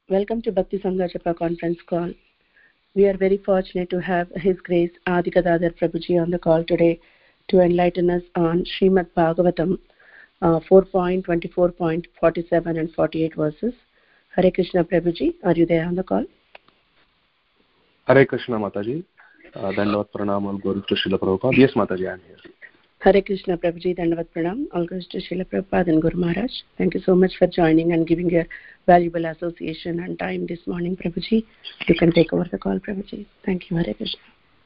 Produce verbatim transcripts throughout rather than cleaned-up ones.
Welcome to Bhakti Sangha Japa conference call. We are very fortunate to have His Grace Adi Gadadhar Prabhuji on the call today to enlighten us on Srimad Bhagavatam uh, four point twenty-four point forty-seven and forty-eight verses. Hare Krishna Prabhuji, are you there on the call? Hare Krishna Mataji. Uh, Dandavat Pranam, all glories to Srila Prabhupada. Yes Mataji, I am here. Hare Krishna Prabhuji, Dandavat Pranam, all glories to Srila Prabhupada and Guru Maharaj. Thank you so much for joining and giving your valuable association and time this morning, Prabhuji. You can take over the call, Prabhuji. Thank you. Hare Krishna.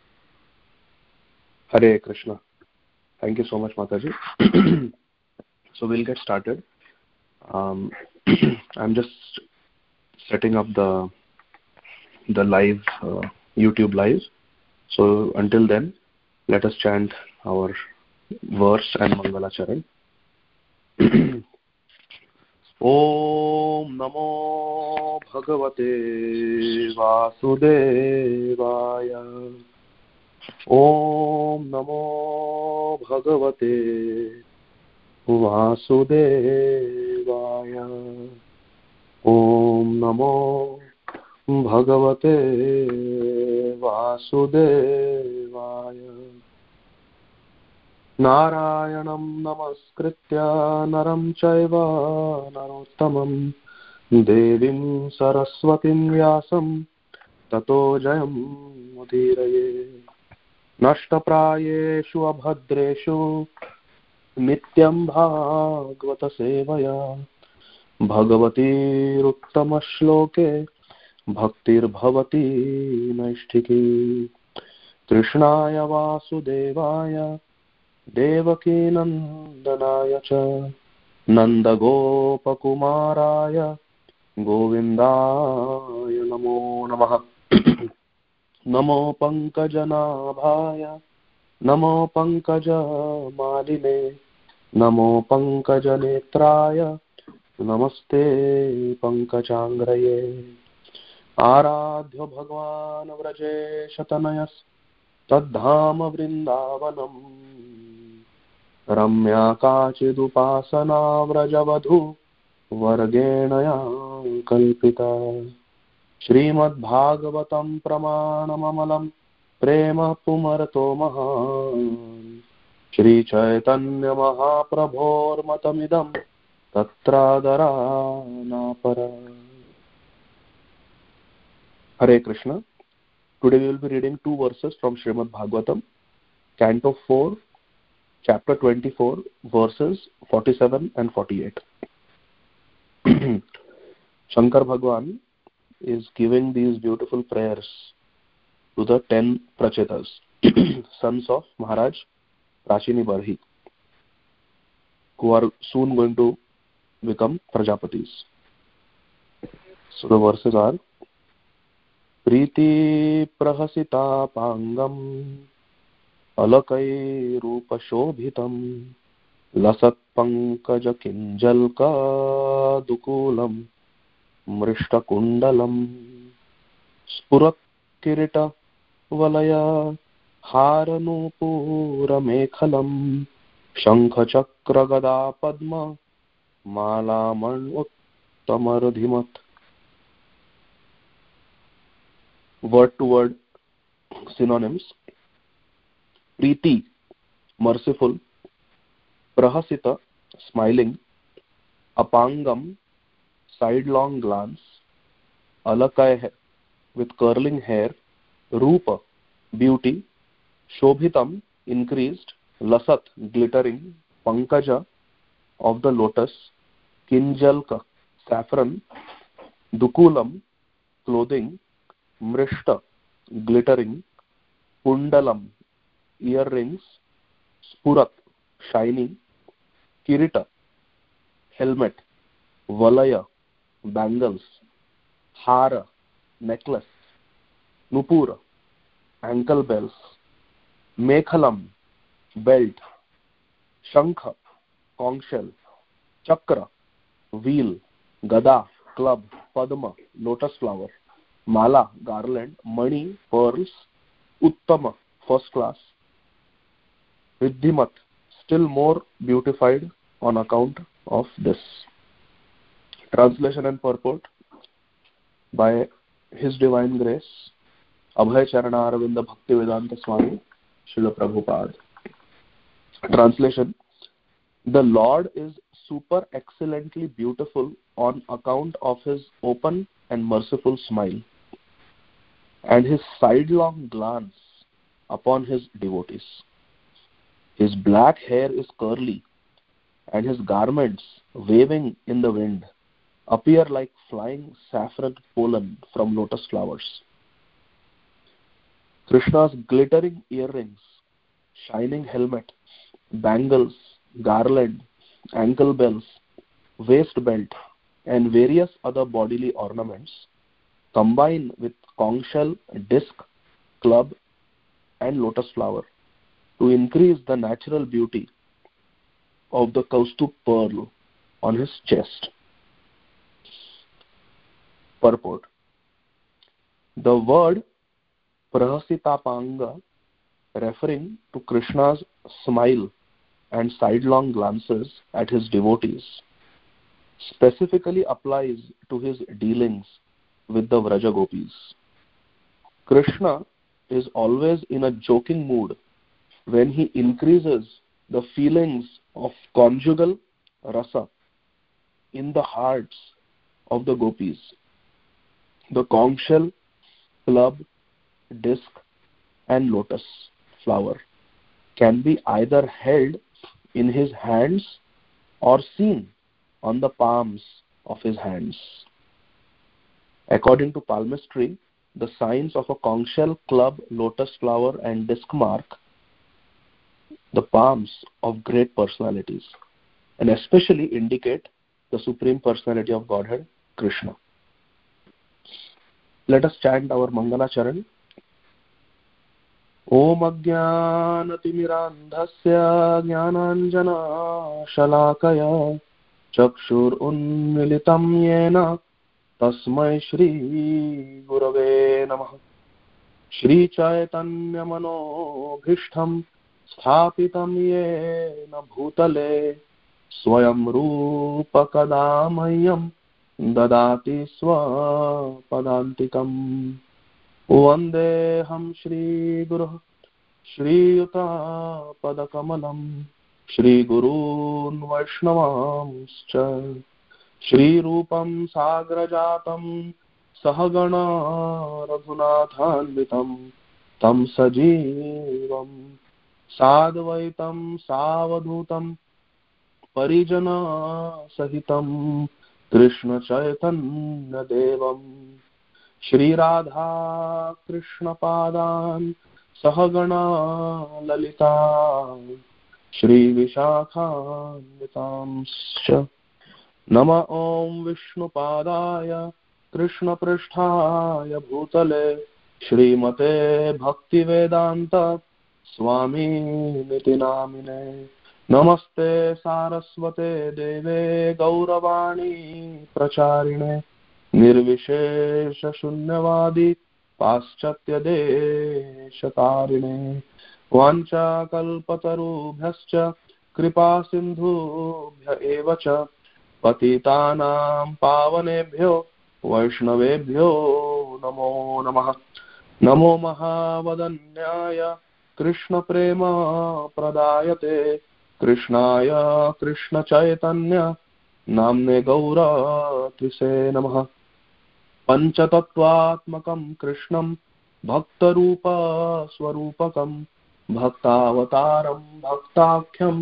Hare Krishna. Thank you so much, Mataji. So we'll get started. Um, I'm just setting up the the live uh, YouTube live. So until then, let us chant our verse and Mangala Charan. Om Namo Bhagavate Vasudevaya. Om Namo Bhagavate Vasudevaya. Om Namo Bhagavate Vasudevaya. Narayanam namaskritya naram chaiva narottamam devim saraswatim vyasam tato jayam udiraye. Nashtaprayeshu abhadreshu nityam bhagavata sevaya bhagavati ruttama shloke bhaktir bhavati naishtiki. Krishnaya vasudevaya devaki nandanaya cha nandagopakumaraya govindaya namo namaha. Namo pankajanabhaya namo pankajamaline namo pankajanetraya namaste pankajanggraye. Aradhya bhagwan vrajesha tanayas tadhama vrindavanam ramya kachidupasana vrajavadhu vargenaya kalpita. Srimad Bhagavatam pramanamamalam prema pumarto mahan Shri Chaitanya Mahaprabhor matamidam tatradara napara. Hare Krishna. Today we will be reading two verses from Srimad Bhagavatam, Canto four, Chapter twenty-four, verses forty-seven and forty-eight. Shankar Bhagwan is giving these beautiful prayers to the ten Prachetas, sons of Maharaj Prachini Barhi, who are soon going to become Prajapatis. So the verses are: Priti prahasita pangam alakai rupa shobhitam lasat pankaja kinjalka dukulam mrishta kundalam spurat kirita valaya haranupura mekhalam shankha chakra gada padma mala man uttamarudhimat. Word to word synonyms: Priti, merciful; Prahasita, smiling; Apangam, sidelong glance; Alakai, with curling hair; Rupa, beauty; Shobhitam, increased; Lasat, glittering; Pankaja, of the lotus; Kinjalka, saffron; Dukulam, clothing; Mrishta, glittering; Kundalam, earrings; Spurat, shiny; Kirita, helmet; Valaya, bangles; Hara, necklace; Nupura, ankle bells; Mekhalam, belt; Shankha, conch shell; Chakra, wheel; Gada, club; Padma, lotus flower; Mala, garland; Mani, pearls; Uttama, first class; Riddhimat, still more beautified on account of this. Translation and purport. by His Divine Grace, Abhay Charana Aravinda Bhaktivedanta Swami, Srila Prabhupada. Translation: The Lord is super excellently beautiful on account of His open and merciful smile, and His sidelong glance upon His devotees. His black hair is curly, and His garments, waving in the wind, appear like flying saffron pollen from lotus flowers. Krishna's glittering earrings, shining helmet, bangles, garland, ankle bells, waist belt, and various other bodily ornaments combine with conch shell, disc, club, and lotus flower to increase the natural beauty of the Kaustup pearl on his chest. Purport: The word Prahasitapanga, referring to Krishna's smile and sidelong glances at his devotees, specifically applies to his dealings with the Vraja Gopis. Krishna is always in a joking mood when he increases the feelings of conjugal rasa in the hearts of the gopis. The conch shell, club, disc, and lotus flower can be either held in his hands or seen on the palms of his hands. According to palmistry, the signs of a conch shell, club, lotus flower, and disc mark the palms of great personalities and especially indicate the Supreme Personality of Godhead, Krishna. Let us chant our Mangala Charan. Om Ajnanatimmirandhasya Jnananjana Shalakaya Chakshur Unmilitam Yena Tasmai Shri Gurave Namah. Shri Chaitanya Manobhishtham Sthapitam Yena Bhutale Swayam Rupa Kadamayam Dadati Swapadantikam. Vandeham Shri Guru Shri Yuta Padakamalam Shri Gurun Vaishnavamscha Shri Rupam Sagrajatam Sahagana Raghunathanvitam Tam Sajivam Sadvaitam Savadhutam Parijana Sahitam Krishna Chaitanya Devam Shri Radha Krishna Padan Sahagana Lalita Shri Vishakhanvitamscha. Nama Om Vishnu Padaya Krishna Pristhaya Bhutale Shri Mate Bhakti Vedanta Swami Niti Namine. Namaste Saraswate Deve Gauravani Pracharine Nirvishesha Shunyavadi Paschatya Deshatarine Vancha Kalpatarubhyascha Kripa Sindhubhya Evacha Patitanam Pavanebhyo Vaishnavebhyo Namo Namaha. Namo Mahavadanyaya Krishna Prema Pradayate Krishnaya Krishna Chaitanya Namne Gaura Trise Namaha. Panchatattvatmakam Krishnam Bhaktarupa Swarupakam Bhaktavataram Bhaktakhyam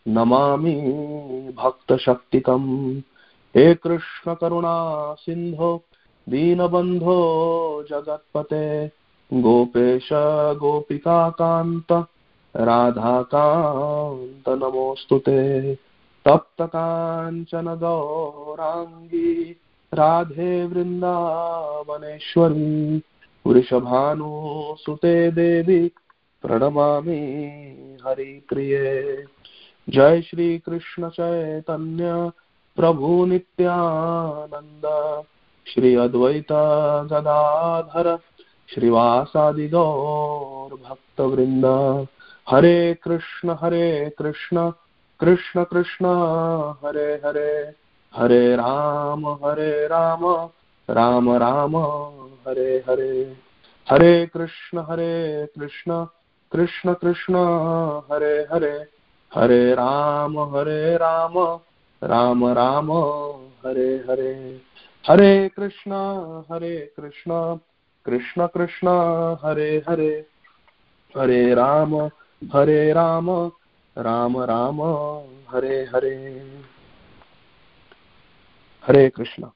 Namami Bhakta Shaktikam. He Krishna Karuna Sindho Deenabandho Jagatpate Gopesha Gopika Kanta Radha Kanta Namostute. Tapta Kanchana Gaurangi Radhe Vrindavaneshwari Vrishabhanu Sute Devi Pranamami Hari Priye. Jai Shri Krishna Chaitanya Prabhu Nityananda Shri Advaita Gadadhara Shrivasadi Gaur Bhakta Vrinda. Hare Krishna Hare Krishna Krishna Krishna Hare Hare Hare Rama Hare Rama Rama Rama, Hare Hare, Hare Krishna, Hare Krishna, Krishna Krishna, Hare Hare, Hare Rama, Hare Rama, Rama Rama, Hare Hare, Hare Krishna, Hare Krishna, Krishna Krishna, Hare Hare, Hare Rama, Hare Rama, Rama Rama, Hare Hare. Hare Krishna.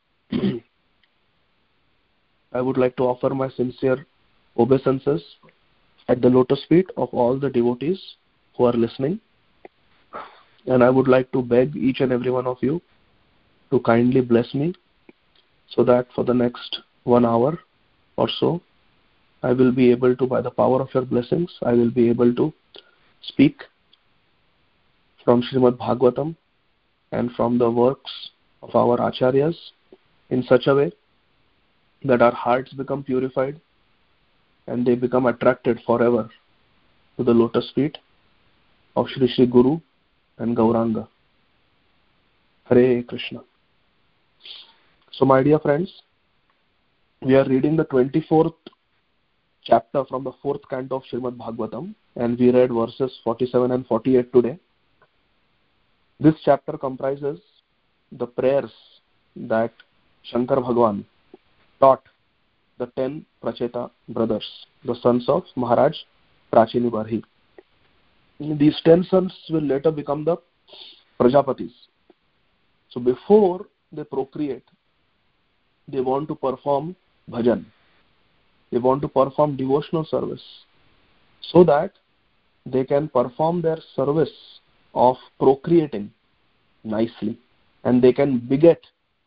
I would like to offer my sincere obeisances at the lotus feet of all the devotees who are listening. And I would like to beg each and every one of you to kindly bless me so that for the next one hour or so, I will be able to, by the power of your blessings, I will be able to speak from Srimad Bhagavatam and from the works of our Acharyas in such a way that our hearts become purified and they become attracted forever to the lotus feet of Shri Shri Guru and Gauranga. Hare Krishna. So my dear friends, we are reading the twenty-fourth chapter from the fourth canto of Srimad Bhagavatam, and we read verses forty-seven and forty-eight today. This chapter comprises the prayers that Shankar Bhagwan taught the ten Pracheta brothers, the sons of Maharaj Prachini Barhi. These ten sons will later become the Prajapatis. So before they procreate, they want to perform bhajan. They want to perform devotional service so that they can perform their service of procreating nicely and they can beget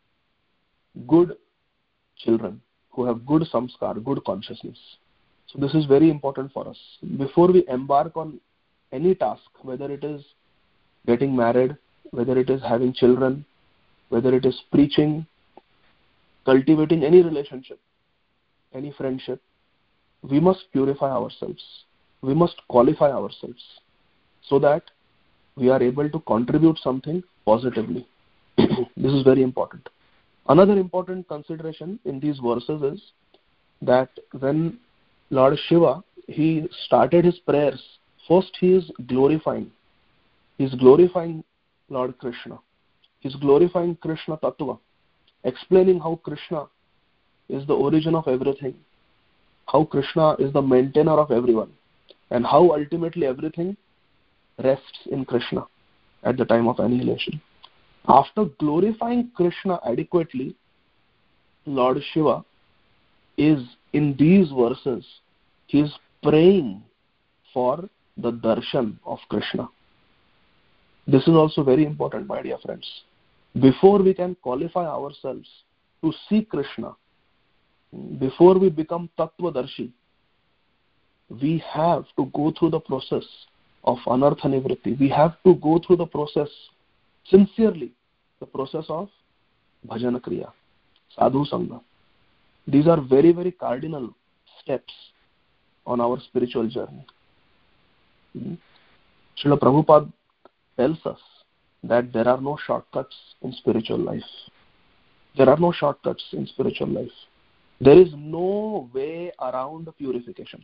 good children who have good samskar, good consciousness. So this is very important for us. Before we embark on any task, whether it is getting married, whether it is having children, whether it is preaching, cultivating any relationship, any friendship, we must purify ourselves. We must qualify ourselves so that we are able to contribute something positively. This is very important. Another important consideration in these verses is that when Lord Shiva, he started his prayers, first he is glorifying. He is glorifying Lord Krishna. He is glorifying Krishna Tattva, explaining how Krishna is the origin of everything, how Krishna is the maintainer of everyone, and how ultimately everything rests in Krishna at the time of annihilation. After glorifying Krishna adequately, Lord Shiva is, in these verses, he is praying for the darshan of Krishna. This is also very important, my dear friends. Before we can qualify ourselves to see Krishna, before we become Tattvadarshi, we have to go through the process of Anartha Nivritti. We have to go through the process sincerely, the process of Bhajana Kriya, Sadhu Sangha. These are very, very cardinal steps on our spiritual journey. Mm-hmm. Srila Prabhupada tells us that there are no shortcuts in spiritual life. There are no shortcuts in spiritual life. There is no way around purification.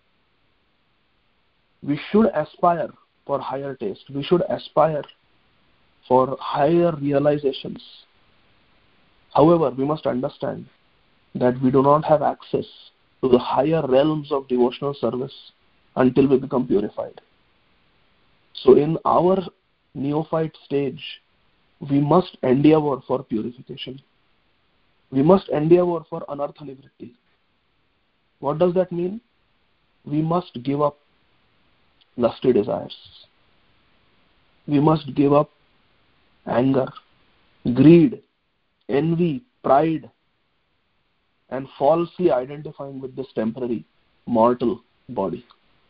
We should aspire for higher taste. We should aspire for higher realizations. However, we must understand that we do not have access to the higher realms of devotional service until we become purified. So in our neophyte stage, we must endeavor for purification. We must endeavor for Anartha Nivritti. What does that mean? We must give up lusty desires. We must give up anger, greed, envy, pride, and falsely identifying with this temporary mortal body.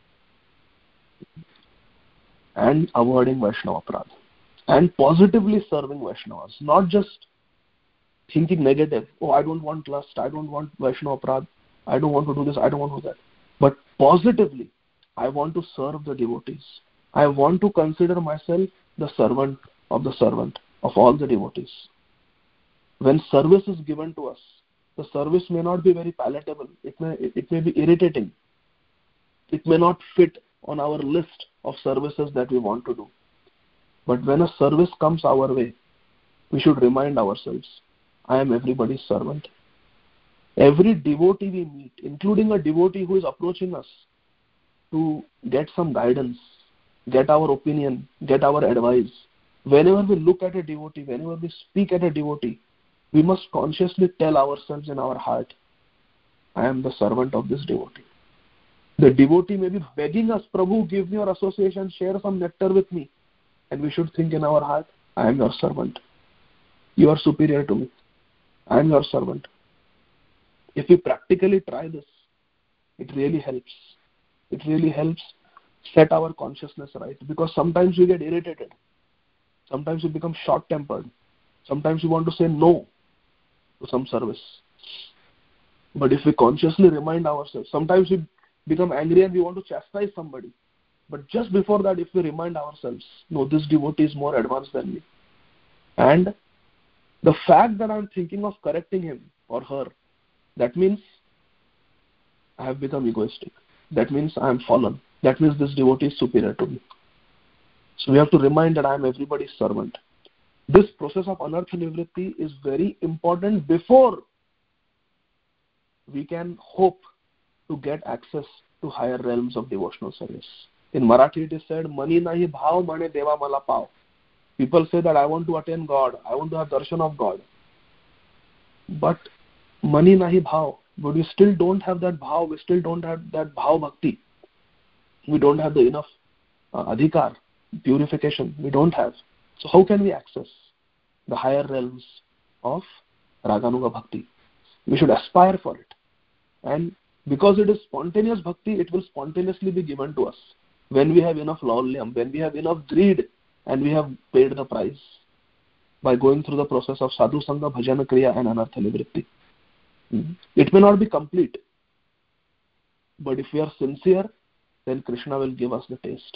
And avoiding Vaishnava Aparadha. And positively serving Vaishnavas. Not just thinking negative. Oh, I don't want lust. I don't want Vaishnava Aparadha. I don't want to do this. I don't want to do that. But positively, I want to serve the devotees. I want to consider myself the servant of the servant of all the devotees. When service is given to us, the service may not be very palatable. It may, it may be irritating. It may not fit on our list of services that we want to do. But when a service comes our way, we should remind ourselves, I am everybody's servant. Every devotee we meet, including a devotee who is approaching us to get some guidance, get our opinion, get our advice, whenever we look at a devotee, whenever we speak at a devotee, we must consciously tell ourselves in our heart, I am the servant of this devotee. The devotee may be begging us, Prabhu, give me your association, share some nectar with me. And we should think in our heart, I am your servant. You are superior to me. I am your servant. If we practically try this, it really helps. It really helps set our consciousness right. Because sometimes we get irritated. Sometimes we become short-tempered. Sometimes we want to say no to some service. But if we consciously remind ourselves, sometimes we become angry and we want to chastise somebody. But just before that, if we remind ourselves, no, this devotee is more advanced than me. And the fact that I'm thinking of correcting him or her, that means I have become egoistic. That means I am fallen. That means this devotee is superior to me. So we have to remind that I am everybody's servant. This process of anartha nivritti is very important before we can hope to get access to higher realms of devotional service. In Marathi it is said, Mani nahi bhav mane deva mala pav. People say that I want to attain God, I want to have darshan of God. But mani nahi bhav, but we still don't have that bhav, we still don't have that bhav bhakti. We don't have the enough uh, adhikar, purification, we don't have. So how can we access the higher realms of Raganuga bhakti? We should aspire for it. And because it is spontaneous bhakti, it will spontaneously be given to us. When we have enough laulyam, when we have enough greed, and we have paid the price by going through the process of sadhu sangha, bhajana kriya and anartha nivritti. It may not be complete, but if we are sincere, then Krishna will give us the taste.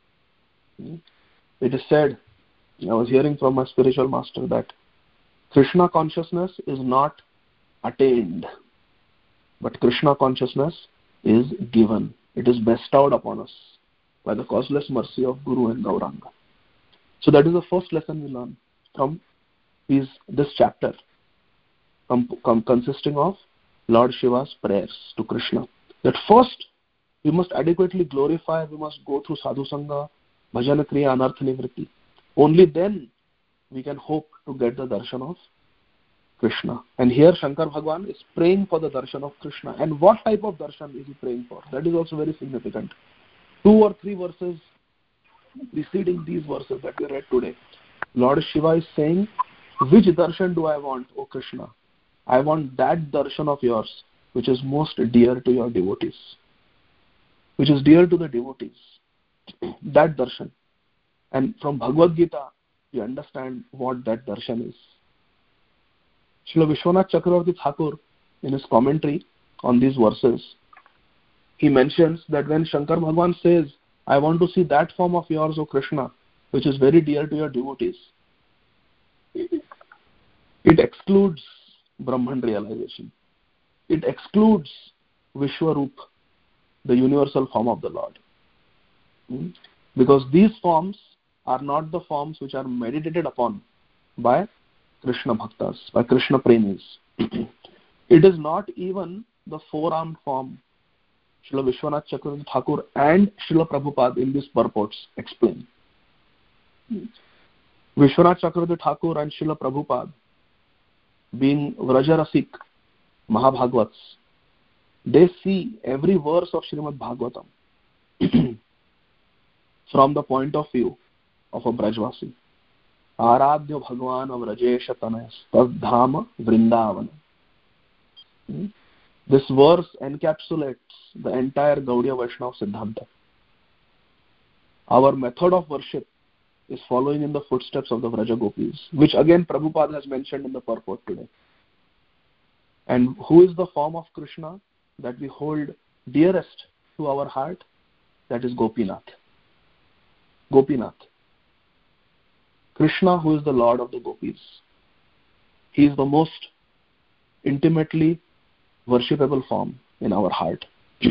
It is said, I was hearing from my spiritual master, that Krishna consciousness is not attained, but Krishna consciousness is given. It is bestowed upon us by the causeless mercy of Guru and Gauranga. So that is the first lesson we learn from these, this chapter, com, com, consisting of Lord Shiva's prayers to Krishna. That first, we must adequately glorify, we must go through sadhu sangha, bhajana kriya, anartha nivritti. Only then we can hope to get the darshan of Krishna. And here Shankar Bhagwan is praying for the darshan of Krishna. And what type of darshan is he praying for? That is also very significant. Two or three verses preceding these verses that we read today, Lord Shiva is saying, which darshan do I want, O Krishna? I want that darshan of yours which is most dear to your devotees, which is dear to the devotees. That darshan. And from Bhagavad Gita, you understand what that darshan is. Srila Vishwanath Chakravarti Thakur, in his commentary on these verses, he mentions that when Shankar Bhagwan says, I want to see that form of yours, O Krishna, which is very dear to your devotees, it excludes Brahman realization. It excludes Vishwarup, the universal form of the Lord. Because these forms are not the forms which are meditated upon by Krishna Bhaktas, by Krishna Premis. It is not even the four-armed form Srila Vishwanath Chakravarti Thakur and Srila Prabhupada in these purports explain. Vishwanath Chakravarti Thakur and Srila Prabhupada, being Vrajarasik Mahabhagavats, they see every verse of Srimad Bhagavatam from the point of view of a Brajvasi. Aradhya Bhagwan Vrajesha Tanayas Tadhama Vrindavan. This verse encapsulates the entire Gaudiya Vaishnava Siddhanta. Our method of worship is following in the footsteps of the Vraja Gopis, which again Prabhupada has mentioned in the purport today. And who is the form of Krishna that we hold dearest to our heart? That is Gopinath. Gopinath. Krishna, who is the Lord of the Gopis. He is the most intimately worshipable form in our heart.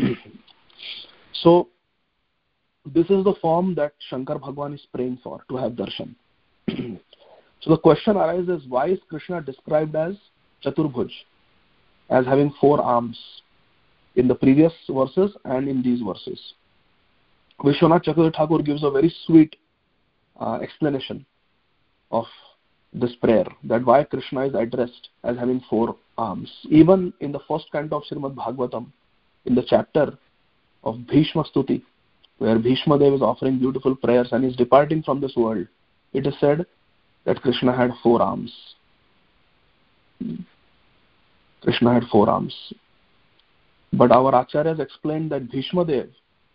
So this is the form that Shankar Bhagwan is praying for, to have darshan. So the question arises, why is Krishna described as Chaturbhuj, as having four arms in the previous verses and in these verses? Vishwanath Chakravarti Thakur gives a very sweet uh, explanation of this prayer, that why Krishna is addressed as having four arms. Even in the first canto of Srimad Bhagavatam, in the chapter of Bhishma Stuti, where Bhishma Dev is offering beautiful prayers and is departing from this world, it is said that Krishna had four arms. Krishna had four arms. But our Acharyas explained that Bhishma Dev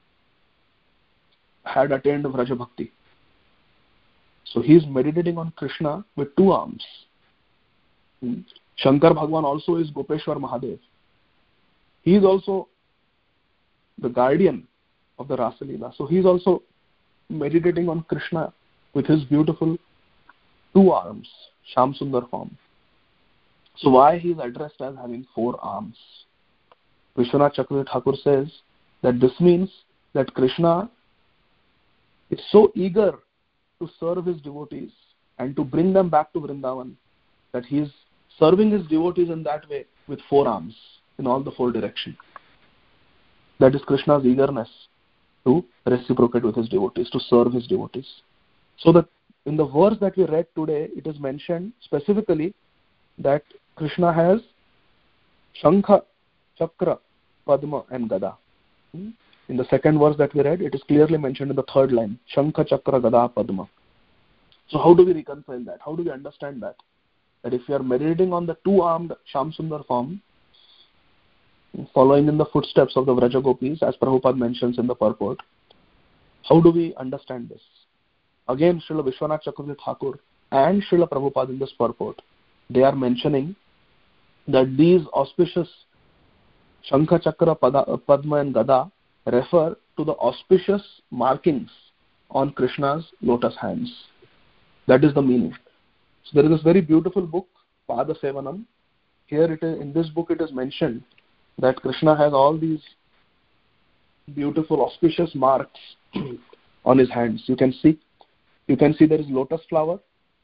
had attained Vraja Bhakti. So he is meditating on Krishna with two arms. Shankar Bhagwan also is Gopeshwar Mahadev. He is also the guardian of the Rasa Leela. So he is also meditating on Krishna with his beautiful two arms, Sham Sundar form. So why he is addressed as having four arms? Vishwanath Chakravarti Thakur says that this means that Krishna is so eager to serve his devotees and to bring them back to Vrindavan that he is serving his devotees in that way with four arms in all the four directions. That is Krishna's eagerness to reciprocate with his devotees, to serve his devotees. So that in the verse that we read today, it is mentioned specifically that Krishna has Shankha, Chakra, Padma and Gada. In the second verse that we read, it is clearly mentioned in the third line, Shankha, Chakra, Gada, Padma. So how do we reconcile that? How do we understand that? That if we are meditating on the two-armed Shamsundar form, following in the footsteps of the Vraja Gopis, as Prabhupada mentions in the purport, how do we understand this? Again, Srila Vishwanath Chakravarti Thakur and Srila Prabhupada in this purport, they are mentioning that these auspicious Shankha, Chakra, Pada, Padma and Gada refer to the auspicious markings on Krishna's lotus hands. That is the meaning. So there is this very beautiful book, Pada Sevanam. Here it is, in this book it is mentioned that Krishna has all these beautiful auspicious marks on his hands. You can see, you can see there is lotus flower.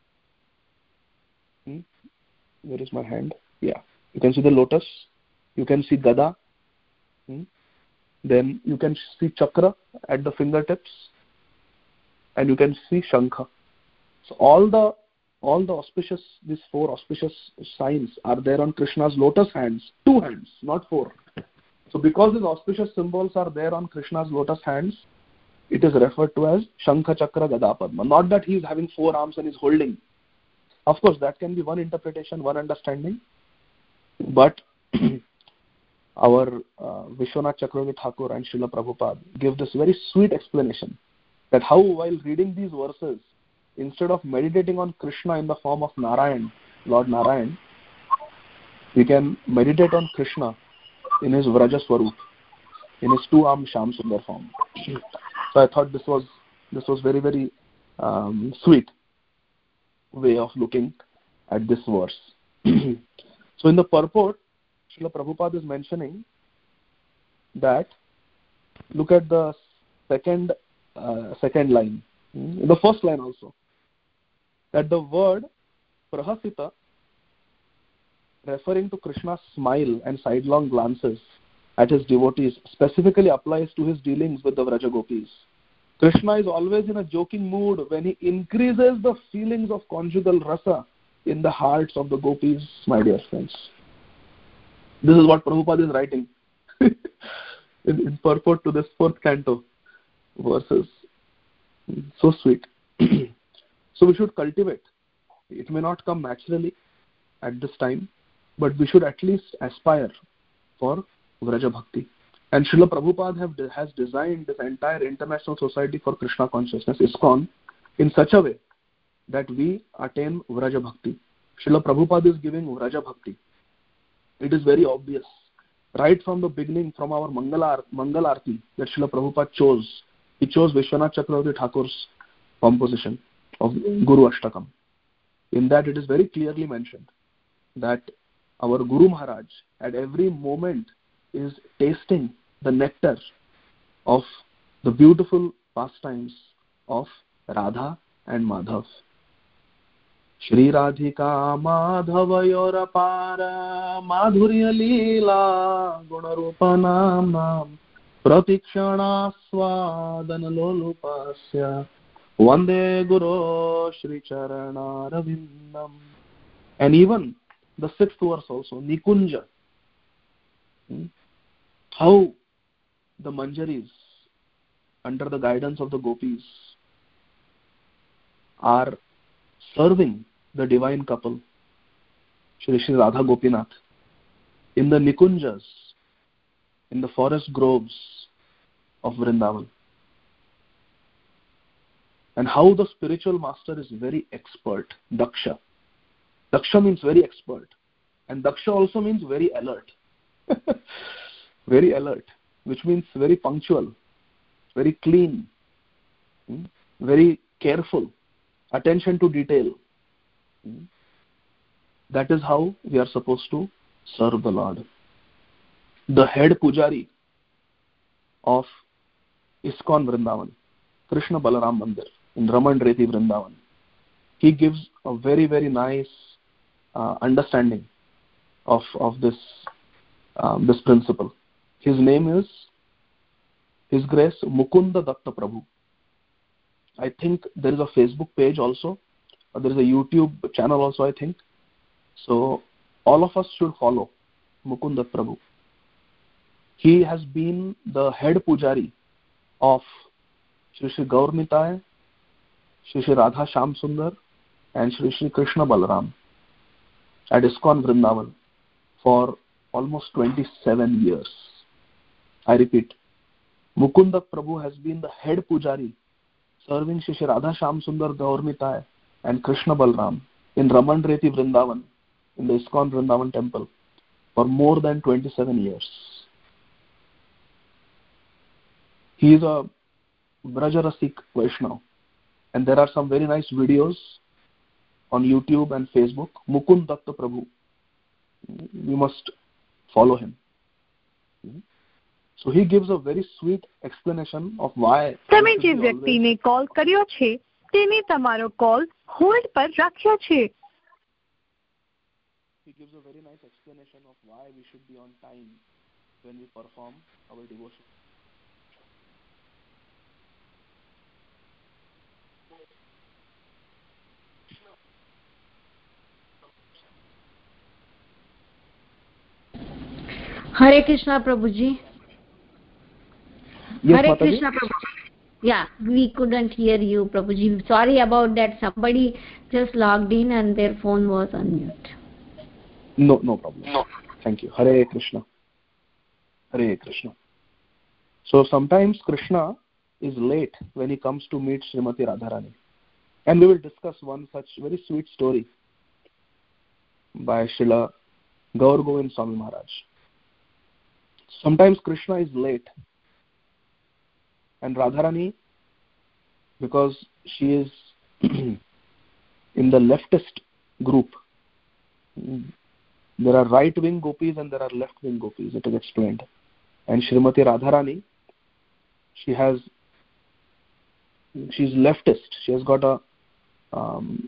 Hmm? Where is my hand? Yeah. You can see the lotus. You can see Gada. Hmm? Then you can see Chakra at the fingertips. And you can see Shankha. So all the all the auspicious, these four auspicious signs are there on Krishna's lotus hands. Two hands, not four. So because these auspicious symbols are there on Krishna's lotus hands, it is referred to as Shankha, Chakra, Gada, Padma. Not that he is having four arms and is holding. Of course, that can be one interpretation, one understanding. But our uh, Vishwanath Chakravarti Thakur and Srila Prabhupada give this very sweet explanation that how while reading these verses, instead of meditating on Krishna in the form of Narayan, Lord Narayan, we can meditate on Krishna in his Vraja Swarup, in his two-armed Sham Sundar form. So I thought this was this was very, very um, sweet way of looking at this verse. So in the purport, Srila Prabhupada is mentioning that, look at the second uh, second line, in the first line also, that the word Prahasita, referring to Krishna's smile and sidelong glances at his devotees, specifically applies to his dealings with the Vraja Gopis. Krishna is always in a joking mood when he increases the feelings of conjugal rasa in the hearts of the gopis, my dear friends. This is what Prabhupada is writing in, in purport to this fourth canto verses. So sweet. So we should cultivate. It may not come naturally at this time, but we should at least aspire for Vraja Bhakti. And Srila Prabhupada have, has designed this entire International Society for Krishna Consciousness, ISKCON, in such a way that we attain Vraja Bhakti. Srila Prabhupada is giving Vraja Bhakti. It is very obvious. Right from the beginning, from our Mangala, Mangalarti that Srila Prabhupada chose, he chose Vishwanath Chakravarti Thakur's composition of Guru Ashtakam. In that it is very clearly mentioned that our Guru Maharaj at every moment is tasting the nectar of the beautiful pastimes of Radha and Madhav. Shri Radhika Madhavayor Apara Madhurya Leela Gunarupa Namnam Pratikshana Swadana Lolupasya Vande Guru Shri Charana Ravindam. And even the sixth verse also, Nikunja. How the Manjaris, under the guidance of the gopis, are serving the divine couple, Shri Shri Radha Gopinath, in the Nikunjas, in the forest groves of Vrindavan. And how the spiritual master is very expert, Daksha. Daksha means very expert. And Daksha also means very alert. Very alert, which means very punctual, very clean, very careful, attention to detail. That is how we are supposed to serve the Lord. The head pujari of ISKCON Vrindavan, Krishna Balaram Mandir in Raman Reti Vrindavan, he gives a very, very nice uh, understanding of, of this, um, this principle. His name is His Grace Mukunda Datta Prabhu. I think there is a Facebook page also. Or there is a YouTube channel also, I think. So all of us should follow Mukunda Prabhu. He has been the head pujari of Shri Shri Gaur Nitai, Shri Shri Radha Shyam Sundar, and Shri Shri Krishna Balaram at ISKCON Vrindavan for almost twenty-seven years. I repeat, Mukunda Prabhu has been the head pujari serving Shri Shri Radha Shyam Sundar, Gaur Nitai and Krishna Balaram in Raman Reti Vrindavan, in the ISKCON Vrindavan temple, for more than twenty-seven years. He is a Brajarasik Vaishnav, and there are some very nice videos on YouTube and Facebook. Mukund Datta Prabhu, we must follow him. So he gives a very sweet explanation of why. તમે જે વ્યક્તિને call કર્યો છે તેને તમારો call hold પર રાખ્યો છે. He gives a very nice explanation of why we should be on time when we perform our devotion. Hare Krishna Prabhuji. Yes, Hare Mataji? Krishna Prabhuji. Yeah, we couldn't hear you, Prabhuji. Sorry about that. Somebody just logged in and their phone was on mute. No, no problem. No. Thank you. Hare Krishna. Hare Krishna. So sometimes Krishna is late when he comes to meet Srimati Radharani. And we will discuss one such very sweet story by Srila Gaur Govind Swami Maharaj. Sometimes Krishna is late, and Radharani, because she is in the leftist group, there are right-wing gopis and there are left-wing gopis, it is explained. And Srimati Radharani, she has, she's leftist. She has got a, um,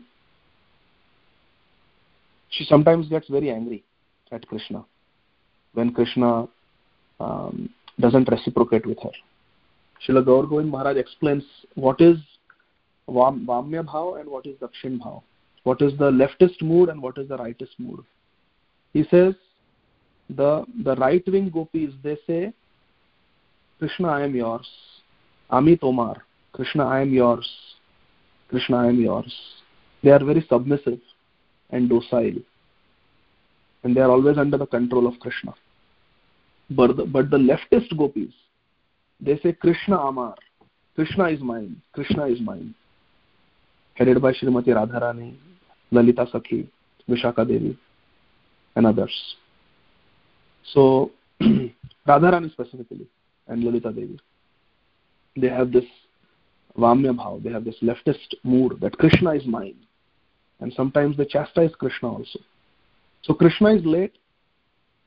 she sometimes gets very angry at Krishna when Krishna um, doesn't reciprocate with her. Srila Gaur Govind Maharaj explains what is Vam, Vamya Bhav and what is Dakshin Bhav. What is the leftist mood and what is the rightist mood. He says, the, the right-wing gopis, they say, Krishna, I am yours. Ami Tomar. Krishna, I am yours. Krishna, I am yours. They are very submissive and docile. And they are always under the control of Krishna. But the, but the leftist gopis, they say, Krishna Amar. Krishna is mine. Krishna is mine. Headed by Srimati Radharani, Lalita Sakhi, Vishaka Devi, and others. So, Radharani specifically, and Lalita Devi, they have this Vamya Bhav, they have this leftist mood that Krishna is mine. And sometimes they chastise Krishna also. So Krishna is late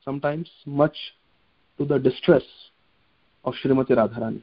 sometimes much to the distress of Srimati Radharani.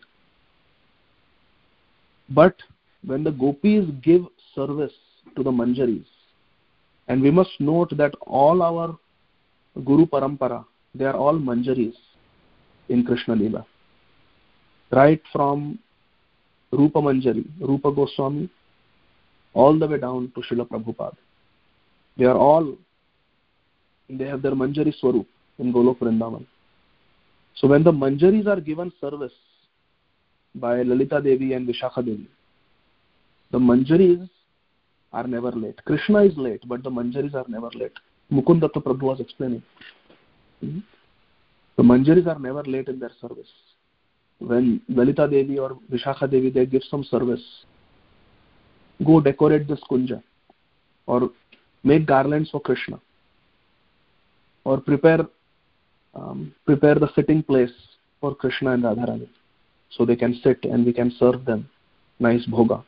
But when the gopis give service to the manjaris, and we must note that all our Guru Parampara, they are all manjaris in Krishna Leela. Right from Rupa Manjari, Rupa Goswami, all the way down to Srila Prabhupada. They are all, they have their Manjari Swarup in Golok Vrindavan. So when the manjaris are given service by Lalita Devi and Vishakha Devi, the manjaris are never late. Krishna is late, but the manjaris are never late. Mukund Datta Prabhu was explaining. Hmm? The manjaris are never late in their service. When Lalita Devi or Vishakha Devi, they give some service, go decorate this kunja, or make garlands for Krishna, or prepare um, prepare the sitting place for Krishna and Radharani, so they can sit and we can serve them nice bhoga.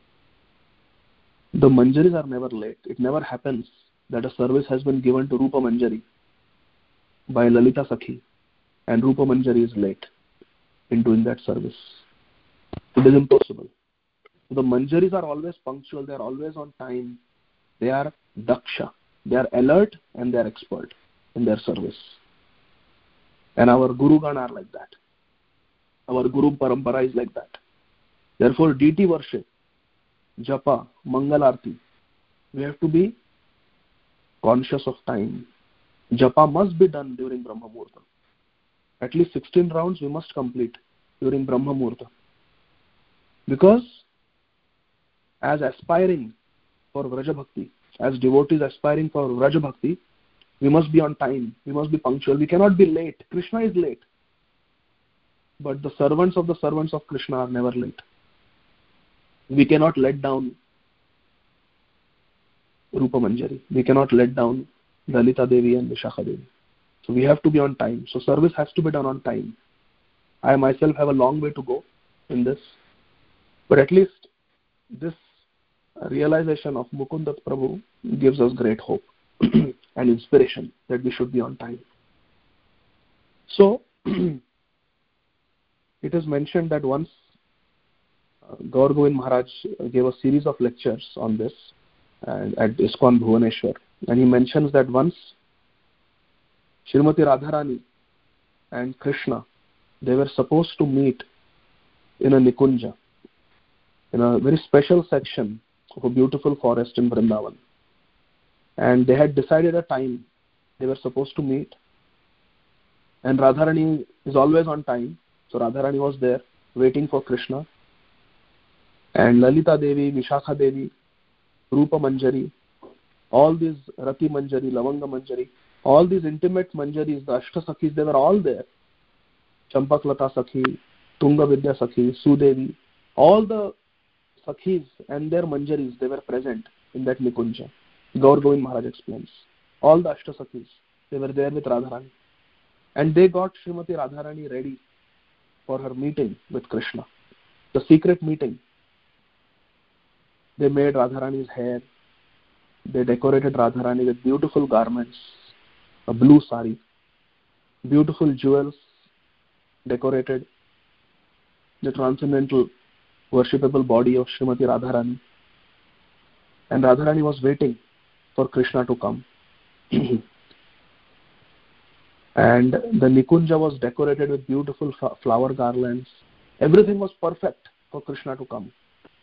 The manjaris are never late. It never happens that a service has been given to Rupa Manjari by Lalita Sakhi and Rupa Manjari is late in doing that service. It is impossible. The manjaris are always punctual, they are always on time, they are daksha, they are alert and they are expert in their service. And our Guru Gan are like that. Our Guru Parampara is like that. Therefore, deity worship, japa, mangalarti, we have to be conscious of time. Japa must be done during Brahma Muhurta. At least sixteen rounds we must complete during Brahma Muhurta. Because as aspiring for Vraja Bhakti, as devotees aspiring for Vraja Bhakti, we must be on time, we must be punctual, we cannot be late. Krishna is late. But the servants of the servants of Krishna are never late. We cannot let down Rupa Manjari. We cannot let down Lalita Devi and Vishakha Devi. So we have to be on time. So service has to be done on time. I myself have a long way to go in this. But at least this realization of Mukund Datta Prabhu gives us great hope and inspiration that we should be on time. So, it is mentioned that once uh, Gaur Govind Maharaj gave a series of lectures on this and at ISKCON Bhuvaneshwar, and he mentions that once Srimati Radharani and Krishna, they were supposed to meet in a Nikunja, in a very special section of a beautiful forest in Vrindavan. And they had decided a time they were supposed to meet. And Radharani is always on time. So Radharani was there waiting for Krishna. And Lalita Devi, Vishakha Devi, Rupa Manjari, all these Rati Manjari, Lavanga Manjari, all these intimate Manjaris, the Ashta Sakhis, they were all there. Champaklata Sakhi, Tunga Vidya Sakhi, Sudevi, all the Sakhis and their Manjaris, they were present in that Nikunja. Gaur Govind Maharaj explains. All the Ashta Sakhis, they were there with Radharani. And they got Srimati Radharani ready for her meeting with Krishna. The secret meeting. They made Radharani's hair. They decorated Radharani with beautiful garments, a blue sari, beautiful jewels, decorated the transcendental worshipable body of Srimati Radharani. And Radharani was waiting for Krishna to come. And the Nikunja was decorated with beautiful flower garlands. Everything was perfect for Krishna to come.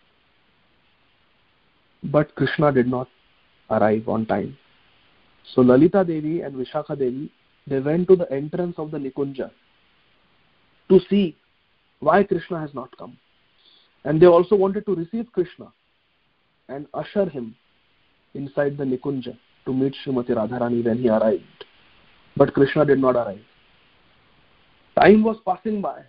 But Krishna did not arrive on time. So Lalita Devi and Vishakha Devi, they went to the entrance of the Nikunja to see why Krishna has not come. And they also wanted to receive Krishna and usher him inside the Nikunja to meet Srimati Radharani when he arrived. But Krishna did not arrive. Time was passing by,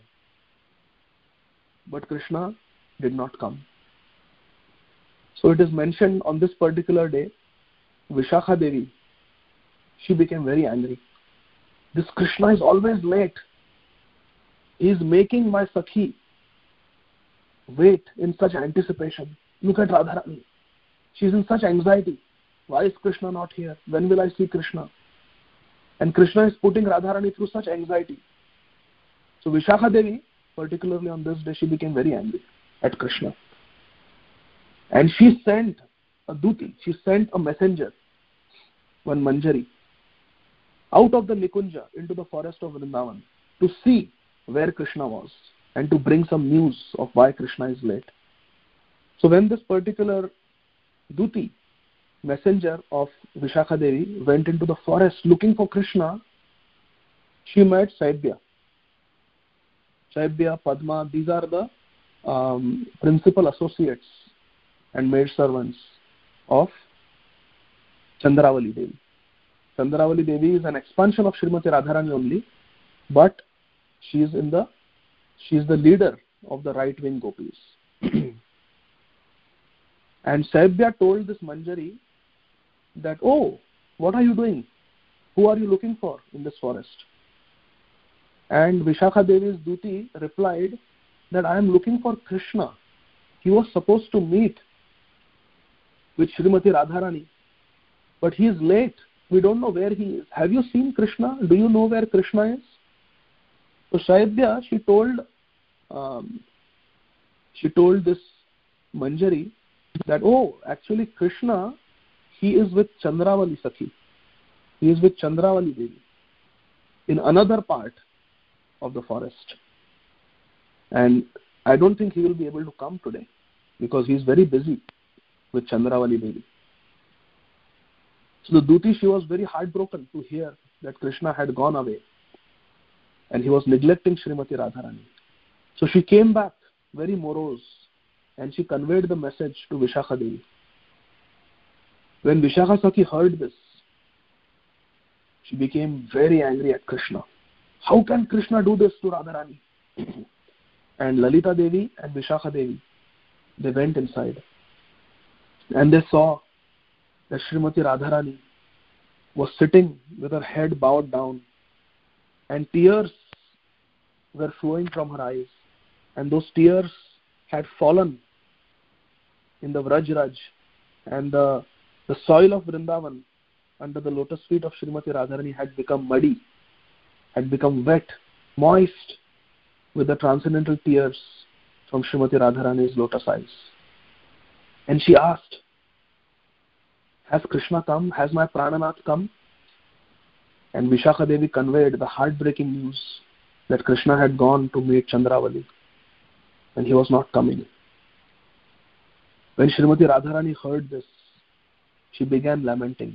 but Krishna did not come. So it is mentioned on this particular day, Vishakha Devi, she became very angry. This Krishna is always late. He is making my Sakhi wait in such anticipation. Look at Radharani. She is in such anxiety. Why is Krishna not here? When will I see Krishna? And Krishna is putting Radharani through such anxiety. So Vishakha Devi, particularly on this day, she became very angry at Krishna. And she sent a duti, she sent a messenger, one Manjari, out of the Nikunja into the forest of Vrindavan to see where Krishna was and to bring some news of why Krishna is late. So when this particular duti, messenger of Vishakha Devi, went into the forest looking for Krishna, she met Saibya. Saibya, Padma, these are the um, principal associates and maidservants of Chandravali Devi. Chandravali Devi is an expansion of Srimati Radharani only, but she is in the she is the leader of the right wing gopis. And Saibya told this Manjari that, oh, what are you doing? Who are you looking for in this forest? And Vishakha Devi's duti replied that I am looking for Krishna. He was supposed to meet with Srimati Radharani, but he is late. We don't know where he is. Have you seen Krishna? Do you know where Krishna is? So Saibya, she told, um, she told this Manjari that, oh, actually Krishna, he is with Chandravali Sakhi. He is with Chandravali Devi in another part of the forest. And I don't think he will be able to come today because he is very busy with Chandravali Devi. So the duti, she was very heartbroken to hear that Krishna had gone away and he was neglecting Srimati Radharani. So she came back very morose and she conveyed the message to Vishakha Devi. When Vishakha Sakhi heard this, she became very angry at Krishna. How can Krishna do this to Radharani? And Lalita Devi and Vishakha Devi, they went inside and they saw that Srimati Radharani was sitting with her head bowed down and tears were flowing from her eyes, and those tears had fallen in the Vrajraj, and the, the soil of Vrindavan under the lotus feet of Srimati Radharani had become muddy, had become wet, moist with the transcendental tears from Srimati Radharani's lotus eyes. And she asked, has Krishna come? Has my Prananath come? And Vishakha Devi conveyed the heartbreaking news that Krishna had gone to meet Chandravali and he was not coming. When Srimati Radharani heard this, she began lamenting.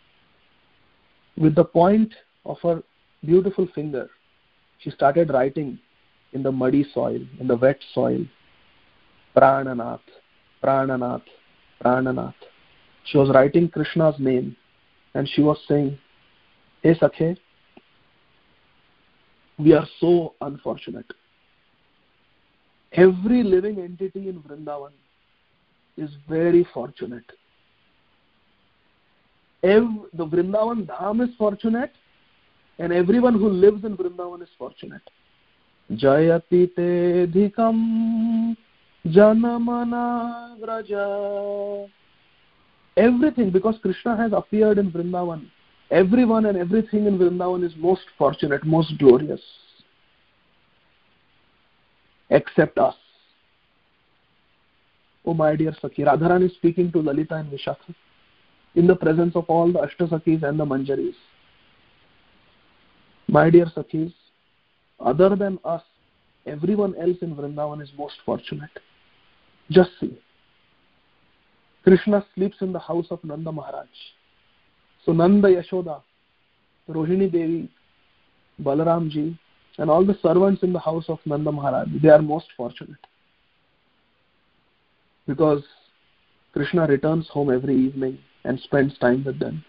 With the point of her beautiful finger, she started writing in the muddy soil, in the wet soil, Prananath, Prananath, Prananath. She was writing Krishna's name and she was saying, hey Sakhe, we are so unfortunate. Every living entity in Vrindavan is very fortunate. Every, the Vrindavan Dham is fortunate and everyone who lives in Vrindavan is fortunate. Jayati te dhikam janamana vraja. Everything, because Krishna has appeared in Vrindavan, everyone and everything in Vrindavan is most fortunate, most glorious, except us. Oh my dear Sakhi, Radharani is speaking to Lalita and Vishakha in the presence of all the Ashtasakis and the Manjaris. My dear Sakhis, other than us, everyone else in Vrindavan is most fortunate. Just see. Krishna sleeps in the house of Nanda Maharaj. So Nanda, Yashoda, Rohini Devi, Balaramji, and all the servants in the house of Nanda Maharaj, they are most fortunate. Because Krishna returns home every evening and spends time with them.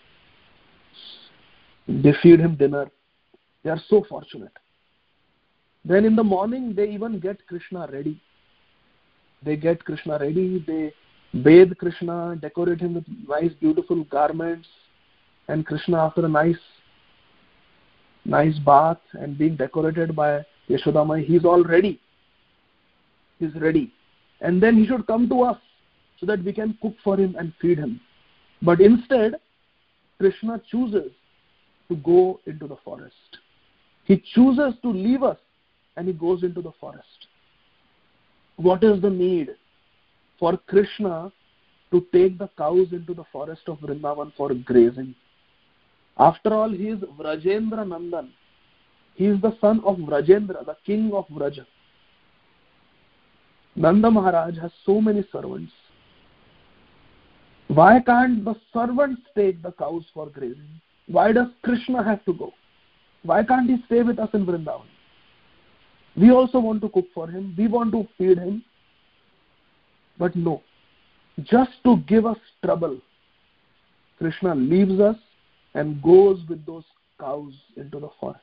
They feed him dinner. They are so fortunate. Then in the morning, they even get Krishna ready. They get Krishna ready, they bathe Krishna, decorate him with nice, beautiful garments, and Krishna, after a nice, nice bath and being decorated by Yashodamai, he's all ready. He's ready. And then he should come to us so that we can cook for him and feed him. But instead, Krishna chooses to go into the forest. He chooses to leave us and he goes into the forest. What is the need for Krishna to take the cows into the forest of Vrindavan for grazing? After all, he is Vrajendra Nandan. He is the son of Vrajendra, the king of Vraja. Nanda Maharaj has so many servants. Why can't the servants take the cows for grazing? Why does Krishna have to go? Why can't he stay with us in Vrindavan? We also want to cook for him. We want to feed him. But no. Just to give us trouble, Krishna leaves us and goes with those cows into the forest.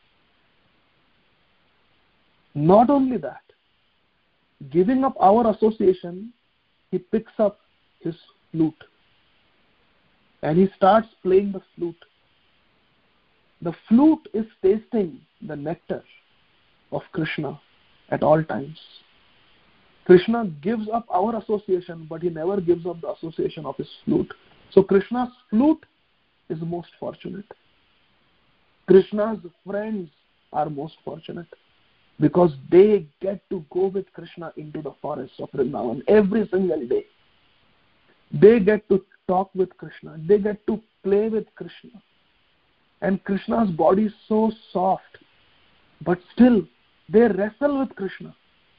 Not only that, giving up our association, he picks up his flute and he starts playing the flute. The flute is tasting the nectar of Krishna at all times. Krishna gives up our association, but he never gives up the association of his flute. So Krishna's flute is most fortunate. Krishna's friends are most fortunate because they get to go with Krishna into the forest of Vrindavan every single day. They get to talk with Krishna. They get to play with Krishna. And Krishna's body is so soft, but still they wrestle with Krishna.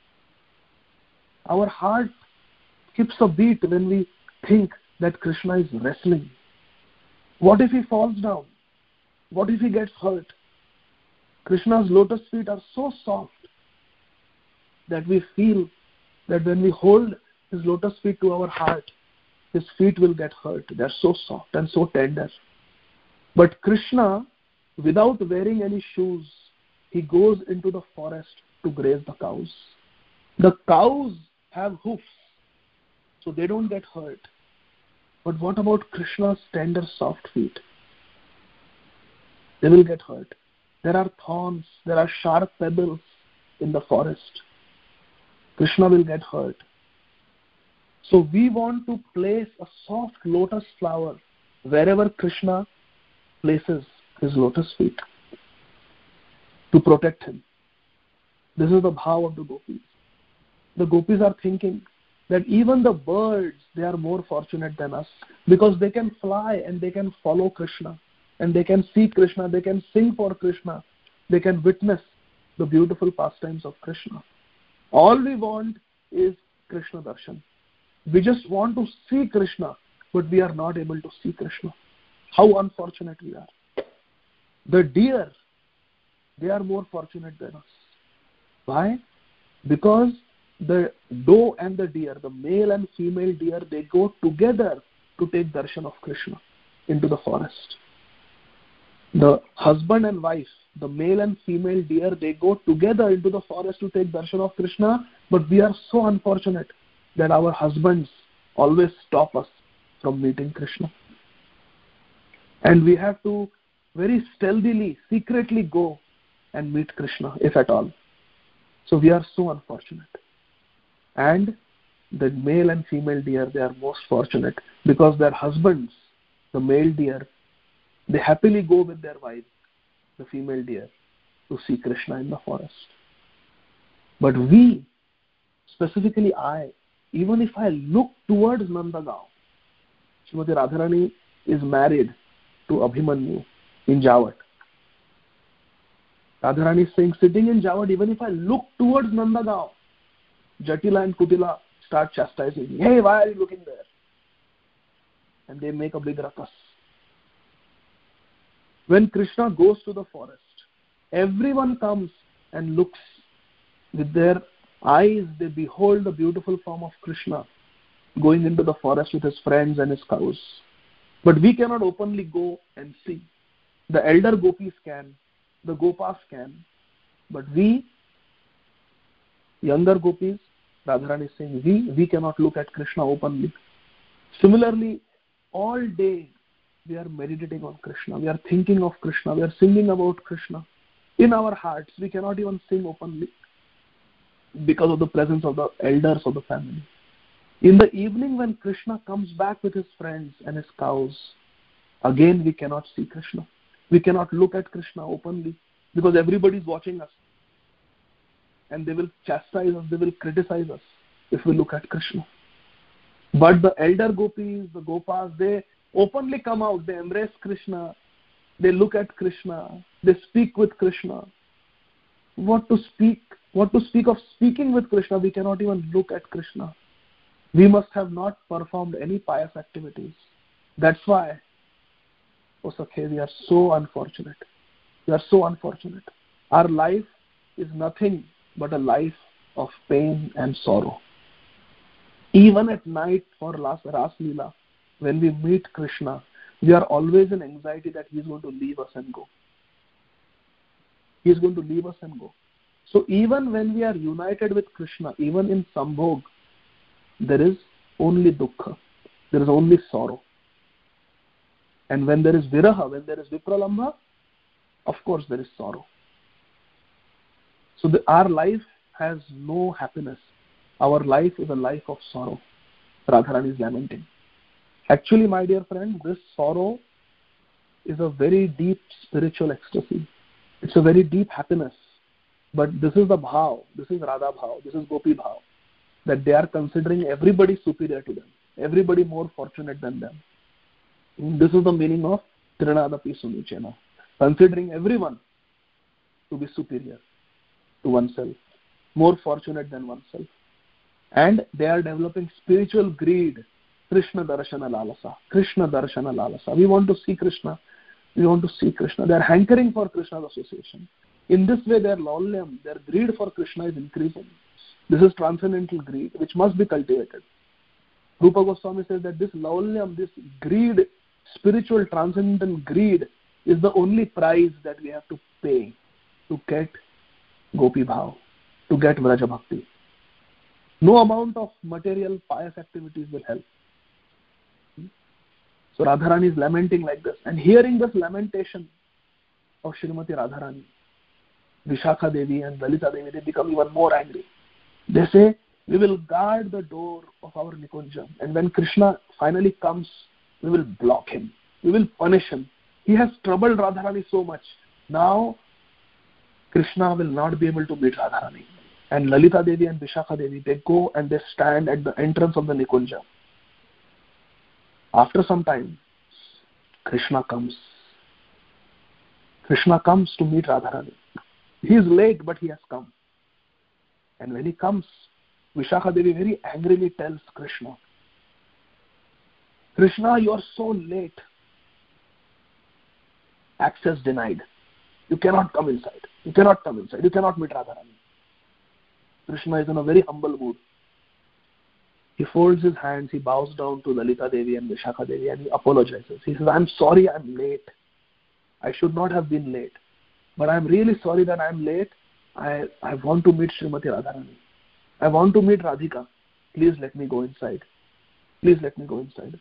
Our heart skips a beat when we think that Krishna is wrestling. What if he falls down? What if he gets hurt? Krishna's lotus feet are so soft that we feel that when we hold his lotus feet to our heart, his feet will get hurt. They are so soft and so tender. But Krishna, without wearing any shoes, he goes into the forest to graze the cows. The cows have hoofs, so they don't get hurt. But what about Krishna's tender, soft feet? They will get hurt. There are thorns, there are sharp pebbles in the forest. Krishna will get hurt. So we want to place a soft lotus flower wherever Krishna places his lotus feet to protect him. This is the bhav of the gopis. The gopis are thinking that even the birds, they are more fortunate than us because they can fly and they can follow Krishna and they can see Krishna, they can sing for Krishna, they can witness the beautiful pastimes of Krishna. All we want is Krishna darshan. We just want to see Krishna, but we are not able to see Krishna. How unfortunate we are. The deer, they are more fortunate than us. Why? Because the doe and the deer, the male and female deer, they go together to take darshan of Krishna into the forest. The husband and wife, the male and female deer, they go together into the forest to take darshan of Krishna, but we are so unfortunate that our husbands always stop us from meeting Krishna. And we have to very stealthily, secretly go and meet Krishna, if at all. So we are so unfortunate. And the male and female deer, they are most fortunate because their husbands, the male deer, they happily go with their wives, the female deer, to see Krishna in the forest. But we, specifically I, even if I look towards Nandagaon, Srimati Radharani is married to Abhimanyu in Jawat. Radharani is saying, sitting in Jawat, even if I look towards Nandagaon, Jatila and Kutila start chastising me. Hey, why are you looking there? And they make a big ruckus. When Krishna goes to the forest, everyone comes and looks with their eyes. They behold the beautiful form of Krishna going into the forest with his friends and his cows. But we cannot openly go and see. The elder gopis can, the gopas can, but we, younger gopis, Radharani is saying, we, we cannot look at Krishna openly. Similarly, all day we are meditating on Krishna, we are thinking of Krishna, we are singing about Krishna. In our hearts, we cannot even sing openly because of the presence of the elders of the family. In the evening when Krishna comes back with his friends and his cows, again we cannot see Krishna. We cannot look at Krishna openly because everybody is watching us. And they will chastise us, they will criticize us if we look at Krishna. But the elder gopis, the gopas, they openly come out, they embrace Krishna, they look at Krishna, they speak with Krishna. What to speak? What to speak of speaking with Krishna? We cannot even look at Krishna. We must have not performed any pious activities. That's why, oh Sakhe, we are so unfortunate. We are so unfortunate. Our life is nothing but a life of pain and sorrow. Even at night for Ras Leela, when we meet Krishna, we are always in anxiety that he is going to leave us and go. He is going to leave us and go. So even when we are united with Krishna, even in Sambhog, there is only dukkha. There is only sorrow. And when there is viraha, when there is vipralambha, of course there is sorrow. So the, our life has no happiness. Our life is a life of sorrow. Radharani is lamenting. Actually, my dear friend, this sorrow is a very deep spiritual ecstasy. It's a very deep happiness. But this is the bhav, this is Radha bhav, this is Gopi bhav, that they are considering everybody superior to them, everybody more fortunate than them. This is the meaning of Trinadapi Sunuchena, considering everyone to be superior to oneself, more fortunate than oneself. And they are developing spiritual greed, Krishna Darshana Lalasa, Krishna Darshana Lalasa. We want to see Krishna, we want to see Krishna. They are hankering for Krishna's association. In this way, their laulyam, their greed for Krishna is increasing. This is transcendental greed, which must be cultivated. Rupa Goswami says that this laulyam, this greed, spiritual transcendental greed, is the only price that we have to pay to get Gopi Bhav, to get Vraja Bhakti. No amount of material pious activities will help. So Radharani is lamenting like this. And hearing this lamentation of Srimati Radharani, Vishakha Devi and Lalita Devi, they become even more angry. They say, we will guard the door of our Nikunja. And when Krishna finally comes, we will block him. We will punish him. He has troubled Radharani so much. Now, Krishna will not be able to meet Radharani. And Lalita Devi and Vishakha Devi, they go and they stand at the entrance of the Nikunja. After some time, Krishna comes. Krishna comes to meet Radharani. He is late, but he has come. And when he comes, Vishakha Devi very angrily tells Krishna, Krishna, you are so late. Access denied. You cannot come inside. You cannot come inside. You cannot meet Radharani. Krishna is in a very humble mood. He folds his hands, he bows down to Lalita Devi and Vishakha Devi and he apologizes. He says, I'm sorry I'm late. I should not have been late. But I'm really sorry that I'm late. I, I want to meet Srimati Radharani. I want to meet Radhika. Please let me go inside. Please let me go inside.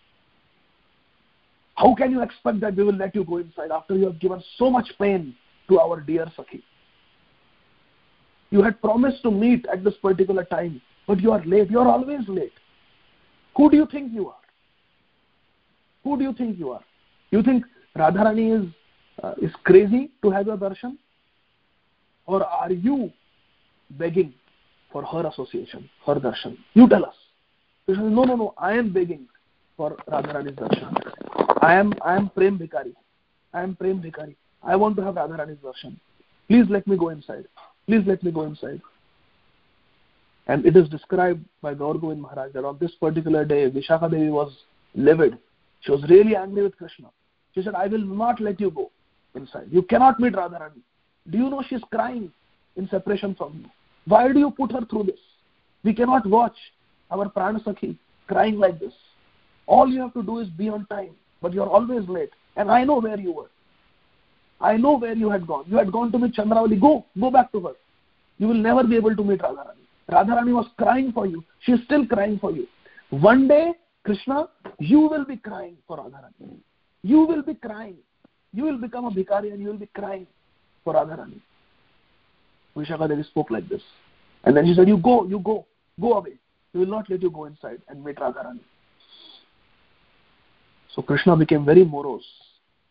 How can you expect that we will let you go inside after you have given so much pain to our dear Sakhi? You had promised to meet at this particular time, but you are late. You are always late. Who do you think you are? Who do you think you are? You think Radharani is uh, is crazy to have your darshan? Or are you begging for her association, her darshan? You tell us. You say, no, no, no, I am begging for Radharani's darshan. I am, I am Prem Bhikari. I am Prem Bhikari. I want to have Radharani's darshan. Please let me go inside. Please let me go inside. And it is described by Gaur Govind Maharaj that on this particular day, Vishakha Devi was livid. She was really angry with Krishna. She said, I will not let you go inside. You cannot meet Radharani. Do you know she is crying in separation from you? Why do you put her through this? We cannot watch our Prana Sakhi crying like this. All you have to do is be on time, but you are always late. And I know where you were. I know where you had gone. You had gone to meet Chandravali. Go, go back to her. You will never be able to meet Radharani. Radharani was crying for you. She is still crying for you. One day, Krishna, you will be crying for Radharani. You will be crying. You will become a bhikari and you will be crying for Radharani. Vishakha Devi spoke like this. And then she said, you go, you go, go away. We will not let you go inside and meet Radharani. So Krishna became very morose.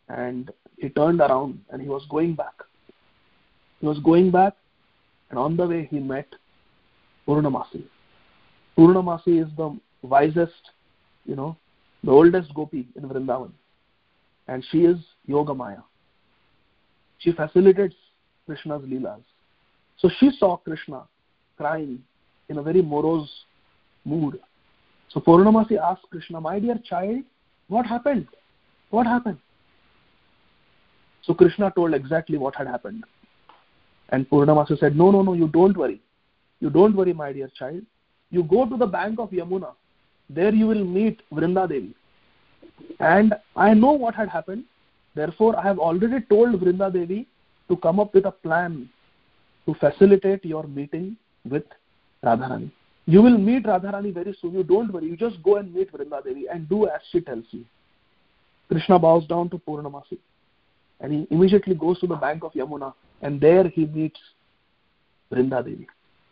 and he turned around and he was going back. He was going back, and on the way he met Purnamasi. Purnamasi is the wisest, you know, the oldest gopi in Vrindavan, and she is Yogamaya. She facilitates Krishna's leelas. So she saw Krishna crying in a very morose mood. So Purnamasi asked Krishna, "My dear child, what happened? What happened?" So Krishna told exactly what had happened. And Purnamasi said, "No, no, no, you don't worry. You don't worry, my dear child. You go to the bank of Yamuna. There you will meet Vrinda Devi. And I know what had happened. Therefore, I have already told Vrinda Devi to come up with a plan to facilitate your meeting with Radharani. You will meet Radharani very soon. You don't worry. You just go and meet Vrinda Devi and do as she tells you." Krishna bows down to Purnamasi, and he immediately goes to the bank of Yamuna, and there he meets Vrinda Devi.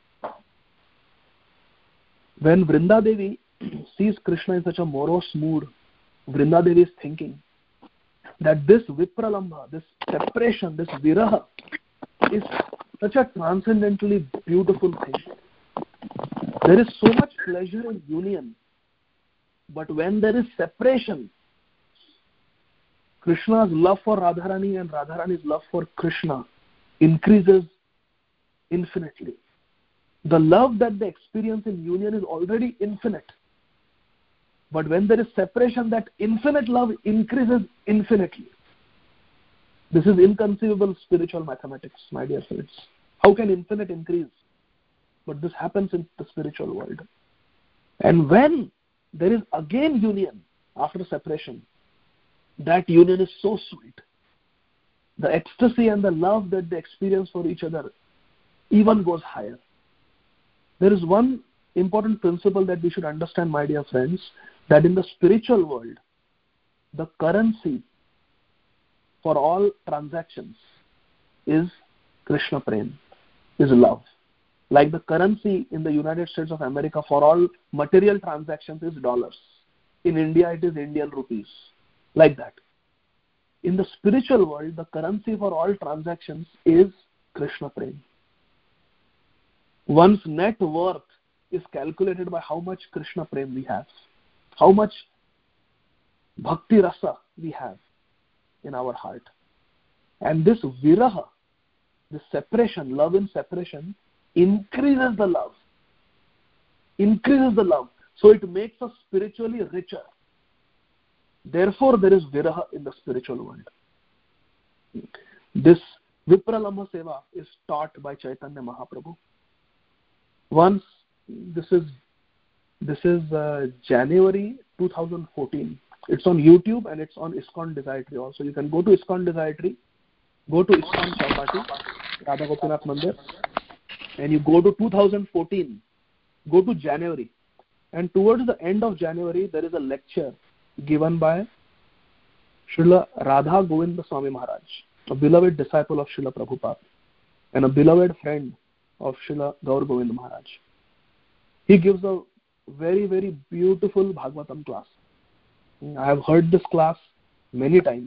When Vrinda Devi sees Krishna in such a morose mood, Vrinda Devi is thinking that this Vipralambha, this separation, this viraha is such a transcendently beautiful thing. There is so much pleasure in union, but when there is separation, Krishna's love for Radharani and Radharani's love for Krishna increases infinitely. The love that they experience in union is already infinite. But when there is separation, that infinite love increases infinitely. This is inconceivable spiritual mathematics, my dear friends. How can infinite increase? But this happens in the spiritual world. And when there is again union after separation, that union is so sweet. The ecstasy and the love that they experience for each other even goes higher. There is one important principle that we should understand, my dear friends, that in the spiritual world, the currency for all transactions is Krishna Prem, is love. Like the currency in the United States of America for all material transactions is dollars. In India, it is Indian rupees. Like that. In the spiritual world, the currency for all transactions is Krishna Prem. One's net worth is calculated by how much Krishna Prem we have, how much Bhakti Rasa we have in our heart. And this viraha, this separation, love in separation, increases the love. Increases the love. So it makes us spiritually richer. Therefore, there is viraha in the spiritual world. This Vipralambha Seva is taught by Chaitanya Mahaprabhu. Once, this is this is uh, January two thousand fourteen. It's on YouTube and it's on ISKCON Desiratory also. You can go to ISKCON Desiratory, go to ISKCON Chowpatty, Radha Gopinath Mandir, and you go to two thousand fourteen. Go to January. And towards the end of January, there is a lecture given by Srila Radha Govinda Swami Maharaj, a beloved disciple of Srila Prabhupada and a beloved friend of Srila Gaur Govinda Maharaj. He gives a very, very beautiful Bhagavatam class. I have heard this class many times.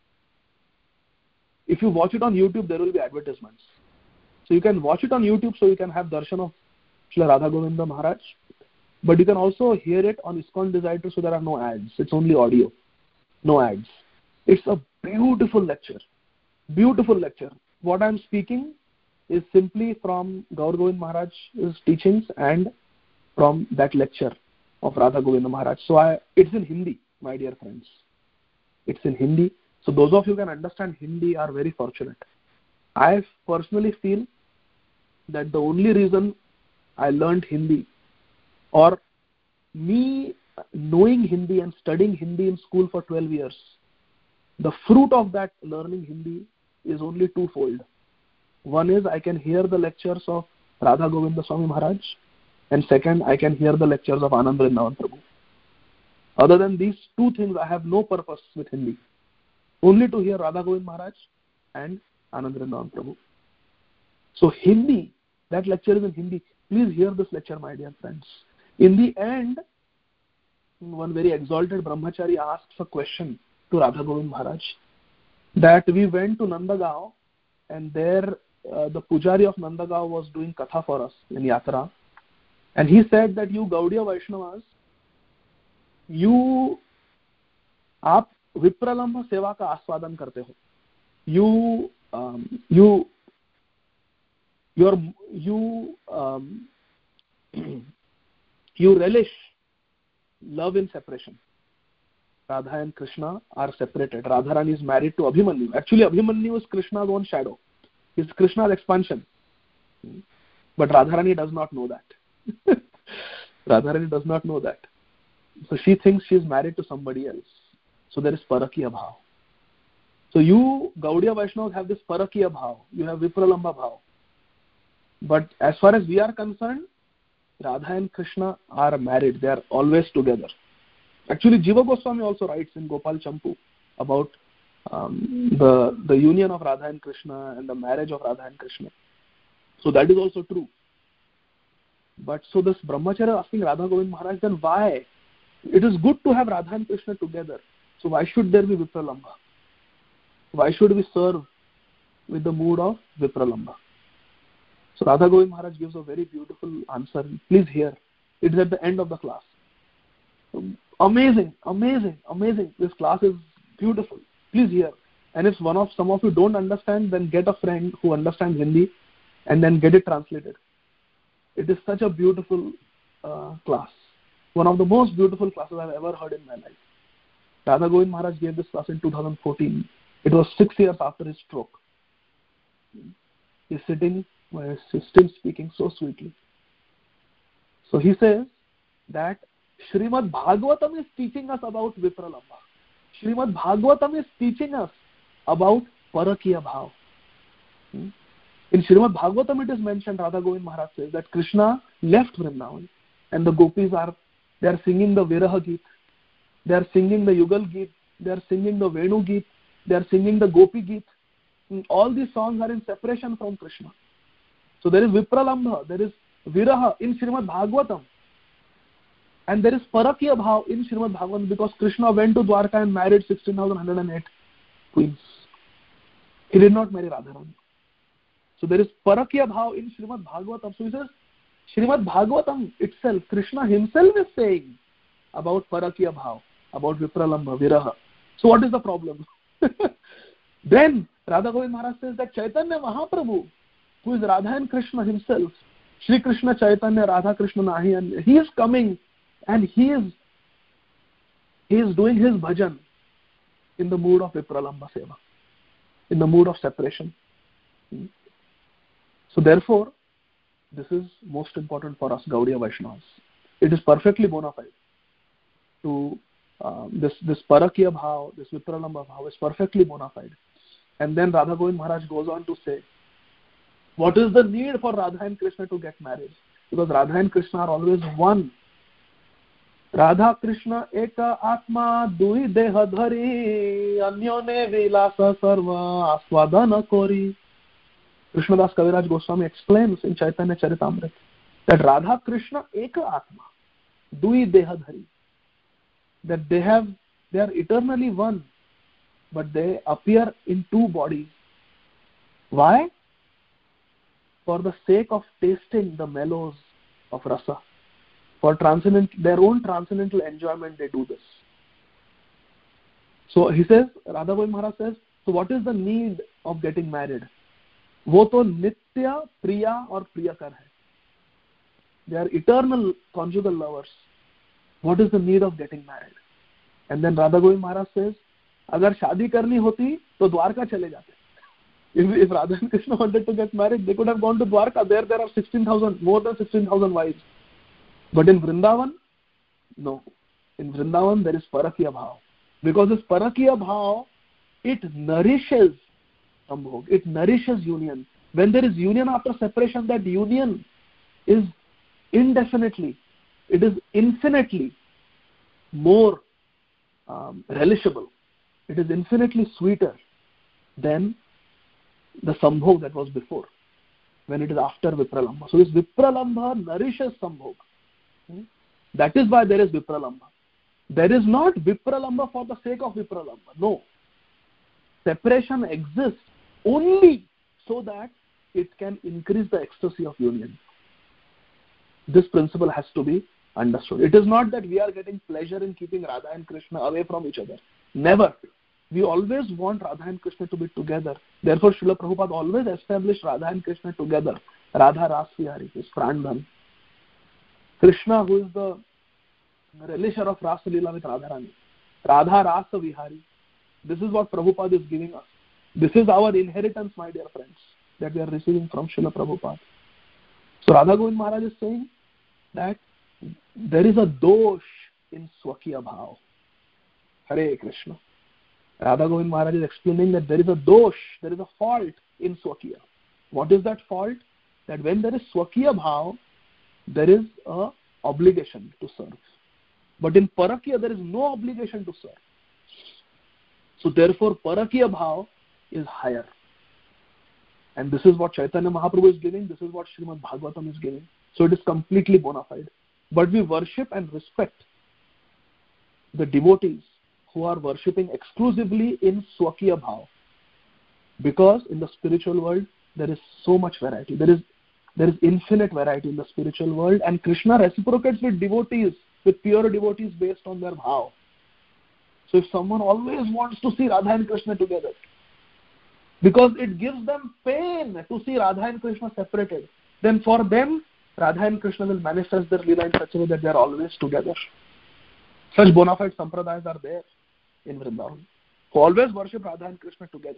If you watch it on YouTube, there will be advertisements. So you can watch it on YouTube so you can have darshan of Srila Radha Govinda Maharaj. But you can also hear it on ISKCON Desiratory, so there are no ads. It's only audio. No ads. It's a beautiful lecture. Beautiful lecture. What I'm speaking is simply from Gaur Govind Maharaj's teachings and from that lecture of Radha Govinda Maharaj. So I, it's in Hindi, my dear friends. It's in Hindi. So those of you who can understand Hindi are very fortunate. I personally feel that the only reason I learned Hindi, or me knowing Hindi and studying Hindi in school for twelve years, the fruit of that learning Hindi is only twofold. One is I can hear the lectures of Radha Govinda Swami Maharaj, and second, I can hear the lectures of Anand Vrindavan Prabhu. Other than these two things, I have no purpose with Hindi. Only to hear Radha Govinda Maharaj and Anand Vrindavan Prabhu. So Hindi, that lecture is in Hindi. Please hear this lecture, my dear friends. In the end, one very exalted brahmachari asks a question to Radha Govinda Maharaj. that we went to Nandagaon, and there uh, the Pujari of Nandagaon was doing Katha for us in Yatra. And he said that you Gaudiya Vaishnavas, you आप विप्रलम्भ सेवा का आस्वादन करते हो. You um, you your you um, you relish love in separation. Radha and Krishna are separated. Radharani is married to Abhimanyu. Actually, Abhimanyu is Krishna's own shadow. It's Krishna's expansion. But Radharani does not know that. Radharani does not know that. So she thinks she is married to somebody else. So there is Parakiya Bhav. So you, Gaudiya Vaishnavas, have this Parakiya Bhav. You have Vipralamba Bhav. But as far as we are concerned, Radha and Krishna are married. They are always together. Actually, Jiva Goswami also writes in Gopal Champu about um, the, the union of Radha and Krishna and the marriage of Radha and Krishna. So that is also true. But so this Brahmacharya asking Radha Govind Maharaj, then why? It is good to have Radha and Krishna together. So why should there be Vipralamba? Why should we serve with the mood of Vipralamba? So Radha Govind Maharaj gives a very beautiful answer. Please hear. It is at the end of the class. Amazing, amazing, amazing. This class is beautiful. Please hear. And if one of some of you don't understand, then get a friend who understands Hindi and then get it translated. It is such a beautiful uh, class. One of the most beautiful classes I've ever heard in my life. Radha Govind Maharaj gave this class in two thousand fourteen. It was six years after his stroke. He's sitting, he's still speaking so sweetly. So he says that Srimad Bhagavatam is teaching us about Vipralamba. Srimad Bhagavatam is teaching us about Parakiya Bhav. In Srimad Bhagavatam it is mentioned, Radha Govind Maharaj says that Krishna left Vrindavan and the gopis are, they are singing the Viraha Geet, they are singing the Yugal Geet, they are singing the Venu Geet, they are singing the Gopi Geet. All these songs are in separation from Krishna. So there is Vipralambha, there is Viraha in Srimad Bhagavatam. And there is Parakiya Bhav in Srimad Bhagavatam because Krishna went to Dwarka and married sixteen thousand one hundred eight queens. He did not marry Radharani. So there is Parakiya Bhav in Srimad Bhagavatam. So he says, Srimad Bhagavatam itself, Krishna himself is saying about Parakiya Bhav, about Vipralamba, Viraha. So what is the problem? Then Radha Govind Maharaj says that Chaitanya Mahaprabhu, who is Radha and Krishna himself, Shri Krishna Chaitanya, Radha Krishna Nahi, and he is coming and he is he is doing his bhajan in the mood of Vipralamba Seva, in the mood of separation. So therefore, this is most important for us Gaudiya Vaishnavas. It is perfectly bona fide to uh, this this Parakiya Bhav, this Vipralamba Bhav is perfectly bona fide. And then Radha Govind Maharaj goes on to say, what is the need for Radha and Krishna to get married? Because Radha and Krishna are always one. Radha Krishna eka atma dui deha dhari anyone vilasa sarva aswadana kori. Krishnadas Kaviraj Goswami explains in Chaitanya Charitamrita that Radha Krishna eka atma dui deha dhari, that they have they are eternally one, but they appear in two bodies. Why? For the sake of tasting the mellows of rasa. For transcendent, their own transcendental enjoyment, they do this. So he says, Radha Govind Maharaj says, so what is the need of getting married? वो तो नित्य प्रिया और प्रियकर है. They are eternal conjugal lovers. What is the need of getting married? And then Radha Govind Maharaj says, अगर शादी करनी होती तो द्वारका चले जाते. If, if Radha and Krishna wanted to get married, they could have gone to Dwarka. There, there are sixteen thousand, more than sixteen thousand wives. But in Vrindavan, no. In Vrindavan, there is Parakiya Bhav. Because this Parakiya Bhav, it nourishes Sambhog. It nourishes union. When there is union after separation, that union is indefinitely, it is infinitely more um, relishable. It is infinitely sweeter than the Sambhog that was before, when it is after Vipralamba. So this Vipralamba nourishes Sambhog. Hmm? That is why there is Vipralamba. There is not Vipralamba for the sake of Vipralamba. No. separation exists only so that it can increase the ecstasy of union. This principle has to be understood. It is not that we are getting pleasure in keeping Radha and Krishna away from each other. Never. We always want Radha and Krishna to be together. Therefore, Srila Prabhupada always established Radha and Krishna together. Radha Ras Vihari, his Prandhan. Krishna, who is the relisher of Rasa Leela with Radharani. Radha Rasa Vihari. This is what Prabhupada is giving us. This is our inheritance, my dear friends, that we are receiving from Srila Prabhupada. So Radha Govind Maharaj is saying that there is a dosh in Swakiya Bhav. Hare Krishna. Radha Govind Maharaj is explaining that there is a dosh, there is a fault in Swakiya. What is that fault? That when there is Swakiya Bhav, there is a obligation to serve. But in Parakiya, there is no obligation to serve. So therefore, Parakiya Bhav is higher. And this is what Chaitanya Mahaprabhu is giving. This is what Srimad Bhagavatam is giving. So it is completely bona fide. But we worship and respect the devotees who are worshipping exclusively in Swakiya Bhav. Because in the spiritual world, there is so much variety. There is, there is infinite variety in the spiritual world. And Krishna reciprocates with devotees, with pure devotees based on their bhav. So if someone always wants to see Radha and Krishna together, because it gives them pain to see Radha and Krishna separated, then for them, Radha and Krishna will manifest their Leela in such a way that they are always together. Such bona fide sampradayas are there in Vrindavan, who always worship Radha and Krishna together.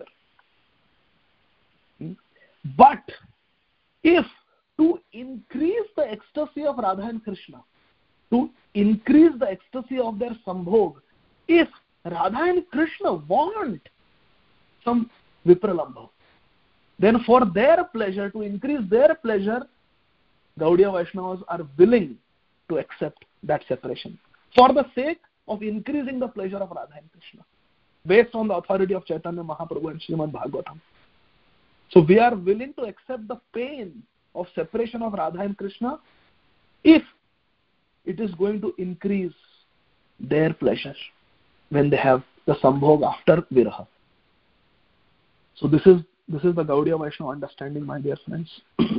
Hmm? But if to increase the ecstasy of Radha and Krishna, to increase the ecstasy of their sambhog, if Radha and Krishna want some vipralambha, then for their pleasure, to increase their pleasure, Gaudiya Vaishnavas are willing to accept that separation for the sake of increasing the pleasure of Radha and Krishna, based on the authority of Chaitanya Mahaprabhu and Srimad Bhagavatam. So we are willing to accept the pain of separation of Radha and Krishna if it is going to increase their pleasure when they have the sambhog after viraha. So this is this is the Gaudiya Vaishnava understanding, my dear friends.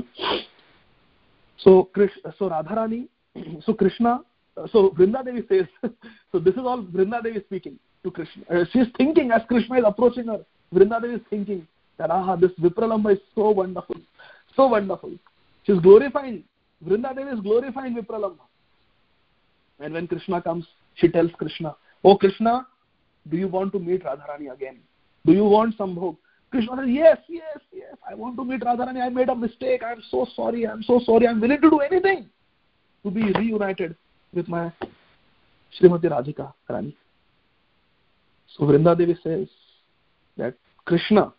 so Krishna, so Radharani, so Krishna, so Vrinda Devi says, so this is all Vrinda Devi speaking to Krishna. Uh, she is thinking as Krishna is approaching her. Vrinda Devi is thinking that aha, this Vipralamba is so wonderful, so wonderful. She is glorifying. Vrinda Devi is glorifying Vipralamba. And when Krishna comes, she tells Krishna, "Oh Krishna, do you want to meet Radharani again? Do you want sambhog?" Krishna says, "Yes, yes, yes. I want to meet Radharani. I made a mistake. I am so sorry. I am so sorry. I am willing to do anything to be reunited with my Srimati Radhika Rani." So Vrinda Devi says that Krishna,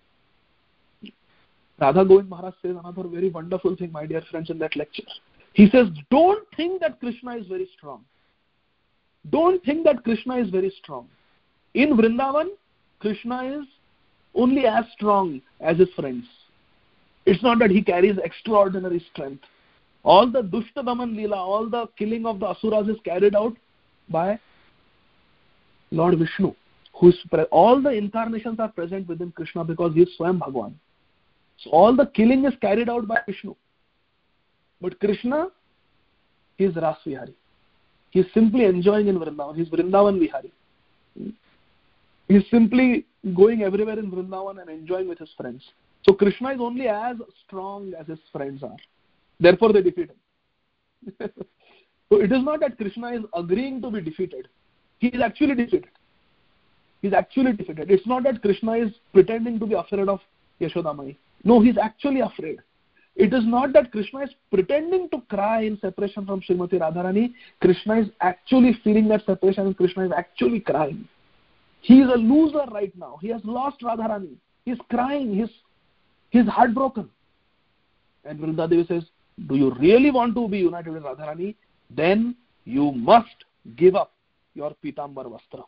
Radha Govind Maharaj says another very wonderful thing, my dear friends, in that lecture. He says, don't think that Krishna is very strong. Don't think that Krishna is very strong. In Vrindavan, Krishna is only as strong as his friends. It's not that he carries extraordinary strength. All the Dushta Daman Leela, all the killing of the Asuras is carried out by Lord Vishnu. Who is pre- all the incarnations are present within Krishna because he is Swayam Bhagwan. So all the killing is carried out by Vishnu. But Krishna, he is Ras Vihari. He is simply enjoying in Vrindavan. He is Vrindavan Vihari. He is simply going everywhere in Vrindavan and enjoying with his friends. So Krishna is only as strong as his friends are. Therefore they defeat him. So it is not that Krishna is agreeing to be defeated. He is actually defeated. He is actually defeated. It's not that Krishna is pretending to be afraid of Yashodamai. No, he is actually afraid. It is not that Krishna is pretending to cry in separation from Srimati Radharani. Krishna is actually feeling that separation and Krishna is actually crying. He is a loser right now. He has lost Radharani. He is crying. He is, he is heartbroken. And Vrinda Devi says, do you really want to be united with Radharani? Then you must give up your Pitambar Vastra.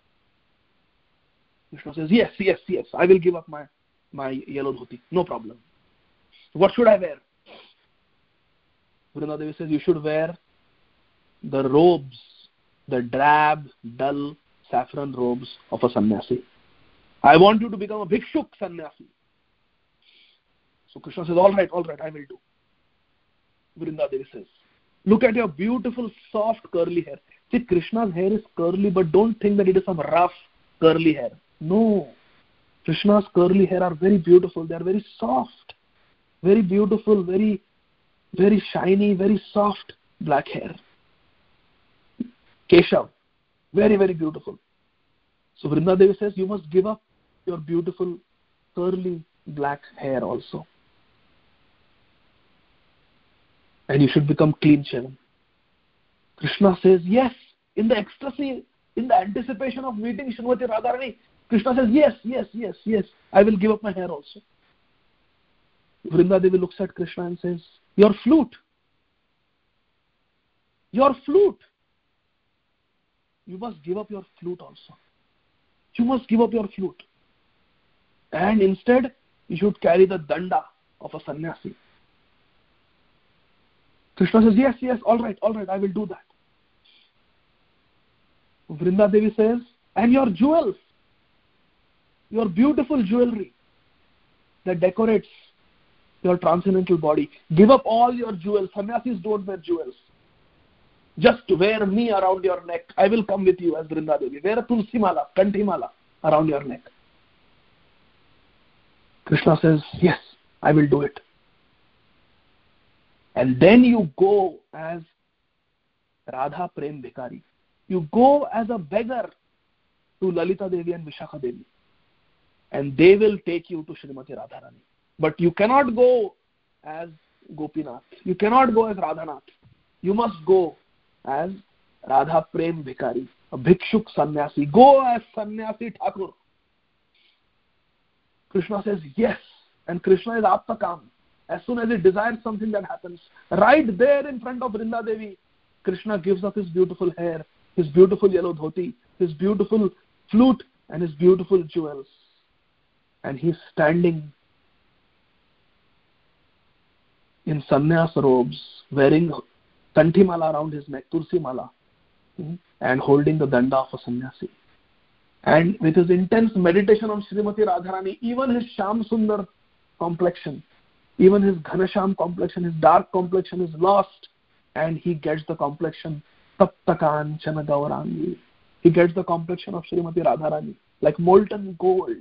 Krishna says, yes, yes, yes, I will give up my, my yellow dhoti. No problem. What should I wear? Vrinda Devi says, you should wear the robes, the drab, dull, saffron robes of a sannyasi. I want you to become a bhikshuk sannyasi. So Krishna says, all right, all right, I will do. Vrinda Devi says, look at your beautiful, soft, curly hair. See, Krishna's hair is curly, but don't think that it is some rough, curly hair. No. Krishna's curly hair are very beautiful. They are very soft, very beautiful, very, very shiny, very soft black hair. Keshav, very, very beautiful. So Vrinda Devi says, you must give up your beautiful, curly, black hair also. And you should become clean shaven. Krishna says, yes, in the ecstasy, in the anticipation of meeting Srimati Radharani, Krishna says, yes, yes, yes, yes, I will give up my hair also. Vrinda Devi looks at Krishna and says, your flute, your flute, you must give up your flute also. You must give up your flute. And instead, you should carry the danda of a sannyasi. Krishna says, yes, yes, all right, all right, I will do that. Vrinda Devi says, and your jewels, your beautiful jewelry that decorates your transcendental body, give up all your jewels. Sannyasis don't wear jewels. Just wear me around your neck. I will come with you as Vrinda Devi. Wear a tulsi mala, kanthi mala around your neck. Krishna says, yes, I will do it. And then you go as Radha Prem Bhikari. You go as a beggar to Lalita Devi and Vishakha Devi. And they will take you to Srimati Radharani. But you cannot go as Gopinath. You cannot go as Radhanath. You must go as Radha Prem Bhikari, a bhikshuk sannyasi. Go as sannyasi Thakur. Krishna says, yes. And Krishna is Aptakam. As soon as he desires something, that happens. Right there in front of Vrinda Devi, Krishna gives up his beautiful hair, his beautiful yellow dhoti, his beautiful flute, and his beautiful jewels. And he's standing in sannyas robes, wearing kanthi mala around his neck, tulsi mala, and holding the danda of a sannyasi. And with his intense meditation on Srimati Radharani, even his Sham Sundar complexion, even his Ghanasham complexion, his dark complexion is lost, and he gets the complexion Taptakan Chana Gaurangi. He gets the complexion of Srimati Radharani, like molten gold.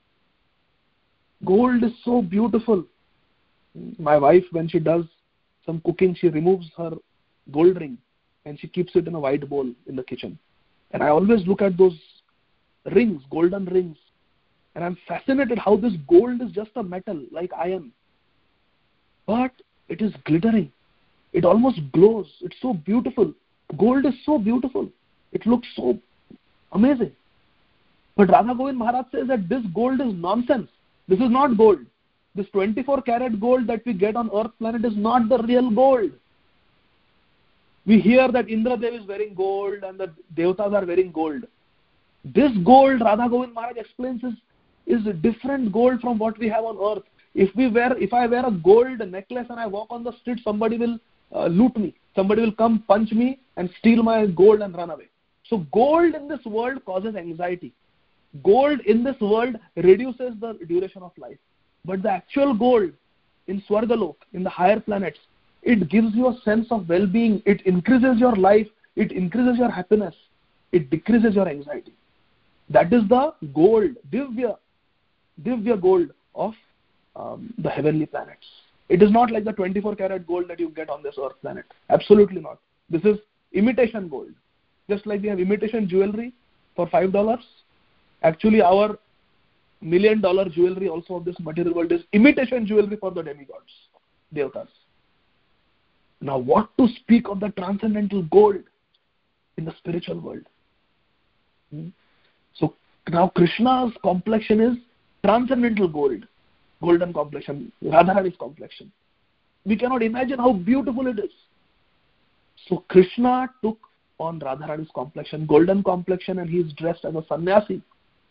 Gold is so beautiful. My wife, when she does some cooking, she removes her gold ring and she keeps it in a white bowl in the kitchen. And I always look at those rings, golden rings, and I'm fascinated how this gold is just a metal, like iron. But it is glittering. It almost glows. It's so beautiful. Gold is so beautiful. It looks so amazing. But Radha Govind Maharaj says that this gold is nonsense. This is not gold. This twenty-four karat gold that we get on earth planet is not the real gold. We hear that Indra Dev is wearing gold and the Devatas are wearing gold. This gold, Radha Govind Maharaj explains, is, is a different gold from what we have on earth. If we wear, if I wear a gold necklace and I walk on the street, somebody will uh, loot me. Somebody will come punch me and steal my gold and run away. So gold in this world causes anxiety. Gold in this world reduces the duration of life. But the actual gold in Swargalok, in the higher planets, it gives you a sense of well-being. It increases your life. It increases your happiness. It decreases your anxiety. That is the gold, Divya, Divya gold of um, the heavenly planets. It is not like the twenty-four karat gold that you get on this earth planet. Absolutely not. This is imitation gold. Just like we have imitation jewelry for five dollars. Actually, our million dollar jewelry also of this material world is imitation jewelry for the demigods, Devatas. Now, what to speak of the transcendental gold in the spiritual world? Hmm? So, now Krishna's complexion is transcendental gold, golden complexion, Radharani's complexion. We cannot imagine how beautiful it is. So, Krishna took on Radharani's complexion, golden complexion, and he is dressed as a sannyasi.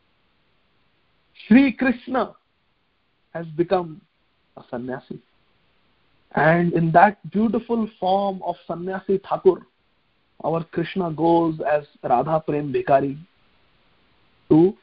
Sri Krishna has become a sannyasi. And in that beautiful form of sannyasi Thakur, our Krishna goes as Radha Prem Bhikari to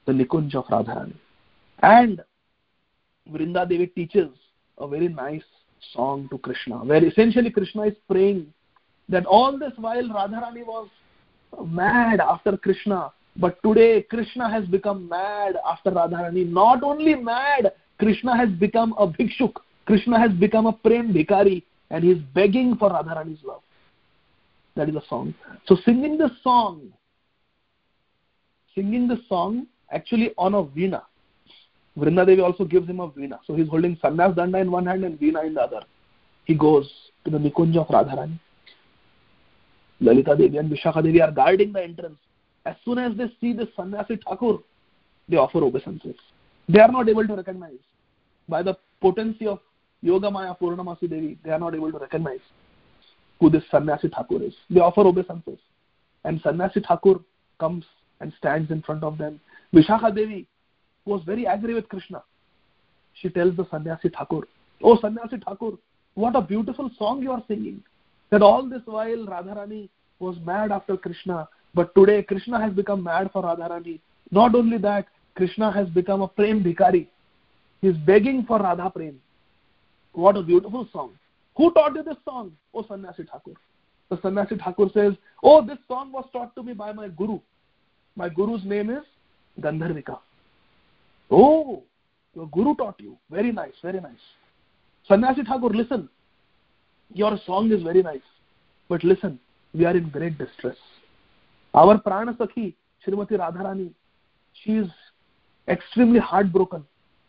the Nikunj of Radharani. And Vrinda Devi teaches a very nice song to Krishna, where essentially Krishna is praying that all this while Radharani was mad after Krishna, but today Krishna has become mad after Radharani. Not only mad, Krishna has become a bhikshuk. Krishna has become a prem bhikari, and he is begging for Radharani's love. That is the song. So singing this song, singing this song actually on a veena. Vrinda Devi also gives him a veena. So he's holding sannyas danda in one hand and veena in the other. He goes to the Nikunj of Radharani. Lalita Devi and Vishakha Devi are guarding the entrance. As soon as they see this sannyasi Thakur, they offer obeisances. They are not able to recognize. By the potency of Yoga Maya Purnamasi Devi, they are not able to recognize who this sannyasi Thakur is. They offer obeisances. And sannyasi Thakur comes and stands in front of them. Vishakha Devi was very angry with Krishna. She tells the sannyasi Thakur, "Oh sannyasi Thakur, what a beautiful song you are singing. That all this while Radharani was mad after Krishna, but today Krishna has become mad for Radharani. Not only that, Krishna has become a prem bhikari. He is begging for Radha prem. What a beautiful song. Who taught you this song? Oh sannyasi Thakur." The sannyasi Thakur says, "Oh, this song was taught to me by my guru. My guru's name is Gandharvika." "Oh, your guru taught you. Very nice, very nice." Sannyasi Thakur, listen. Your song is very nice. But listen, we are in great distress. Our Prana Sakhi, Srimati Radharani, she is extremely heartbroken.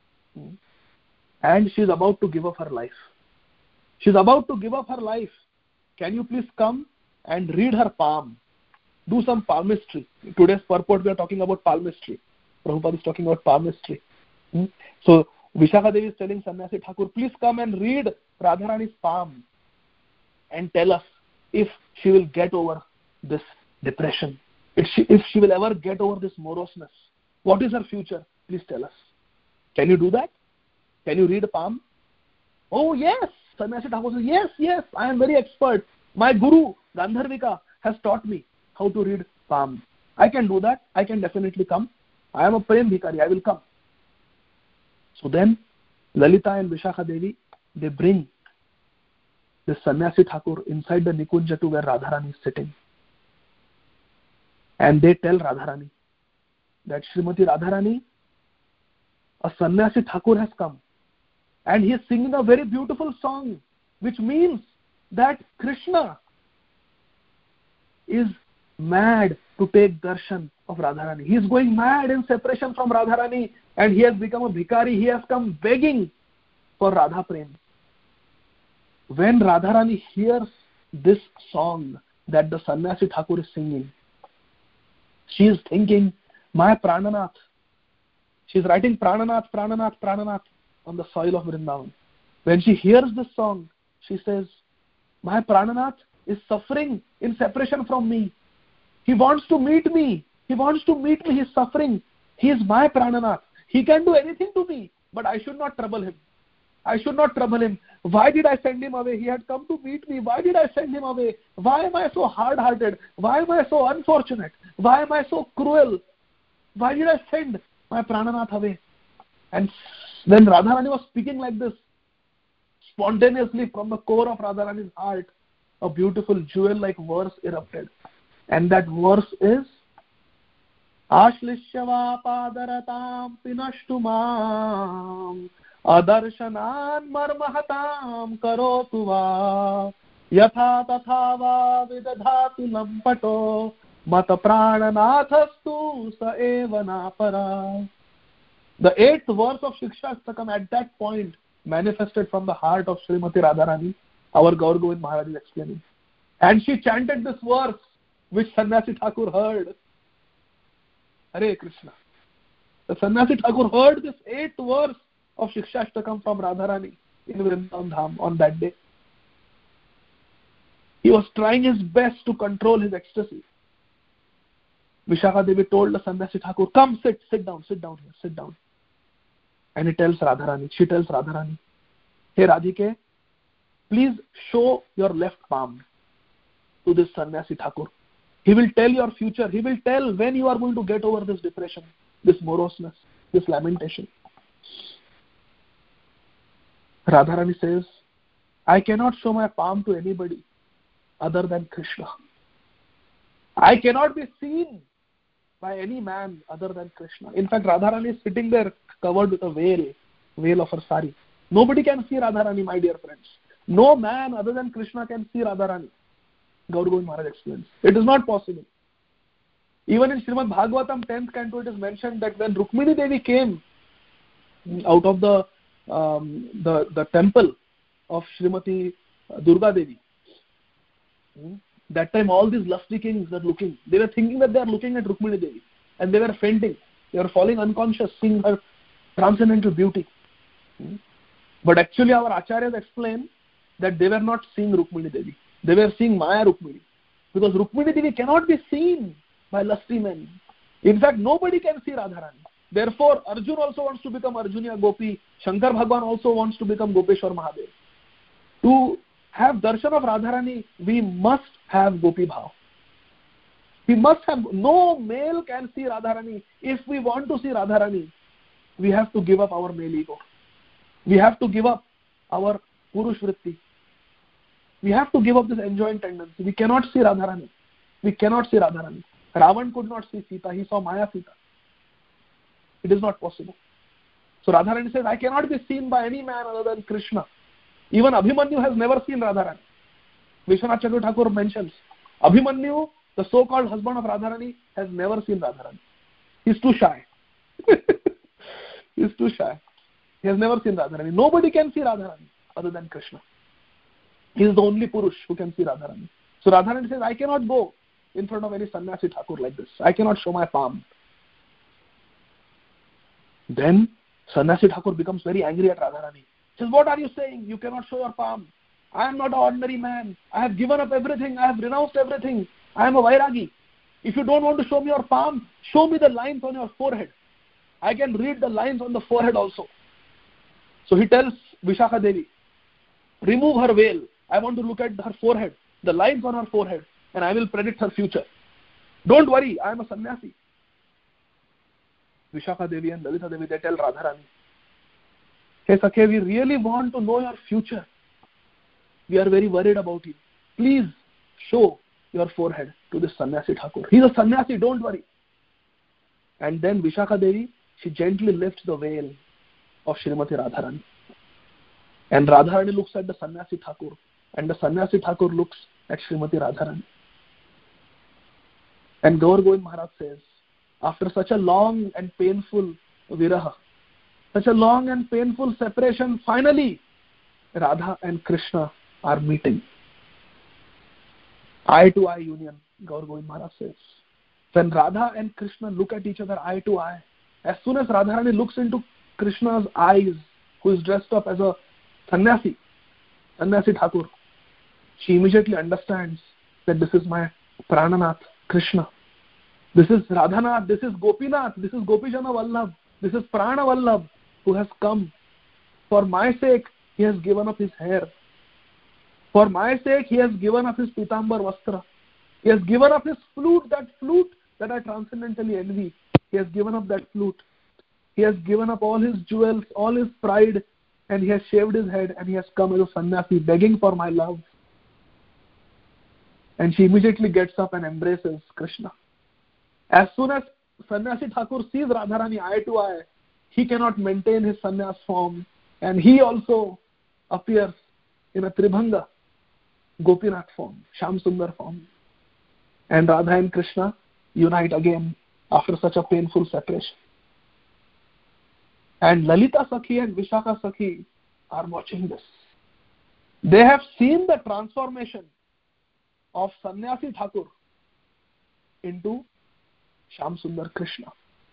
And she is about to give up her life. She is about to give up her life. Can you please come and read her palm? Do some palmistry. In today's purport, we are talking about palmistry. Prabhupada is talking about palmistry. Hmm? So, Vishakha Devi is telling Sannyasi Thakur, please come and read Radharani's palm and tell us if she will get over this depression. If she, if she will ever get over this moroseness. What is her future? Please tell us. Can you do that? Can you read a palm? Oh, yes. Sannyasi Thakur says, yes, yes, I am very expert. My guru, Gandharvika, has taught me how to read palm. I can do that. I can definitely come. I am a prem bhikari. I will come. So then, Lalita and Vishakha Devi, they bring the sannyasi Thakur inside the Nikunja to where Radharani is sitting. And they tell Radharani that Srimati Radharani, a sannyasi Thakur has come. And he is singing a very beautiful song, which means that Krishna is mad to take darshan of Radharani. He is going mad in separation from Radharani, and he has become a bhikari. He has come begging for Radha Prem. When Radharani hears this song that the sannyasi Thakur is singing, she is thinking, my Prananath. She is writing Prananath, Prananath, Prananath on the soil of Vrindavan. When she hears this song, she says, my Prananath is suffering in separation from me. He wants to meet me. He wants to meet me. He is suffering. He is my Prananath. He can do anything to me, but I should not trouble him. I should not trouble him. Why did I send him away? He had come to meet me. Why did I send him away? Why am I so hard-hearted? Why am I so unfortunate? Why am I so cruel? Why did I send my Prananath away? And when Radharani was speaking like this, spontaneously from the core of Radharani's heart, a beautiful jewel-like verse erupted. And that verse is, Ashlishyava padaratam pinashtumam Adarshanan marmahatam karotu va Yatha tatha va vidadhatu lampato Mata prananathastu sa eva napara. The eighth verse of Shikshashtakam at that point manifested from the heart of Srimati Radharani, our Gaur Govind Maharaj is explaining. And she chanted this verse, which Sannyasi Thakur heard. Hare Krishna. The Sannyasi Thakur heard this eighth verse of Shikshashtakam from Radharani in Vrindavan Dham on that day. He was trying his best to control his ecstasy. Vishakha Devi told the Sannyasi Thakur, come sit, sit down, sit down here, sit down. And he tells Radharani, she tells Radharani, hey Radhike, please show your left palm to this Sannyasi Thakur. He will tell your future. He will tell when you are going to get over this depression. this moroseness, this lamentation. Radharani says, I cannot show my palm to anybody other than Krishna. I cannot be seen by any man other than Krishna. In fact, Radharani is sitting there covered with a veil, veil of her sari. Nobody can see Radharani, my dear friends. No man other than Krishna can see Radharani. Gaur Govind Maharaj explains. It is not possible. Even in Srimad Bhagavatam tenth canto, it is mentioned that when Rukmini Devi came out of the um, the, the temple of Srimati Durga Devi, that time all these lusty kings were looking. They were thinking that they are looking at Rukmini Devi, and they were fainting. They were falling unconscious, seeing her transcendental beauty. But actually, our acharyas explain that they were not seeing Rukmini Devi. They were seeing Maya Rukmini, because Rukmini Devi cannot be seen by lusty men. In fact, nobody can see Radharani. Therefore, Arjun also wants to become Arjunia Gopi. Shankar Bhagwan also wants to become Gopeshwar Mahadev. To have darshan of Radharani, we must have Gopi Bhav. We must have, no male can see Radharani. If we want to see Radharani, we have to give up our male ego. We have to give up our Purush Vritti. We have to give up this enjoying tendency. We cannot see Radharani. We cannot see Radharani. Ravan could not see Sita. He saw Maya Sita. It is not possible. So Radharani says, I cannot be seen by any man other than Krishna. Even Abhimanyu has never seen Radharani. Vishwanath Chakravarti Thakur mentions, Abhimanyu, the so-called husband of Radharani, has never seen Radharani. He is too shy. He is too shy. He has never seen Radharani. Nobody can see Radharani other than Krishna. He is the only Purush who can see Radharani. So Radharani says, I cannot go in front of any sannyasi Thakur like this. I cannot show my palm. Then sannyasi Thakur becomes very angry at Radharani. He says, what are you saying? You cannot show your palm. I am not an ordinary man. I have given up everything. I have renounced everything. I am a Vairagi. If you don't want to show me your palm, show me the lines on your forehead. I can read the lines on the forehead also. So he tells Vishakha Devi, remove her veil. I want to look at her forehead, the lines on her forehead, and I will predict her future. Don't worry, I am a sannyasi. Vishakha Devi and Lalita Devi, they tell Radharani, hey Sakhe, we really want to know your future. We are very worried about you. Please show your forehead to this sannyasi Thakur. He is a sannyasi, don't worry. And then Vishakha Devi, she gently lifts the veil of Srimati Radharani. And Radharani looks at the sannyasi Thakur, and the sannyasi Thakur looks at Srimati Radharani. And Gaur Govind Maharaj says, after such a long and painful viraha, such a long and painful separation, finally Radha and Krishna are meeting. Eye to eye union, Gaur Govind Maharaj says. When Radha and Krishna look at each other eye to eye, as soon as Radharani looks into Krishna's eyes, who is dressed up as a sannyasi, sannyasi Thakur, she immediately understands that this is my Prananath, Krishna. This is Radhanath, this is Gopinath, this is Gopijana Vallabh, this is Prana Vallabh, who has come. For my sake, he has given up his hair. For my sake, he has given up his Pitambar Vastra. He has given up his flute, that flute that I transcendentally envy. He has given up that flute. He has given up all his jewels, all his pride, and he has shaved his head, and he has come as a sannyasi begging for my love. And she immediately gets up and embraces Krishna. As soon as sannyasi Thakur sees Radharani eye to eye, he cannot maintain his sannyas form, and he also appears in a Tribhanga, Gopinath form, Shyam Sundar form. And Radha and Krishna unite again after such a painful separation. And Lalita Sakhi and Vishakha Sakhi are watching this. They have seen the transformation of Sannyasi Thakur into Shyam Sundar Krishna.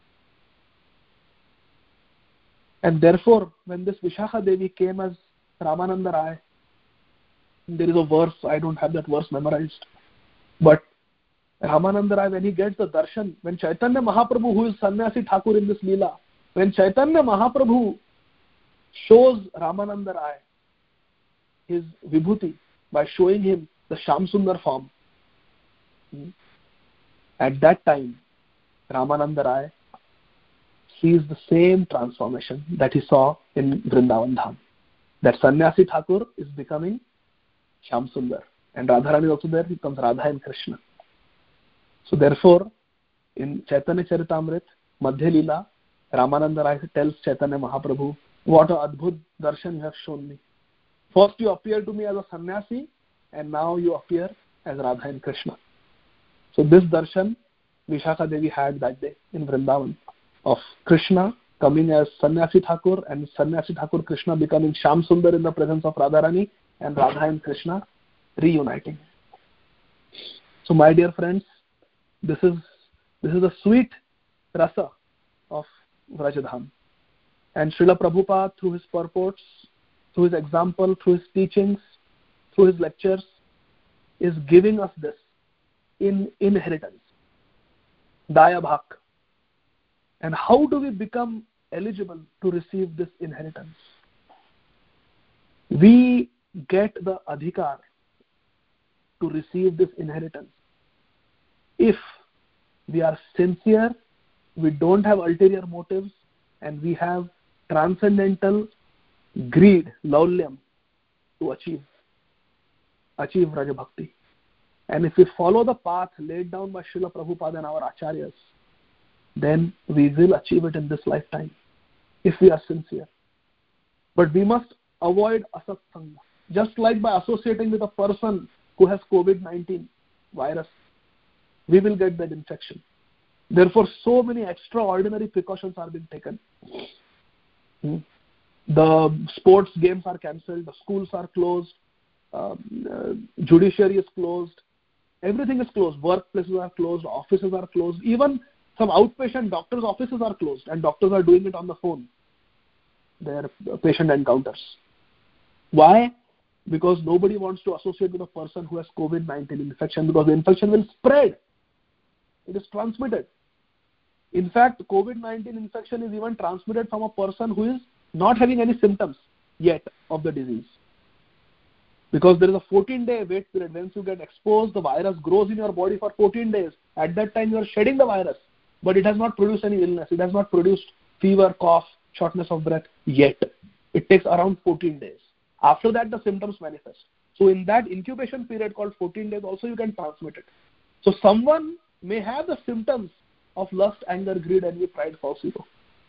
And therefore, when this Vishakha Devi came as Ramananda Rai, there is a verse, I don't have that verse memorized, but Ramananda Rai, when he gets the darshan, when Chaitanya Mahaprabhu, who is Sannyasi Thakur in this Leela, when Chaitanya Mahaprabhu shows Ramananda Rai his vibhuti by showing him the Shyam Sundar form, at that time, Ramananda Rai sees the same transformation that he saw in Vrindavan Dham. That sannyasi Thakur is becoming Shyam Sundar. And Radharani is also there, he becomes Radha and Krishna. So therefore, in Chaitanya Charitamrita, Madhya Leela, Ramananda Rai tells Chaitanya Mahaprabhu, what a adbhut darshan you have shown me. First you appear to me as a sannyasi, and now you appear as Radha and Krishna. So this darshan Vishakha Devi had that day in Vrindavan, of Krishna coming as Sannyasi Thakur and Sannyasi Thakur Krishna becoming Shyam Sundar in the presence of Radharani, and Radha and Krishna reuniting. So my dear friends, this is this is a sweet rasa of Vrajadham. And Srila Prabhupada, through his purports, through his example, through his teachings, through his lectures, is giving us this in inheritance. Daya Bhak. And how do we become eligible to receive this inheritance? We get the adhikar to receive this inheritance if we are sincere, we don't have ulterior motives, and we have transcendental greed, laulyam, to achieve achieve Raja Bhakti. And if we follow the path laid down by Srila Prabhupada and our Acharyas, then we will achieve it in this lifetime, if we are sincere. But we must avoid asat sangha. Just like by associating with a person who has COVID nineteen virus, we will get that infection. Therefore, so many extraordinary precautions are being taken. Hmm. The sports games are cancelled, the schools are closed, uh, uh, judiciary is closed, everything is closed, workplaces are closed, offices are closed, even some outpatient doctors' offices are closed, and doctors are doing it on the phone, their patient encounters. Why? Because nobody wants to associate with a person who has COVID nineteen infection, because the infection will spread. It is transmitted. In fact, COVID nineteen infection is even transmitted from a person who is not having any symptoms yet of the disease. Because there is a fourteen day wait period. Once you get exposed, the virus grows in your body for fourteen days. At that time, you are shedding the virus, but it has not produced any illness. It has not produced fever, cough, shortness of breath yet. It takes around fourteen days. After that, the symptoms manifest. So in that incubation period called fourteen days, also you can transmit it. So someone may have the symptoms of lust, anger, greed, envy, pride, false ego.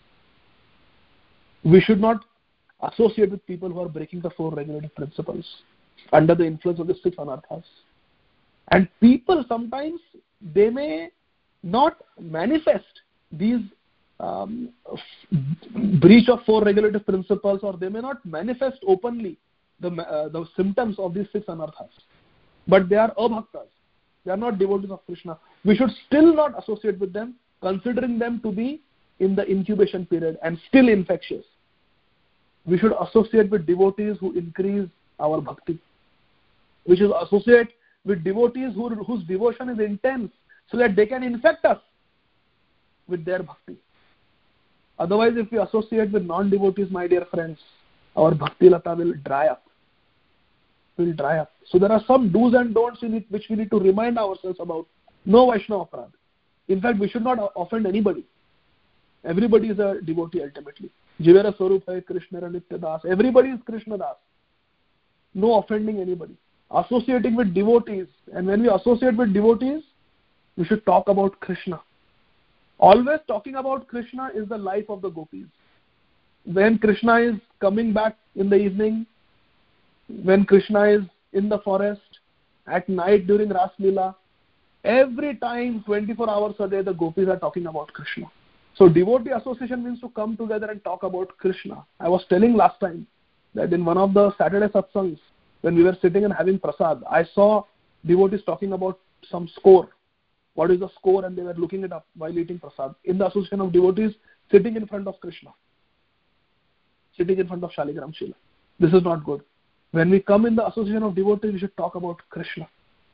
We should not associate with people who are breaking the four regulative principles under the influence of the six anarthas. And people sometimes, they may not manifest these um, breach of four regulative principles, or they may not manifest openly the, uh, the symptoms of these six anarthas. But they are abhaktas. They are not devotees of Krishna. We should still not associate with them, considering them to be in the incubation period and still infectious. We should associate with devotees who increase our bhakti. We should associate with devotees who, whose devotion is intense, so that they can infect us with their bhakti. Otherwise, if we associate with non-devotees, my dear friends, our bhakti lata will dry up. Will dry up. So there are some do's and don'ts in it which we need to remind ourselves about. No Vaishnava aparadha. In fact, we should not offend anybody. Everybody is a devotee ultimately. Jivera Swarup hai Krishna Nitya Das. Everybody is Krishna Das. No offending anybody. Associating with devotees. And when we associate with devotees, we should talk about Krishna. Always talking about Krishna is the life of the gopis. When Krishna is coming back in the evening, when Krishna is in the forest, at night during Ras Leela, every time, twenty-four hours a day, the gopis are talking about Krishna. So devotee association means to come together and talk about Krishna. I was telling last time that in one of the Saturday satsangs, when we were sitting and having prasad, I saw devotees talking about some score. What is the score? And they were looking it up while eating prasad. In the association of devotees, sitting in front of Krishna. Sitting in front of Shaligram Shila. This is not good. When we come in the association of devotees, we should talk about Krishna.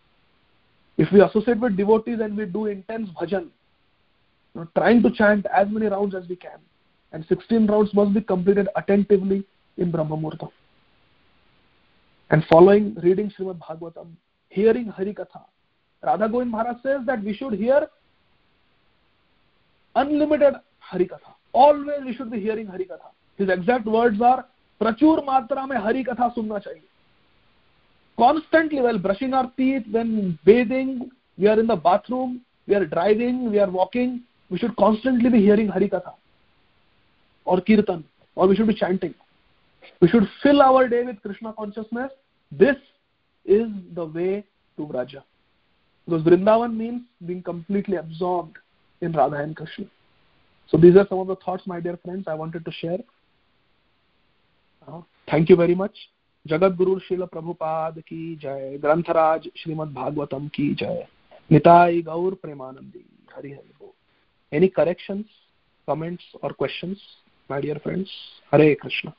If we associate with devotees and we do intense bhajan, you know, trying to chant as many rounds as we can, and sixteen rounds must be completed attentively in Brahma Muhurta. And following, reading Srimad Bhagavatam, hearing Hari Katha. Radha Govind Maharaj says that we should hear unlimited Hari Katha. Always we should be hearing Hari Katha. His exact words are, Prachur matra mein Hari Katha sunna chahiye. Constantly, while brushing our teeth, when bathing, we are in the bathroom, we are driving, we are walking, we should constantly be hearing Hari Katha or Kirtan, or we should be chanting. We should fill our day with Krishna consciousness. This is the way to Vraja. Because Vrindavan means being completely absorbed in Radha and Krishna. So these are some of the thoughts, my dear friends, I wanted to share. Uh, thank you very much. Jagat Guru Srila Prabhupada ki jai. Grantharaj Srimad Bhagavatam ki jai. Nitai Gaur Premanandi. Hari Hari Bol. Any corrections, comments or questions, my dear friends? Hare Krishna.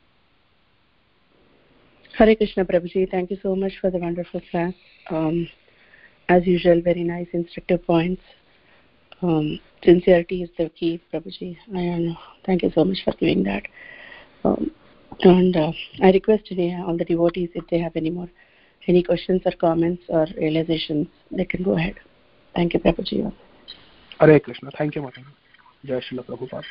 Hare Krishna, Prabhuji. Thank you so much for the wonderful class. Um, as usual, very nice, instructive points. Um, sincerity is the key, Prabhuji. I know. Thank you so much for doing that. Um, and uh, I request today all the devotees, if they have any more, any questions or comments or realizations, they can go ahead. Thank you, Prabhuji. Hare Krishna. Thank you, Mataji. Jai Srila Prabhupada.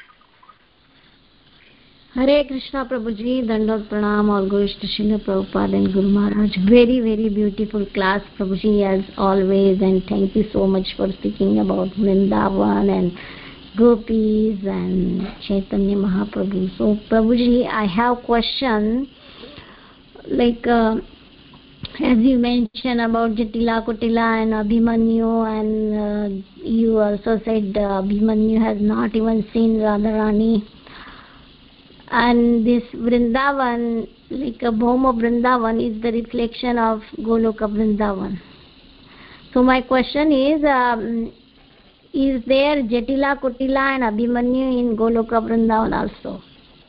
Hare Krishna, Prabhuji. Dandot Pranam, all goes to Srila Prabhupada and Guru Maharaj. Very, very beautiful class, Prabhuji, as always. And thank you so much for speaking about Vrindavan and Gopis and Chaitanya Mahaprabhu. So, Prabhuji, I have a question. Like, uh, as you mentioned about Jatila, Kutila and Abhimanyu, and uh, you also said uh, Abhimanyu has not even seen Radharani. And this Vrindavan, like a Bhoma Vrindavan, is the reflection of Goloka Vrindavan. So my question is, um, is there Jatila, Kutila and Abhimanyu in Goloka Vrindavan also?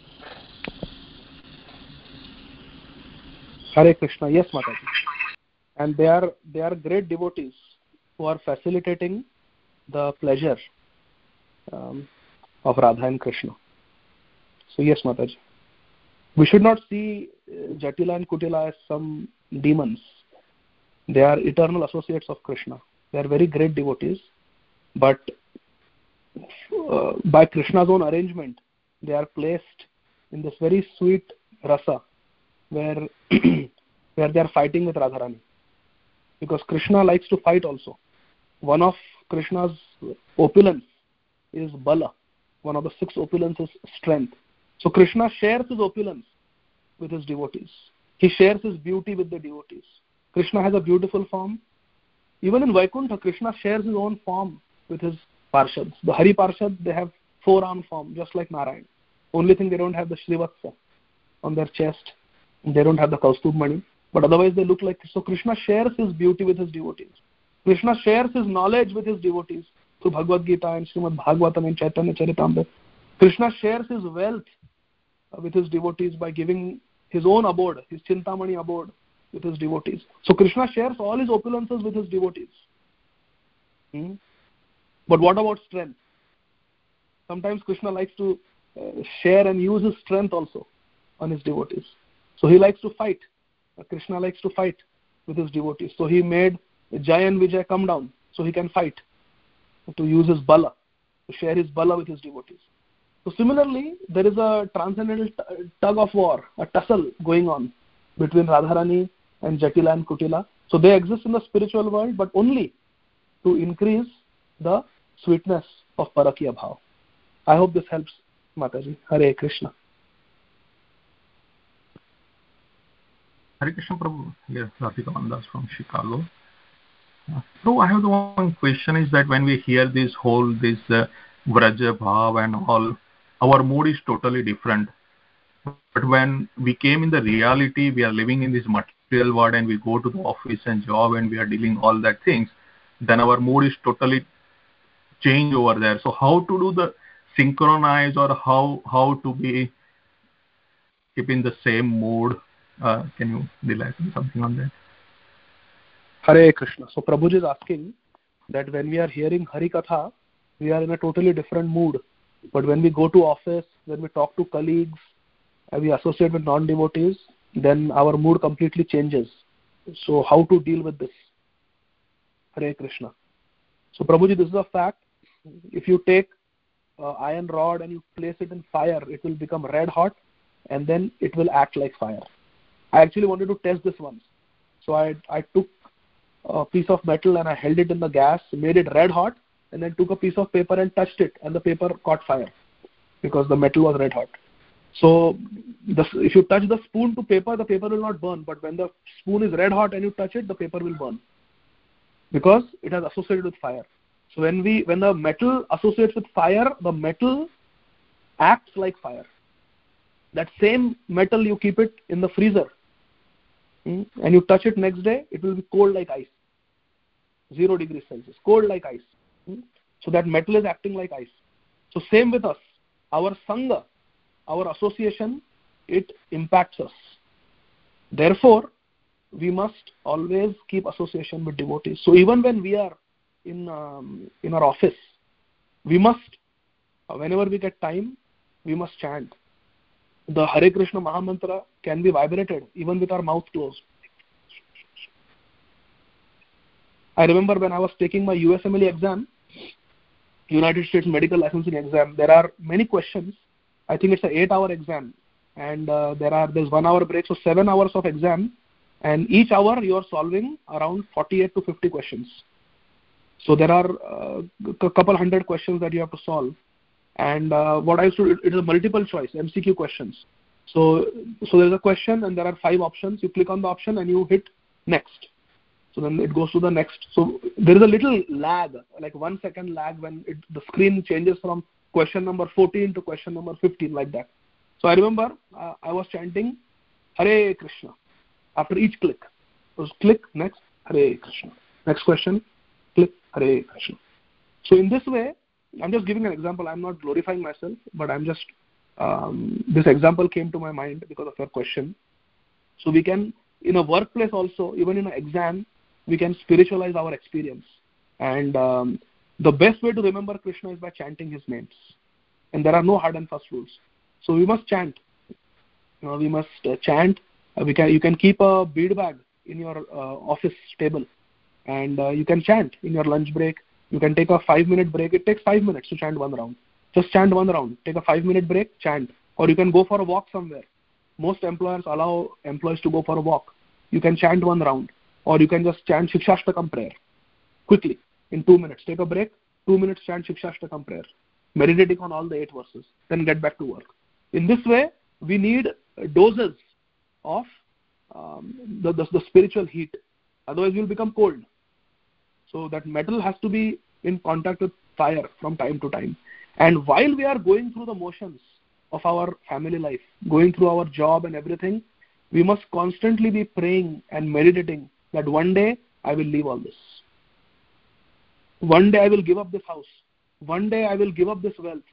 Hare Krishna. Yes, Mataji. And they are they are great devotees who are facilitating the pleasure um, of Radha and Krishna. So yes, Mataji. We should not see Jatila and Kutila as some demons. They are eternal associates of Krishna. They are very great devotees. But uh, by Krishna's own arrangement, they are placed in this very sweet rasa where, where they are fighting with Radharani. Because Krishna likes to fight also. One of Krishna's opulence is Bala. One of the six opulence is strength. So Krishna shares his opulence with his devotees. He shares his beauty with the devotees. Krishna has a beautiful form. Even in Vaikuntha, Krishna shares his own form with his Parshads. The Hari Parshad, they have four-arm form, just like Narayan. Only thing, they don't have the Shrivatsa on their chest. They don't have the Kaustubh Mani. But otherwise, they look like... So Krishna shares his beauty with his devotees. Krishna shares his knowledge with his devotees through Bhagavad Gita and Srimad Bhagavatam and Chaitanya Charitamrita. Krishna shares his wealth with his devotees by giving his own abode, his Chintamani abode with his devotees. So Krishna shares all his opulences with his devotees. Hmm? But what about strength? Sometimes Krishna likes to uh, share and use his strength also on his devotees. So he likes to fight. Uh, Krishna likes to fight with his devotees. So he made Jai and Vijay come down so he can fight, to use his bala, to share his bala with his devotees. So similarly, there is a transcendental t- tug of war, a tussle going on between Radharani and Jatila and Kutila. So they exist in the spiritual world, but only to increase the sweetness of Parakya Bhav. I hope this helps, Mataji. Hare Krishna. Hare Krishna Prabhu. Here, Radhika Mandas from Chicago. Uh, so I have the one question is that when we hear this whole, this uh, Vraja Bhav and all, our mood is totally different. But when we came in the reality, we are living in this material world and we go to the office and job and we are dealing all that things, then our mood is totally changed over there. So how to do the synchronize, or how how to be keeping the same mood? Uh, can you enlighten something on that? Hare Krishna. So Prabhuji is asking that when we are hearing Hari Katha, we are in a totally different mood. But when we go to office, when we talk to colleagues, and we associate with non-devotees, then our mood completely changes. So how to deal with this? Hare Krishna. So Prabhuji, this is a fact. If you take uh, iron rod and you place it in fire, it will become red hot and then it will act like fire. I actually wanted to test this once. So I, I took a piece of metal and I held it in the gas, made it red hot, and then took a piece of paper and touched it, and the paper caught fire because the metal was red hot. So the, if you touch the spoon to paper, the paper will not burn. But when the spoon is red hot and you touch it, the paper will burn because it has associated with fire. So when we when the metal associates with fire, the metal acts like fire. That same metal, you keep it in the freezer, hmm, and you touch it next day, it will be cold like ice. Zero degrees Celsius, cold like ice. Hmm. So that metal is acting like ice. So same with us. Our sangha, our association, it impacts us. Therefore, we must always keep association with devotees. So even when we are in um, in our office, we must, uh, whenever we get time, we must chant. The Hare Krishna Mahamantra can be vibrated even with our mouth closed. I remember when I was taking my U S M L E exam, United States Medical Licensing exam, there are many questions. I think it's an eight-hour exam, and uh, there are there's one hour break, so seven hours of exam, and each hour you are solving around forty-eight to fifty questions. So there are uh, a couple hundred questions that you have to solve. And uh, what I used to, it is a multiple choice, M C Q questions. So, so there's a question and there are five options. You click on the option and you hit next. So then it goes to the next. So there is a little lag, like one second lag when it, the screen changes from question number fourteen to question number fifteen, like that. So I remember uh, I was chanting Hare Krishna after each click. It was click, next, Hare Krishna. Next question, click, Hare Krishna. So in this way, I'm just giving an example. I'm not glorifying myself, but I'm just, um, this example came to my mind because of your question. So we can, in a workplace also, even in an exam, we can spiritualize our experience. And um, the best way to remember Krishna is by chanting his names. And there are no hard and fast rules. So we must chant. You know, we must uh, chant. Uh, we can, you can keep a bead bag in your uh, office table. And uh, you can chant in your lunch break. You can take a five-minute break. It takes five minutes to chant one round. Just chant one round. Take a five-minute break, chant. Or you can go for a walk somewhere. Most employers allow employees to go for a walk. You can chant one round. Or you can just chant Shikshashtakam prayer quickly in two minutes. Take a break, two minutes chant Shikshashtakam prayer, meditating on all the eight verses. Then get back to work. In this way, we need doses of um, the, the, the spiritual heat. Otherwise, we will become cold. So that metal has to be in contact with fire from time to time. And while we are going through the motions of our family life, going through our job and everything, we must constantly be praying and meditating that one day I will leave all this. One day I will give up this house. One day I will give up this wealth.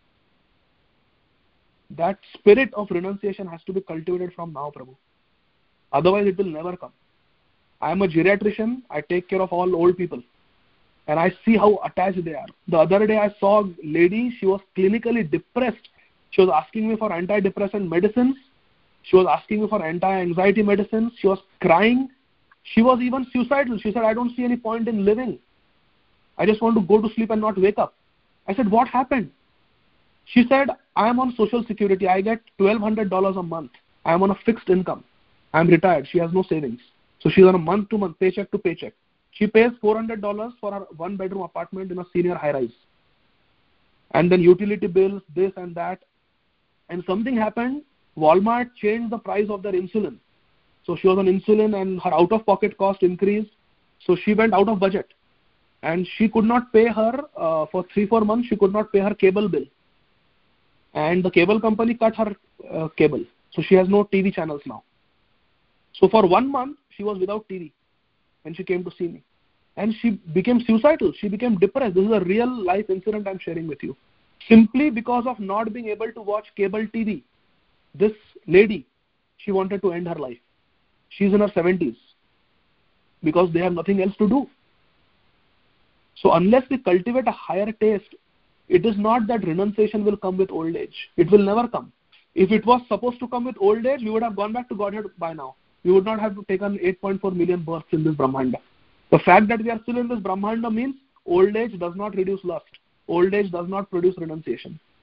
That spirit of renunciation has to be cultivated from now, Prabhu. Otherwise it will never come. I am a geriatrician. I take care of all old people. And I see how attached they are. The other day I saw a lady, she was clinically depressed. She was asking me for antidepressant medicines. She was asking me for anti-anxiety medicines. She was crying. She was even suicidal. She said, I don't see any point in living. I just want to go to sleep and not wake up. I said, what happened? She said, I am on Social Security. I get twelve hundred dollars a month. I am on a fixed income. I am retired. She has no savings. So she's on a month-to-month, paycheck to paycheck. She pays four hundred dollars for her one-bedroom apartment in a senior high-rise. And then utility bills, this and that. And something happened. Walmart changed the price of their insulin. So she was on insulin and her out-of-pocket cost increased. So she went out of budget. And she could not pay her, uh, for three, four months, she could not pay her cable bill. And the cable company cut her uh, cable. So she has no T V channels now. So for one month, she was without T V when she came to see me. And she became suicidal. She became depressed. This is a real life incident I'm sharing with you. Simply because of not being able to watch cable T V. This lady, she wanted to end her life. She's in her seventies. Because they have nothing else to do. So unless we cultivate a higher taste, it is not that renunciation will come with old age. It will never come. If it was supposed to come with old age, we would have gone back to Godhead by now. We would not have to take on eight point four million births in this Brahmanda. The fact that we are still in this Brahmanda means old age does not reduce lust. Old age does not produce renunciation.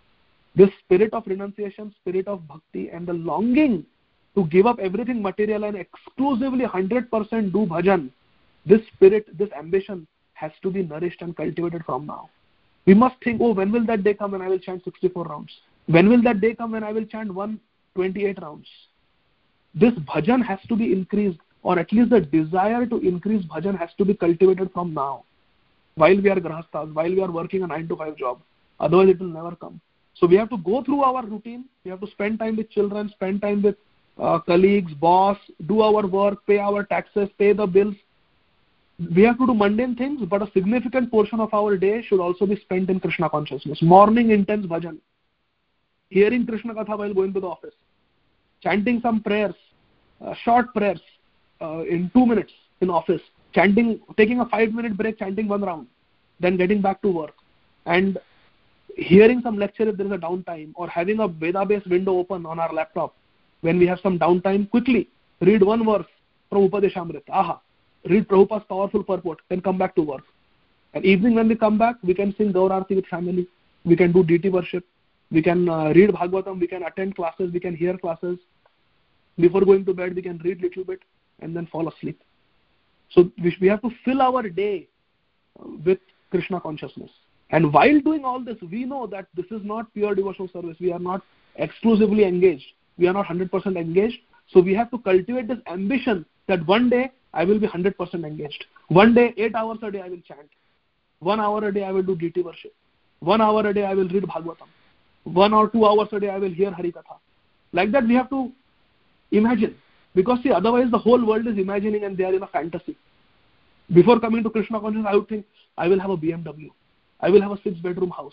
This spirit of renunciation, spirit of bhakti, and the longing to give up everything material and exclusively one hundred percent do bhajan, this spirit, this ambition has to be nourished and cultivated from now. We must think, oh, when will that day come when I will chant sixty-four rounds? When will that day come when I will chant one hundred twenty-eight rounds? This bhajan has to be increased, or at least the desire to increase bhajan has to be cultivated from now. While we are grahasthas, while we are working a nine to five job. Otherwise it will never come. So we have to go through our routine. We have to spend time with children, spend time with uh, colleagues, boss, do our work, pay our taxes, pay the bills. We have to do mundane things, but a significant portion of our day should also be spent in Krishna consciousness. Morning intense bhajan, hearing Krishna Katha while going to the office, chanting some prayers, uh, short prayers uh, in two minutes in office, chanting, taking a five minute break, chanting one round, then getting back to work, and hearing some lecture if there is a downtime, or having a Veda-based window open on our laptop. When we have some downtime, quickly read one verse from Upadeshamrit. Aha! Read Prabhupada's powerful purport, then come back to work. And evening when we come back, we can sing Gaur Aarti with family. We can do D T worship. We can uh, read Bhagavatam. We can attend classes. We can hear classes. Before going to bed, we can read little bit and then fall asleep. So we have to fill our day with Krishna consciousness. And while doing all this, we know that this is not pure devotional service. We are not exclusively engaged. We are not one hundred percent engaged. So we have to cultivate this ambition that one day I will be one hundred percent engaged. One day, eight hours a day I will chant. One hour a day I will do D T worship. One hour a day I will read Bhagavatam. One or two hours a day I will hear Harikatha. Like that we have to imagine. Because see, otherwise the whole world is imagining and they are in a fantasy. Before coming to Krishna consciousness, I would think, I will have a B M W. I will have a six bedroom house.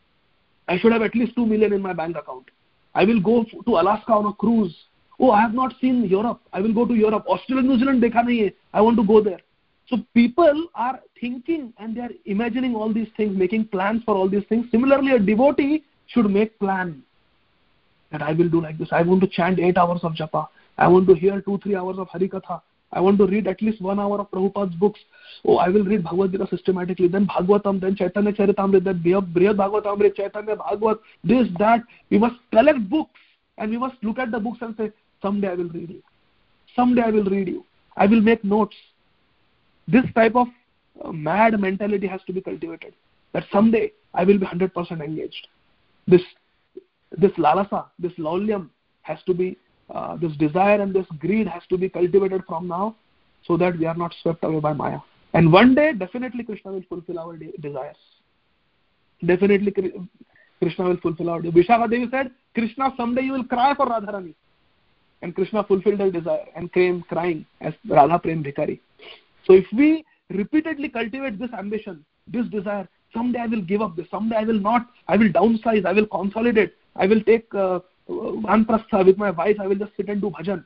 I should have at least two million in my bank account. I will go to Alaska on a cruise. Oh, I have not seen Europe. I will go to Europe. Australia, New Zealand, dekha nahi hai. I want to go there. So people are thinking and they are imagining all these things, making plans for all these things. Similarly, a devotee should make plan that I will do like this. I want to chant eight hours of japa. I want to hear two, three hours of Harikatha. I want to read at least one hour of Prabhupada's books. Oh, I will read Bhagavad Gita systematically, then Bhagavatam, then Chaitanya Charitamrita, then Brihad Bhagavatamrita, Chaitanya Bhagavat, this, that. We must collect books and we must look at the books and say, someday I will read you. Someday I will read you. I will make notes. This type of uh, mad mentality has to be cultivated. That someday I will be one hundred percent engaged. This, this lalasa, this laulyam has to be Uh, this desire and this greed has to be cultivated from now so that we are not swept away by Maya. And one day, definitely Krishna will fulfill our de- desires. Definitely Krishna will fulfill our desires. Vishakha Devi said, Krishna, someday you will cry for Radharani. And Krishna fulfilled her desire and came crying as Radha Prem Bhikari. So if we repeatedly cultivate this ambition, this desire, someday I will give up this, someday I will not, I will downsize, I will consolidate, I will take uh, Vanprastha with my wife, I will just sit and do bhajan.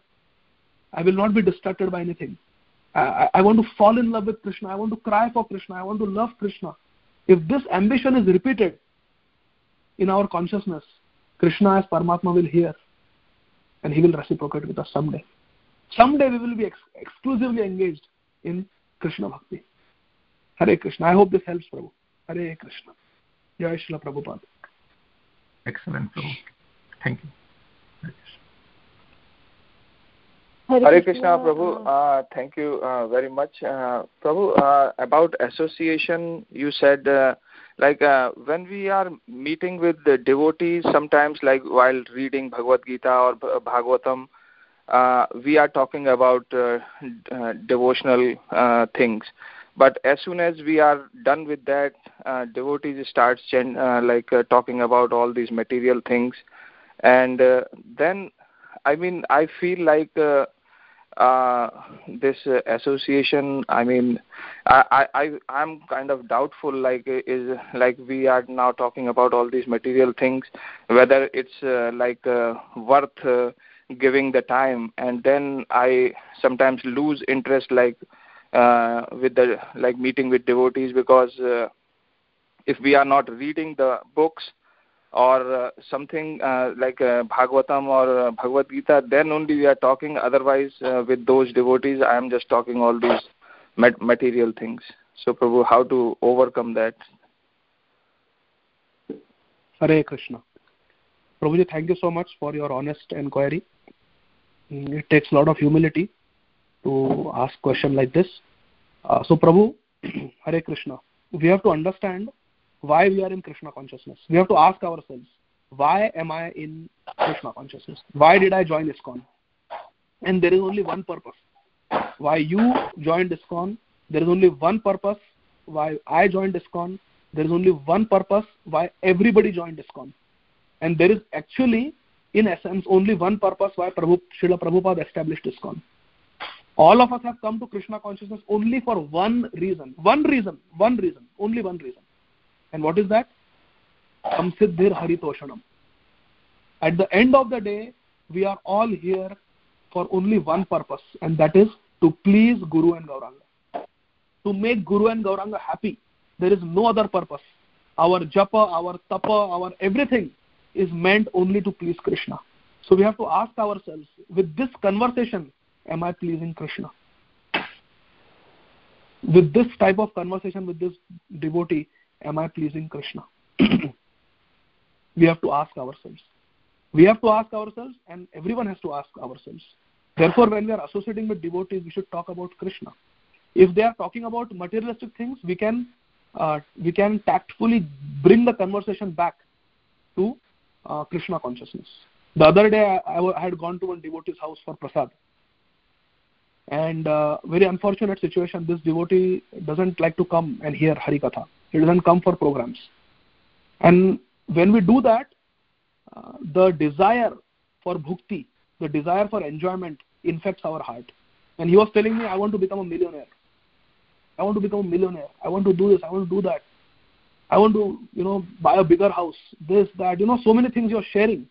I will not be distracted by anything. I, I want to fall in love with Krishna. I want to cry for Krishna. I want to love Krishna. If this ambition is repeated in our consciousness, Krishna as Paramatma will hear and he will reciprocate with us someday. Someday we will be ex- exclusively engaged in Krishna Bhakti. Hare Krishna. I hope this helps, Prabhu. Hare Krishna. Jai Srila Prabhupada. Excellent, Prabhu. Thank you. Hare, Hare Krishna, Prabhu. Uh, thank you uh, very much. Uh, Prabhu, uh, about association, you said, uh, like uh, when we are meeting with the devotees, sometimes like while reading Bhagavad Gita or Bhagavatam, uh, we are talking about uh, uh, devotional uh, things. But as soon as we are done with that, uh, devotees starts uh, like uh, talking about all these material things. And uh, then, I mean, I feel like uh, uh, this uh, association, I mean, I, I, I'm kind of doubtful, like, is like we are now talking about all these material things, whether it's uh, like uh, worth uh, giving the time. And then I sometimes lose interest, like, uh, with the, like, meeting with devotees, because uh, if we are not reading the books, or uh, something uh, like uh, Bhagavatam or uh, Bhagavad Gita, then only we are talking. Otherwise, uh, with those devotees, I am just talking all these mat- material things. So, Prabhu, how to overcome that? Hare Krishna. Prabhuji, thank you so much for your honest inquiry. It takes a lot of humility to ask a question like this. Uh, so, Prabhu, Hare Krishna, we have to understand why we are in Krishna consciousness. We have to ask ourselves, why am I in Krishna consciousness? Why did I join ISKCON? And there is only one purpose. Why you joined ISKCON, there is only one purpose. Why I joined ISKCON, there is only one purpose. Why everybody joined ISKCON. And there is actually, in essence, only one purpose why Prabhu, Srila Prabhupada established ISKCON. All of us have come to Krishna consciousness only for one reason. One reason. One reason. Only one reason. And what is that? Samsiddhir Haritoshanam. At the end of the day, we are all here for only one purpose, and that is to please Guru and Gauranga. To make Guru and Gauranga happy. There is no other purpose. Our japa, our tapa, our everything is meant only to please Krishna. So we have to ask ourselves, with this conversation, am I pleasing Krishna? With this type of conversation with this devotee, am I pleasing Krishna? We have to ask ourselves. We have to ask ourselves, and everyone has to ask ourselves. Therefore, when we are associating with devotees, we should talk about Krishna. If they are talking about materialistic things, we can uh, we can tactfully bring the conversation back to uh, Krishna consciousness. The other day, I, I had gone to one devotee's house for prasad. And uh, very unfortunate situation, this devotee doesn't like to come and hear Harikatha. He doesn't come for programs. And when we do that, uh, the desire for bhukti, the desire for enjoyment infects our heart. And he was telling me, I want to become a millionaire. I want to become a millionaire. I want to do this. I want to do that. I want to, you know, buy a bigger house. This, that, you know, so many things you're sharing.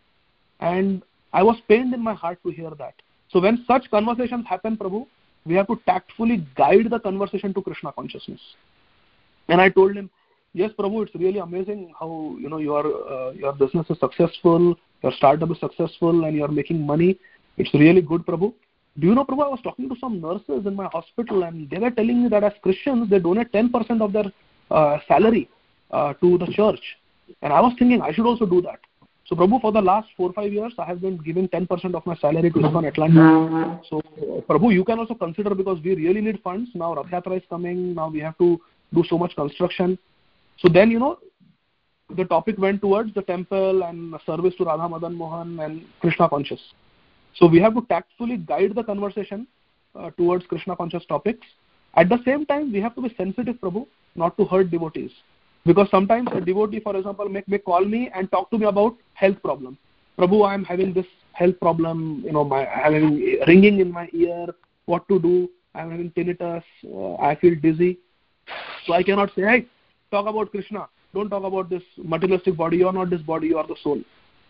And I was pained in my heart to hear that. So when such conversations happen, Prabhu, we have to tactfully guide the conversation to Krishna consciousness. And I told him, yes, Prabhu, it's really amazing how, you know, your uh, your business is successful, your startup is successful, and you're making money. It's really good, Prabhu. Do you know, Prabhu, I was talking to some nurses in my hospital, and they were telling me that as Christians, they donate ten percent of their uh, salary uh, to the church. And I was thinking, I should also do that. So, Prabhu, for the last four or five years, I have been giving ten percent of my salary to ISKCON Atlanta. So, Prabhu, you can also consider, because we really need funds. Now, Rath Yatra is coming. Now, we have to do so much construction. So then, you know, the topic went towards the temple and service to Radha Madan Mohan and Krishna conscious. So we have to tactfully guide the conversation uh, towards Krishna conscious topics. At the same time, we have to be sensitive, Prabhu, not to hurt devotees. Because sometimes a devotee, for example, may, may call me and talk to me about health problem. Prabhu, I am having this health problem, you know, my I'm having ringing in my ear, what to do, I am having tinnitus, uh, I feel dizzy. So I cannot say, hey, talk about Krishna. Don't talk about this materialistic body. You are not this body. You are the soul.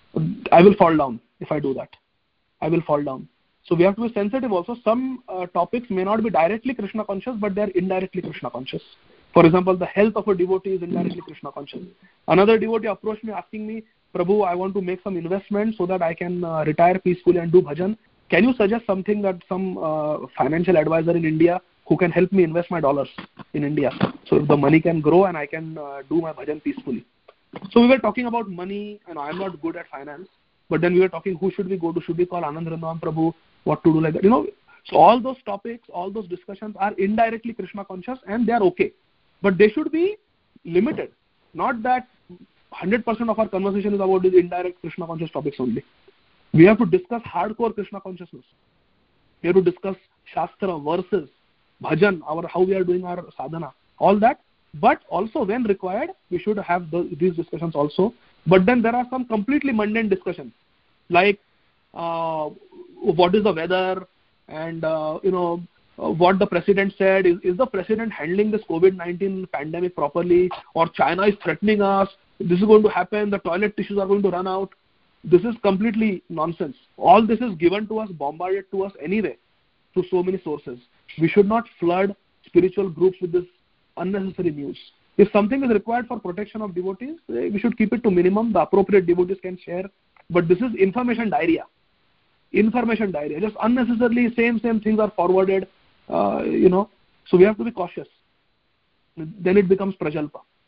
I will fall down if I do that. I will fall down. So we have to be sensitive also. Some uh, topics may not be directly Krishna conscious, but they are indirectly Krishna conscious. For example, the health of a devotee is indirectly Krishna conscious. Another devotee approached me asking me, Prabhu, I want to make some investment so that I can uh, retire peacefully and do bhajan. Can you suggest something that some uh, financial advisor in India who can help me invest my dollars in India, so if the money can grow and I can uh, do my bhajan peacefully. So we were talking about money, and I'm not good at finance, but then we were talking, who should we go to? Should we call Anand Vrindavan Prabhu? What to do like that? You know, so all those topics, all those discussions are indirectly Krishna conscious, and they are okay. But they should be limited. Not that one hundred percent of our conversation is about these indirect Krishna conscious topics only. We have to discuss hardcore Krishna consciousness. We have to discuss Shastra, verses, bhajan, our how we are doing our sadhana, all that. But also when required, we should have the, these discussions also. But then there are some completely mundane discussions, like uh, what is the weather, and uh, you know uh, what the president said. Is, is the president handling this COVID nineteen pandemic properly, or China is threatening us? This is going to happen. The toilet tissues are going to run out. This is completely nonsense. All this is given to us, bombarded to us anyway, through so many sources. We should not flood spiritual groups with this unnecessary news. If something is required for protection of devotees, we should keep it to minimum. The appropriate devotees can share. But this is information diarrhea. Information diarrhea. Just unnecessarily same, same things are forwarded, uh, you know. So we have to be cautious. Then it becomes prajalpa.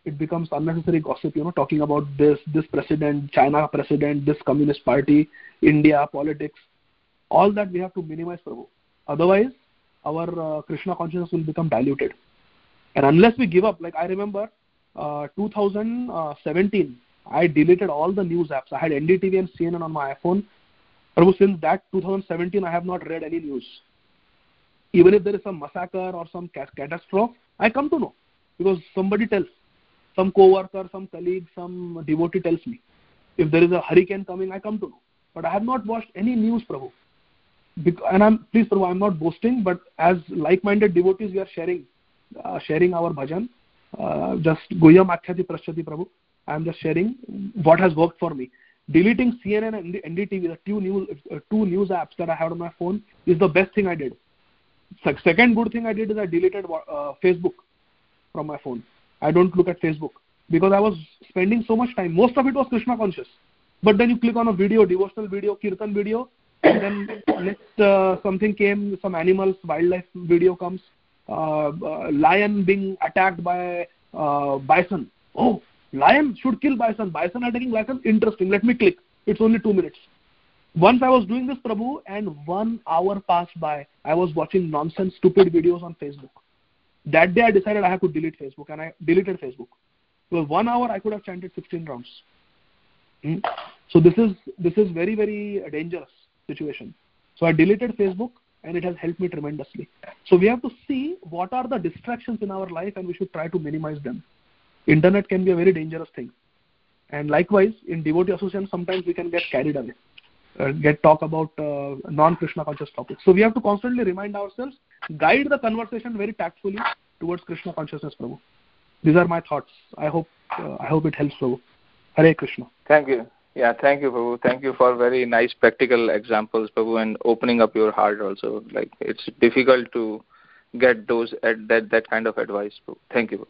it becomes unnecessary gossip, you know, talking about this, this president, China president, this communist party, India, politics. All that we have to minimize, Prabhu. Otherwise, our uh, Krishna consciousness will become diluted. And unless we give up, like I remember uh, two thousand seventeen, I deleted all the news apps. I had N D T V and C N N on my iPhone. Prabhu, since that two thousand seventeen, I have not read any news. Even if there is some massacre or some catastrophe, I come to know. Because somebody tells, some co-worker, some colleague, some devotee tells me. If there is a hurricane coming, I come to know. But I have not watched any news, Prabhu. Because, and I'm, please, Prabhu, I'm not boasting, but as like-minded devotees, we are sharing, uh, sharing our bhajan. Uh, just Goyam Akhyati Prashyati, Prabhu. I'm just sharing what has worked for me. Deleting C N N and N D T V, the two news, uh, two news apps that I had on my phone, is the best thing I did. Second good thing I did is I deleted uh, Facebook from my phone. I don't look at Facebook because I was spending so much time. Most of it was Krishna conscious. But then you click on a video, devotional video, kirtan video, and then next uh, something came, some animals, wildlife video comes, uh, uh, lion being attacked by uh, bison. Oh, lion should kill bison. Bison attacking bison, interesting. Let me click. It's only two minutes. Once I was doing this, Prabhu, and one hour passed by, I was watching nonsense, stupid videos on Facebook. That day I decided I have to delete Facebook, and I deleted Facebook. Because one hour I could have chanted sixteen rounds. Hmm? So this is this is very, very dangerous situation. So I deleted Facebook, and it has helped me tremendously. So we have to see what are the distractions in our life, and we should try to minimize them. Internet can be a very dangerous thing. And likewise, in devotee association, sometimes we can get carried away. Uh, get talk about uh, non-Krishna conscious topics. So we have to constantly remind ourselves, guide the conversation very tactfully towards Krishna consciousness, Prabhu. These are my thoughts. I hope uh, I hope it helps, Prabhu. Hare Krishna. Thank you. Yeah, thank you, Prabhu. Thank you for very nice practical examples, Prabhu, and opening up your heart also. Like it's difficult to get those at that that kind of advice, Prabhu. Thank you, Prabhu.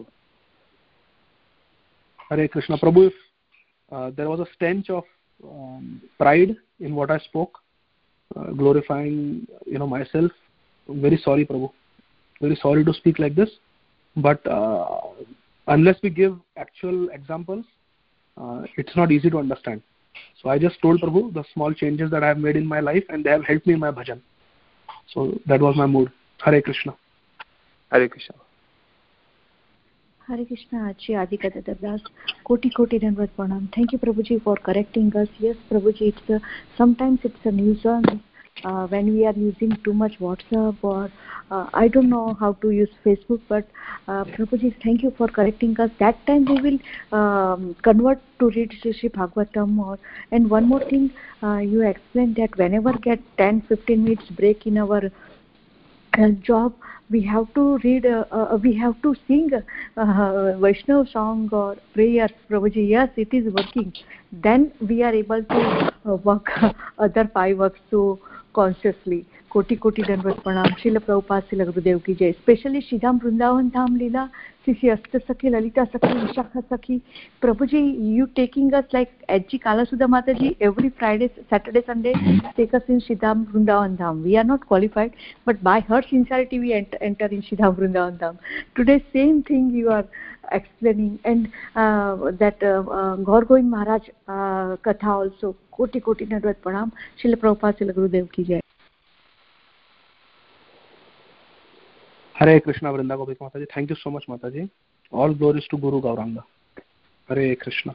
Hare Krishna, Prabhu. If uh, there was a stench of um, pride in what I spoke, uh, glorifying, you know, myself. I'm very sorry, Prabhu. Very sorry to speak like this. But uh, unless we give actual examples, uh, it's not easy to understand. So I just told Prabhu the small changes that I have made in my life, and they have helped me in my bhajan. So that was my mood. Hare Krishna. Hare Krishna. Hare Krishna, Achi Adhikata Das, Koti Koti Dandavat Pranam. Thank you, Prabhuji, for correcting us. Yes, Prabhuji, it's a, sometimes it's a nuisance uh, when we are using too much WhatsApp or uh, I don't know how to use Facebook, but uh, Prabhuji, thank you for correcting us. That time we will um, convert to read Sri Bhagavatam. Or, and one more thing, uh, you explained that whenever get ten to fifteen minutes break in our uh, job, we have to read, uh, uh, we have to sing uh, Vaishnav song or prayers, Prabhuji. Yes, it is working. Then we are able to uh, work other five works so consciously. Koti Koti Dandavat Pranam. Srila Prabhupada Srila Gurudev ki jai. Especially Shridham Vrindavan Dham Leela, Sri Asta Sakhi, Lalita Sakhi, Vishakha Sakhi. Prabhuji, you taking us like H G Kalasudha Mataji every Friday, Saturday, Sunday, take us in Shridham Vrindavan Dham. We are not qualified, but by her sincerity we enter, enter in Shridham Vrindavan Dham. Today, same thing you are explaining, and uh, that uh, uh, Gaur Govind Maharaj uh, Katha also. Koti Koti Dandavat Pranam. Srila Prabhupada Srila Gurudev ki jai. Hare Krishna, Vrinda Gopika Mataji. Thank you so much, Mataji. All glories to Guru Gauranga. Hare Krishna.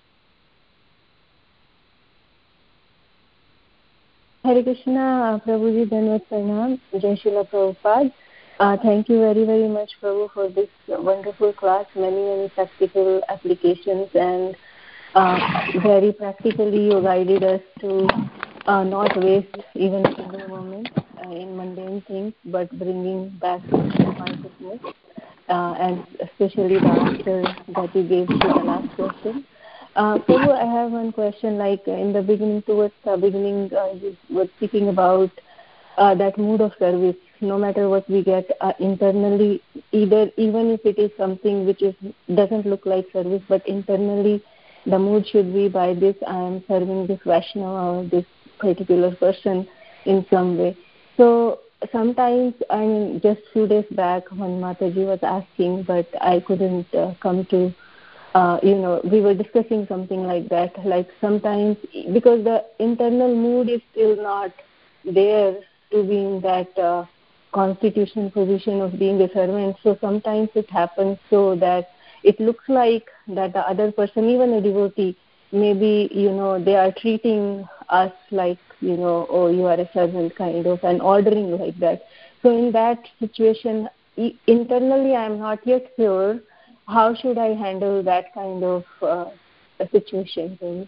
Hare Krishna, Prabhuji, Dandavat Pranam. Jai Srila Prabhupada. Uh, thank you very, very much, Prabhu, for this wonderful class. Many, many practical applications, and uh, very practically you guided us to uh, not waste even a single moment uh, in mundane things, but bringing back consciousness, uh, and especially the answer that you gave to the last question. Uh, Prabhu, I have one question. Like in the beginning, towards the beginning, uh, you were speaking about uh, that mood of service. No matter what we get uh, internally, either even if it is something which is doesn't look like service, but internally the mood should be, by this I am serving this Vaishnava or this particular person in some way. So sometimes, I mean, just few days back when Mataji was asking, but I couldn't uh, come to uh, you know, we were discussing something like that. Like sometimes, because the internal mood is still not there to be in that uh, constitution position of being a servant, so sometimes it happens so that it looks like that the other person, even a devotee, maybe, you know, they are treating us like, you know, oh, you are a servant kind of, and ordering like that. So in that situation, internally I am not yet sure how should I handle that kind of uh, a situation.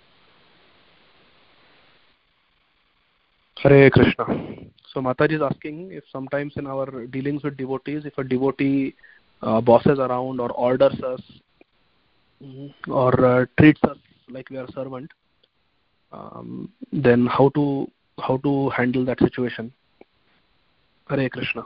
Hare Krishna. So Mataji is asking if sometimes in our dealings with devotees, if a devotee uh, bosses around or orders us or uh, treats us like we are a servant, um, then how to how to handle that situation. Hare Krishna.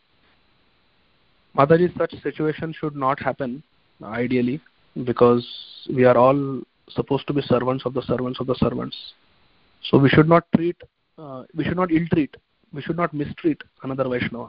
Mataji, such situation should not happen ideally, because we are all supposed to be servants of the servants of the servants. So we should not treat, uh, we should not ill-treat, we should not mistreat another Vaishnava.